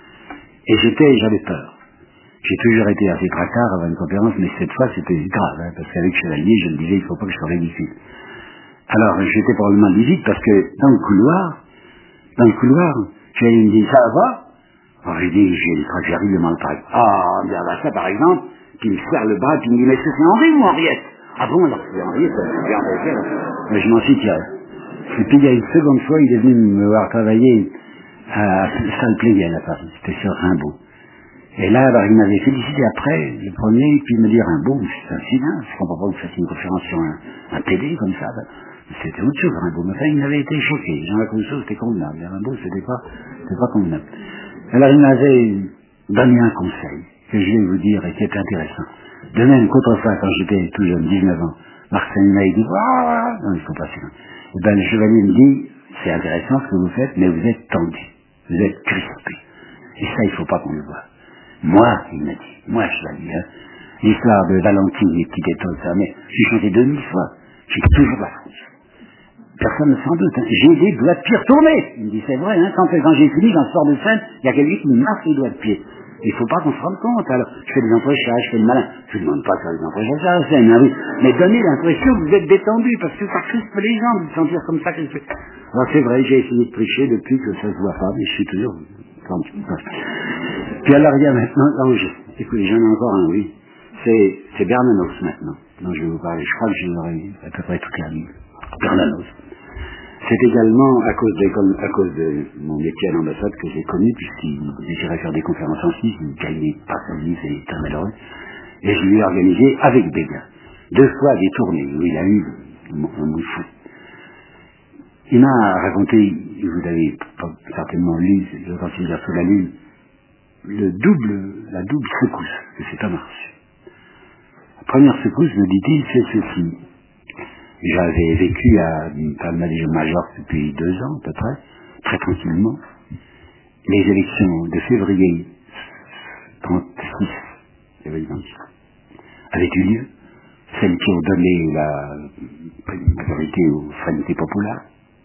Et j'étais, j'avais peur. J'ai toujours été assez tracard avant une conférence, mais cette fois c'était grave, hein, parce qu'avec chevalier, je me disais, il ne faut pas que je sois ridicule. Alors, j'étais probablement limite parce que dans le couloir, dans le couloir, chevalier me dit, ça va? Alors j'ai dit, j'ai des tracts, j'arrive devant le tract. Ah, bien, bah, ça par exemple, puis il me serre le bras, puis il me dit, mais est-ce que c'est Henri ou Henriette? Ah bon, alors c'est Henriette, c'est Henriette, mais je m'en suis tiré. Et puis il y a une seconde fois, il est venu me voir travailler à salle Pleyel à Paris, c'était sur Rimbaud. Et là, alors, il m'avait félicité après, le premier, puis il me dit, Rimbaud, c'est un silence, je comprends pas que vous fassiez une conférence sur un, un P D comme ça. Ben, c'était autre chose, Rimbaud. Mais enfin, il avait été choqué. Jean-Jacques Rousseau, c'était convenable. Mais Rimbaud, c'était pas, c'était pas convenable. Alors, il m'avait donné un conseil, que je vais vous dire, et qui est intéressant. De même qu'autrefois, quand j'étais tout jeune, dix-neuf ans, Marcel m'a dit, ah, non, il faut pas faire. Et ben, le chevalier me dit, c'est intéressant ce que vous faites, mais vous êtes tendu. Vous êtes crispé. Et ça, il faut pas qu'on le voit. Moi, il m'a dit, moi, chevalier, hein, l'histoire de Valentine, les petites étoiles, ça, mais j'ai chanté deux mille fois. J'ai toujours la France. Personne ne s'en doute, hein. J'ai des doigts de pied retournés. Il me dit, c'est vrai, hein, quand, quand j'ai fini, quand je sors de scène, il y a quelqu'un qui me marque les doigts de pied. Il faut pas qu'on se rende compte. Alors, je fais des emprunchages, je fais le malin. Je ne demande pas de faire des emprunchages à la scène, hein, oui. Mais donnez l'impression que vous êtes détendu, parce que ça crispe les gens de se sentir comme ça. Crispé. Alors, c'est vrai, j'ai essayé de tricher depuis que ça se voit pas, mais je suis toujours tendu. Puis alors, il y a maintenant, non, je, écoutez, j'en ai encore un, oui. C'est, c'est Bernanos maintenant, dont je vais vous parler. Je crois que je l'aurai à peu près toute la vie. Bernanos. C'est également à cause, de, à cause de mon métier à l'ambassade que j'ai connu, puisqu'il désirait faire des conférences en Suisse, il ne gagnait pas sa vie, c'est très malheureux. Et je lui ai organisé avec Béguin. Deux fois des tournées où il a eu un mot fou. Il m'a raconté, vous avez certainement lu, je quand il sous la lune, le double, la double secousse que cet homme a reçue. La première secousse, me dit-il, c'est ceci. J'avais vécu à Palma de Majorque depuis deux ans à peu près, très tranquillement. Les élections de février trente-six, avaient eu lieu, celles qui ont donné la majorité aux Frente Populaire.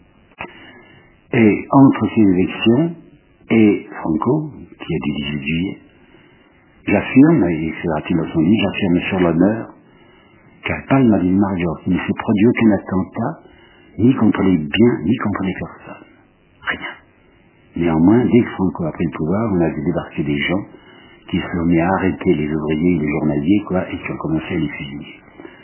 Et entre ces élections et Franco, qui est du dix-huit juillet, j'affirme, et écrira-t-il dans son livre, j'affirme sur l'honneur qu'à Palma de Majorque, il ne s'est produit aucun attentat, ni contre les biens, ni contre les personnes. Rien. Néanmoins, dès que Franco a pris le pouvoir, on a vu débarquer des gens qui se sont mis à arrêter les ouvriers et les journaliers, quoi, et qui ont commencé à les fusiller.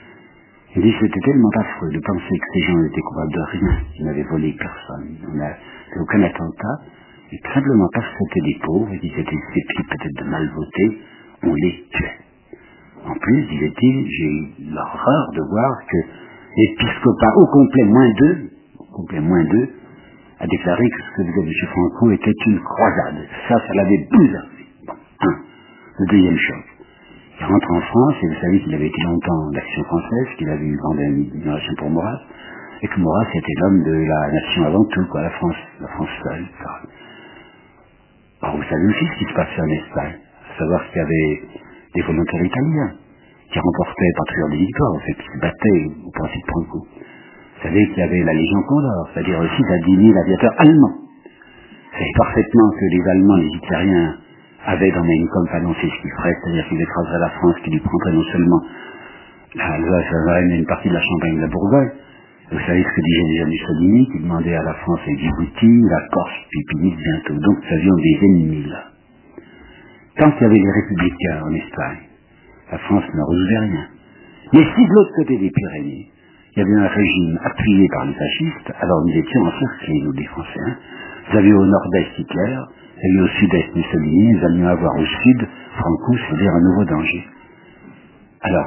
Il dit, c'était tellement affreux de penser que ces gens n'étaient coupables de rien, qu'ils n'avaient volé personne, on n'a fait aucun attentat, et simplement parce que c'était des pauvres, et qu'ils étaient susceptibles peut-être de mal voter, on les tuait. En plus, disait-il, j'ai eu l'horreur de voir que l'épiscopat au complet moins deux, au complet moins deux, a déclaré que ce que faisait M. Franco était une croisade. Ça, ça l'avait bouleversé. Bon, un. Le deuxième choc. Il rentre en France, et vous savez qu'il avait été longtemps d'Action française, qu'il avait eu grande admiration pour Maurras, et que Maurras était l'homme de la nation avant tout, quoi, la France, la France seule, et cetera. Alors vous savez aussi ce qui se passait en Espagne, à savoir qu'il y avait des volontaires italiens, qui remportaient par toujours des victoires, en fait, qui se battaient au principe Franco. Vous savez qu'il y avait la Légion Condor, c'est-à-dire aussi à dix mille aviateurs allemands. Vous savez parfaitement que les Allemands, les Hitlériens, avaient dans Mein Kampf annoncé ce qu'ils feraient, c'est-à-dire qu'ils écraseraient la France, qu'ils lui prendraient non seulement l'Alsace-Lorraine mais une partie de la Champagne et de la Bourgogne. Vous savez ce que disait déjà Mussolini, qui demandait à la France et Djibouti, la Corse, puis Tunis bientôt. Donc nous avions des ennemis là. Tant qu'il y avait les républicains en Espagne, la France ne résoudait rien. Mais si de l'autre côté des Pyrénées, il y avait un régime appuyé par les fascistes, alors nous étions encerclés, nous les Français. Hein. Vous avez au nord-est Hitler, vous avez au sud-est Mussolini, nous allions avoir au sud Franco, c'est-à-dire un nouveau danger. Alors,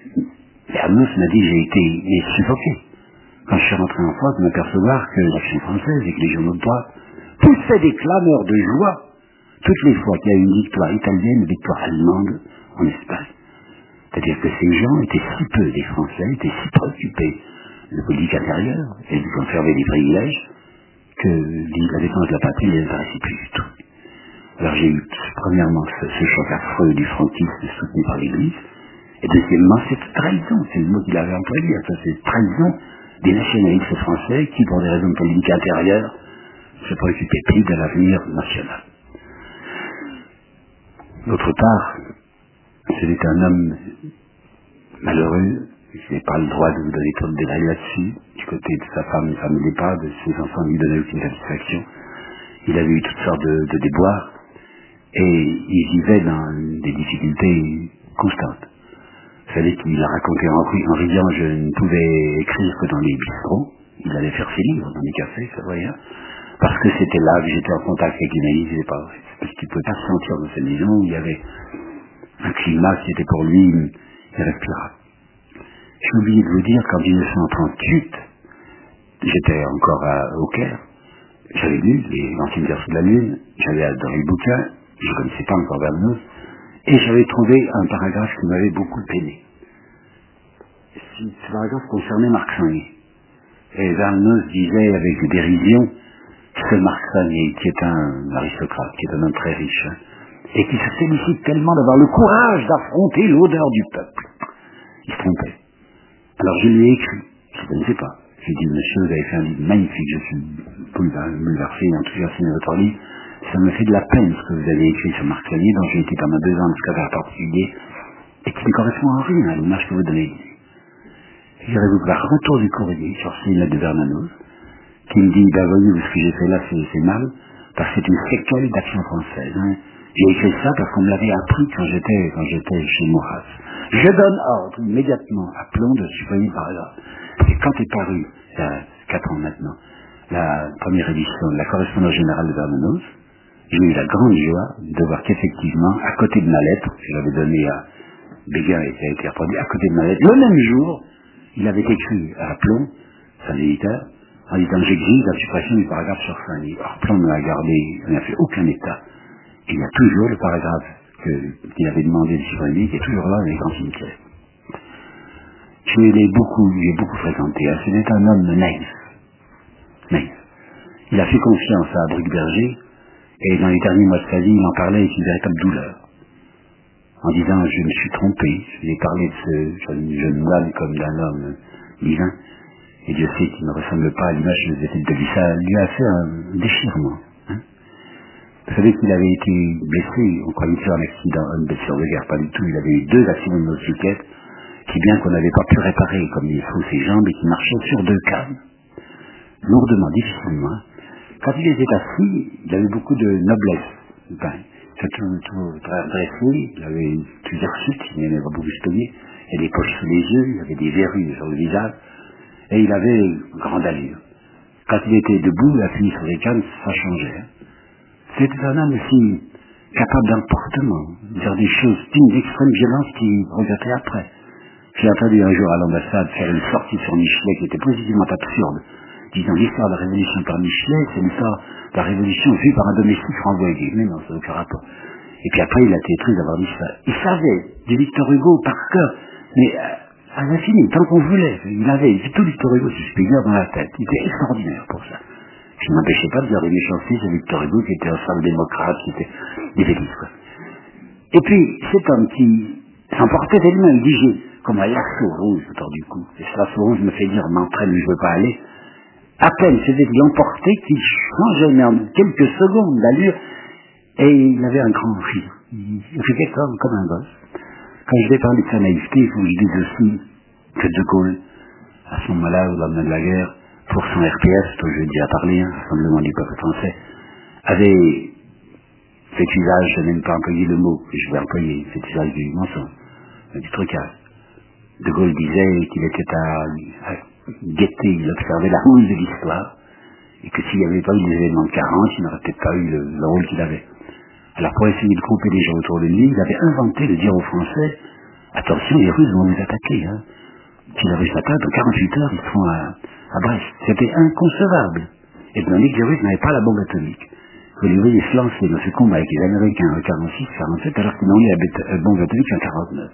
Bernos m'a dit, j'ai été mais, suffoqué. Quand je suis rentré en France, de m'apercevoir que l'Action française et que les journaux de droite poussaient des clameurs de joie toutes les fois qu'il y a eu une victoire italienne, une victoire allemande en Espagne. C'est-à-dire que ces gens étaient si peu, des Français, étaient si préoccupés de politique intérieure et de conserver des privilèges que la défense de la patrie ne les intéressait plus du tout. Alors j'ai eu premièrement ce, ce choc affreux du franquisme soutenu par l'Église, et deuxièmement cette trahison, c'est le mot qu'il avait employé, cette trahison des nationalistes français qui, pour des raisons politiques intérieures, se préoccupaient plus de l'avenir national. D'autre part, c'était un homme malheureux, je n'ai pas le droit de vous donner trop de détails là-dessus, du côté de sa femme, il ne famille pas, de ses enfants ne lui donnaient aucune satisfaction. Il avait eu toutes sortes de, de déboires, et il vivait dans des difficultés constantes. Vous savez qu'il a raconté en, en riant, je ne pouvais écrire que dans les bistrots, il allait faire ses livres dans les cafés, ça voyait, parce que c'était là que j'étais en contact avec l'humanité, c'est pas vrai, parce qu'il ne pouvait pas se sentir dans cette maison où il y avait un climat qui était pour lui irrespirable. J'ai oublié de vous dire qu'en mille neuf cent trente-huit, j'étais encore à, au Caire, j'avais lu les Anciennes Versions de la Lune, j'avais adoré le bouquin, je ne connaissais pas encore Bernos, et j'avais trouvé un paragraphe qui m'avait beaucoup peiné. Ce paragraphe concernait Marc Sangnier. Et Bernos disait avec dérision, ce Marc Sangnier, qui est un aristocrate, qui est un homme très riche, hein, et qui se félicite tellement d'avoir le courage d'affronter l'odeur du peuple. Il se trompait. Alors je lui ai écrit, je ne connaissais pas. J'ai dit, monsieur, vous avez fait un livre magnifique, je suis bouleversé, enthousiasmé de votre livre. Ça me fait de la peine ce que vous avez écrit sur Marc Sangnier, dont j'ai été pendant deux ans de secrétaire particulier, et qui ne correspond en rien à l'image que vous donnez. J'aurais voulu un retour du courrier sur ces lettres de Bernanos, qui me dit, ben voyez, ce que j'ai fait là, c'est mal, parce que c'est une séquelle d'Action française. Hein. J'ai écrit ça parce qu'on me l'avait appris quand j'étais quand j'étais chez Maurras. Je donne ordre immédiatement à Plon de supprimer le paragraphe. Et quand est paru, il y a quatre ans maintenant, la première édition de la correspondance générale de Bernanos, j'ai eu la grande joie de voir qu'effectivement, à côté de ma lettre, que j'avais donnée à Béguin et qui a été reproduite, à côté de ma lettre, le même jour, il avait écrit à Plon, son éditeur, en disant j'exige la suppression du paragraphe sur Sangnier. Alors Plon ne l'a gardé, il n'a fait aucun état. Et il y a toujours le paragraphe que, qu'il avait demandé de supprimer, qui est toujours là dans les grands cimetières. Je l'ai beaucoup, j'ai beaucoup fréquenté. Hein. C'était un homme naïf. Naïf. Il a fait confiance à Bruc-Berger, et dans les derniers mois de sa vie, il en parlait avec une véritable douleur. En disant, je me suis trompé, je lui ai parlé de ce jeune, jeune moine comme d'un homme divin, et Dieu sait qu'il ne ressemble pas à l'image que je de lui. Ça lui a fait un déchirement. Hein. Vous savez qu'il avait été blessé, on croyait faire un accident, une blessure de guerre, pas du tout, il avait eu deux accidents de motocyclette, qui bien qu'on n'avait pas pu réparer comme il faut ses jambes, et qui marchait sur deux cannes, lourdement, difficilement. Quand il était assis, il avait beaucoup de noblesse. Ben, il était tout, tout très dressé, il avait plusieurs chutes, il aimait beaucoup se payer, il avait des poches sous les yeux, il avait des verrues sur le visage, et il avait grande allure. Quand il était debout, appuyé sur les cannes, ça changeait. C'était un homme aussi capable d'emportement, de dire des choses dignes d'extrême violence qu'il regrettait après. J'ai entendu un jour à l'ambassade faire une sortie sur Michelet qui était positivement absurde, disant l'histoire de la révolution par Michelet, c'est l'histoire de la révolution vue par un domestique renvoyé. Mais non, ça n'a aucun rapport. Et puis après, il a été triste d'avoir dit ça. Il savait du Victor Hugo par cœur, mais à l'infini, tant qu'on voulait. Il avait tout Victor Hugo, si je puis dire, dans la tête. Il était extraordinaire pour ça. Je ne m'empêchais pas de dire des méchancetés sur Victor Hugo, qui était un sale démocrate, qui était des bêtises, quoi. Et puis, cet homme qui s'emportait tellement, il dit, j'ai comme un lasso rouge autour du cou. Et ce lasso rouge me fait dire, m'entraîne où je ne veux pas aller. À peine s'était emporté qu'il changeait mais en quelques secondes d'allure, et il avait un grand rire. Il riait comme, comme un gosse. Quand je vais parler de sa naïveté, il faut que je dise aussi que De Gaulle, à ce moment-là, au lendemain de la guerre, pour son R P S, dont je vais déjà parler, hein, Rassemblement du peuple français, avait fait usage, je n'ai même pas employé le mot que je vais employer, fait usage du mensonge, du trucage. De Gaulle disait qu'il était à, à guetter, il observait la roule de l'histoire, et que s'il n'y avait pas eu les événements de quarante, il n'aurait peut-être pas eu le, le rôle qu'il avait. Alors pour essayer de grouper les gens autour de lui, il avait inventé de dire aux Français, attention, les Russes vont vous attaquer, hein. Si les Russes attaquent, dans quarante-huit heures, ils seront à, à Brest. C'était inconcevable. Et de manière que les Russes n'avaient pas la bombe atomique. Que les Russes se lançaient dans ce combat avec les Américains en quarante-six, quarante-sept, alors qu'ils n'ont eu la bombe atomique en quarante-neuf.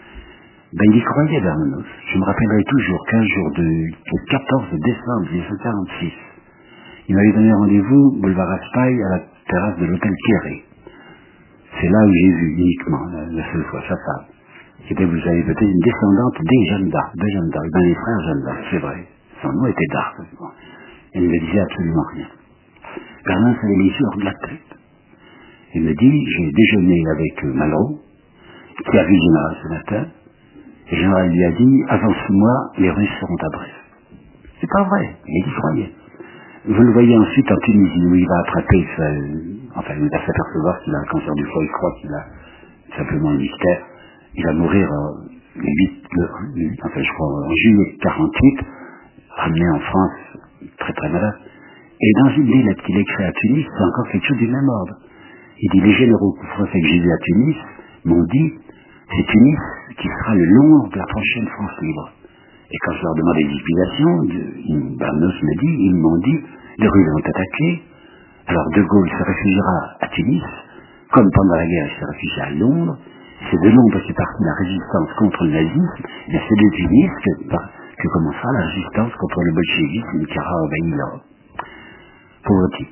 Ben, il y croyait, Bernanos. Je me rappellerai toujours qu'un jour de, le quatorze décembre mille neuf cent quarante-six, il m'avait donné rendez-vous, boulevard Raspail, à la terrasse de l'hôtel Quéré. C'est là où j'ai vu uniquement, la, la seule fois, sa femme, qui était, vous savez peut-être, une descendante des Jeanne d'Arc, de Jeanne d'Arc, ben les frères Jeanne d'Arc, c'est vrai. Son nom était d'Arc. Elle ne me disait absolument rien. Bernanos avait les yeux hors de la tête. Il me dit, j'ai déjeuné avec euh, Malraux, qui a vu le général ce matin, et le général lui a dit, avant six mois, les Russes seront à Brest. C'est pas vrai, il y croyait. Vous le voyez ensuite en Tunisie, où il va attraper, sa, enfin, il va s'apercevoir qu'il a un cancer du foie, il croit qu'il a simplement un mystère. Il va mourir euh, le huit, le, le, enfin, je crois, en juillet quarante-huit, ramené en France, très très malade. Et dans une lettre qu'il écrit à Tunis, c'est encore quelque chose du même ordre. Il dit, les généraux français que j'ai vus à Tunis m'ont dit, c'est Tunis qui sera le long de la prochaine France libre. Et quand je leur demande des explications, Bernanos me dit, ils m'ont dit, les Russes vont attaquer, alors De Gaulle se réfugiera à Tunis, comme pendant la guerre il s'est réfugié à Londres, c'est de Londres qu'est partie la résistance contre le nazisme, et c'est de Tunis que, que commencera la résistance contre le bolchevisme qui aura envahi l'Europe. Pauvre type.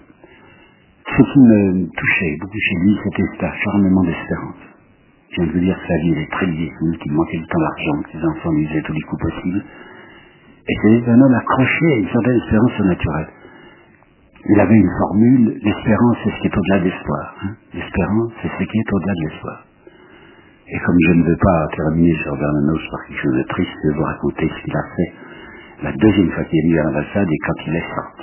Ce qui me touchait beaucoup chez lui, c'était cet acharnement d'espérance. Je viens de vous dire que sa vie est très difficile, qu'il manquait du temps d'argent, que ses enfants lui faisaient tous les coups possibles. Et c'était un homme accroché à une certaine espérance surnaturelle. Il avait une formule, l'espérance c'est ce qui est au-delà de l'espoir. Hein. L'espérance c'est ce qui est au-delà de l'espoir. Et comme je ne veux pas terminer sur Bernanos par quelque chose de triste, je vais vous raconter ce qu'il a fait la deuxième fois qu'il est venu à l'ambassade et quand il est sorti.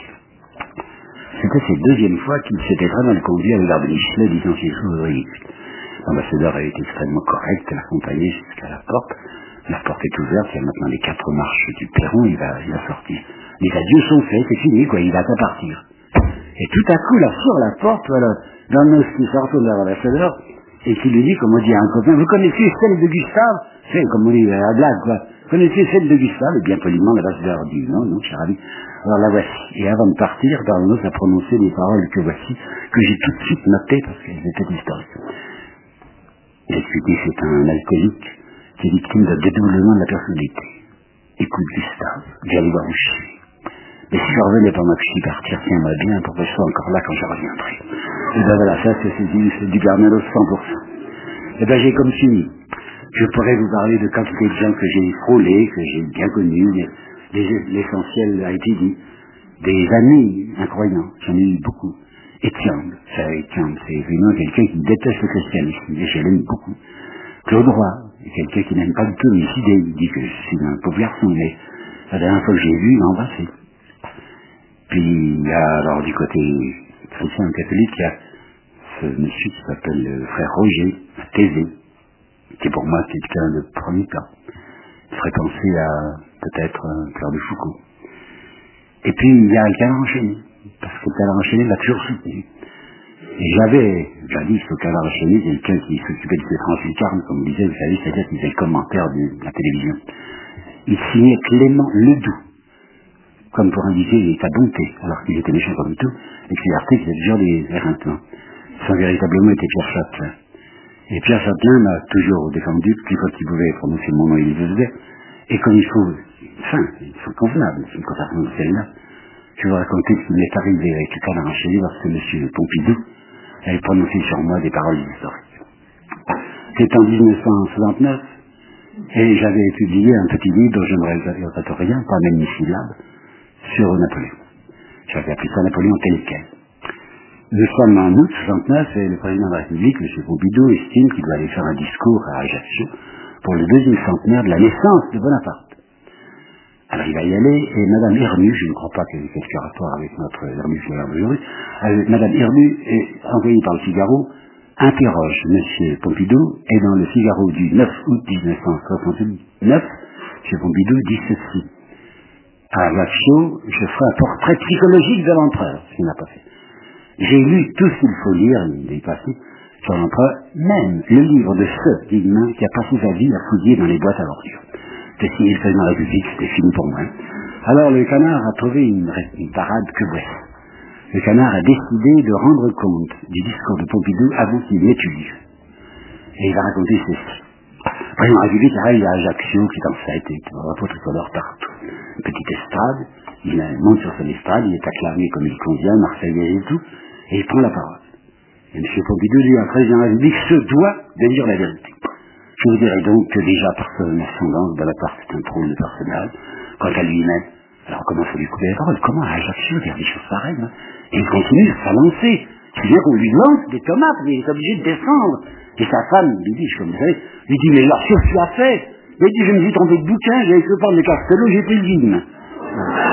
C'était cette deuxième fois qu'il s'était vraiment conduit à l'heure de Michelet, disant ces choses ridicules. L'ambassadeur a été extrêmement correct, l'accompagné jusqu'à la porte. La porte est ouverte, il y a maintenant les quatre marches du perron, il va, il va sortir. Les adieux sont faits, c'est fini, quoi, il va pas partir. Et tout à coup, là, sur la porte, voilà, Bernanos qui sort de l'ambassadeur, et qui lui dit, comme on dit à un copain, vous connaissez celle de Gustave? C'est, comme on dit, à la blague, quoi. Vous connaissez celle de Gustave? Et bien poliment, l'ambassadeur dit, non, non, cher ami. Alors la voici. Et avant de partir, Bernanos a prononcé les paroles que voici, que j'ai tout de suite notées parce qu'elles étaient historiques. Il a expliqué que c'est un alcoolique qui est victime d'un dédoublement de la personnalité. Écoute, Gustave, j'allais voir où je suis. Mais si je revenais pendant que je suis parti, tiens-moi bien pour que je sois encore là quand je reviendrai. Et ben voilà, ça c'est du, c'est du Bernanos cent pour cent. Et ben j'ai comme fini. Je pourrais vous parler de quantité de gens que j'ai frôlés, que j'ai bien connus, mais l'essentiel a été dit. Des amis incroyants, j'en ai eu beaucoup. Étienne, ça, Étienne, c'est vraiment quelqu'un qui déteste le christianisme, et je l'aime beaucoup. Claude Roy, quelqu'un qui n'aime pas du tout mes idées, il dit que je suis un pauvre garçon, mais la dernière fois que j'ai vu, il m'a embrassé. Puis puis il y a alors du côté chrétien catholique, il y a ce monsieur qui s'appelle le frère Roger, Thésée, qui pour moi quelqu'un de premier plan, fréquencé à peut-être Cœur de Foucault. Et puis il y a le Canard enchaîné, parce que le Canard enchaîné m'a toujours soutenu. Et j'avais, jadis, le Canard enchaîné, quelqu'un qui s'occupait de ses translucarnes, comme vous disiez, vous savez, c'est-à-dire qu'il faisait le commentaire de la télévision. Il signait Clément Ledoux, comme pour indiquer sa bonté, alors qu'il était méchant comme tout, et que les articles étaient toujours des éreintements. Ça véritablement était Pierre Châtelain. Et Pierre Châtelain m'a toujours défendu, plus fois qu'il pouvait prononcer mon nom, il le faisait, et comme il faut, enfin, ils sont convenables, c'est une conversation de celle-là. Je vais vous raconter ce qui m'est arrivé avec le Canard enchaîné lorsque M. Pompidou avait prononcé sur moi des paroles historiques. C'est en mille neuf cent soixante-neuf, et j'avais publié un petit livre dont je ne regrette rien, pas même une syllabe, sur Napoléon. J'avais appelé ça Napoléon tel quel. Nous sommes en août soixante-neuf et le président de la République, M. Pompidou, estime qu'il doit aller faire un discours à Ajaccio pour le deuxième centenaire de la naissance de Bonaparte. Alors il va y aller, et Madame Hernu, je ne crois pas qu'elle ait quelque rapport avec notre Hernu Fleur d'aujourd'hui, Madame Hernu, envoyée par le Figaro, interroge M. Pompidou, et dans le Figaro du neuf août mille neuf cent soixante-neuf, M. Pompidou dit ceci: à Ajaccio, je ferai un portrait psychologique de l'empereur, ce qu'il n'a pas fait. J'ai lu tout ce qu'il faut lire, il est passé, sur l'empereur, même le livre de ce Guillemin qui a passé sa vie à fouiller dans les boîtes à l'ordure. C'était signé le président de la République, c'était fini pour moi. Alors le Canard a trouvé une, une parade que voici. Le Canard a décidé de rendre compte du discours de Pompidou avant qu'il n'ait eu lieu. Et il va raconter ceci. Le président de la République arrive à Ajaccio, qui est en fête, et qui va drapeau tricolore partout. Une petite estrade, il monte sur son estrade, il est acclamé comme il convient, marseillais et tout, et il prend la parole. Et M. Pompidou dit, un président de la République se doit de dire la vérité. Je vous dirais donc que déjà par son ascendance, Bonaparte est un drôle de personnage. Quant à lui-même, alors comment faut lui couper la parole? Comment à Ajaccio dire des choses pareilles, hein? Et il continue à lancer. C'est-à-dire qu'on lui lance des tomates, mais il est obligé de descendre. Et sa femme, lui dit, comme vous savez, lui dit, mais alors qu'est-ce que tu as fait? Il dit, je me suis trompé de bouquin, j'avais que parler de Castello, j'étais le Guillemin.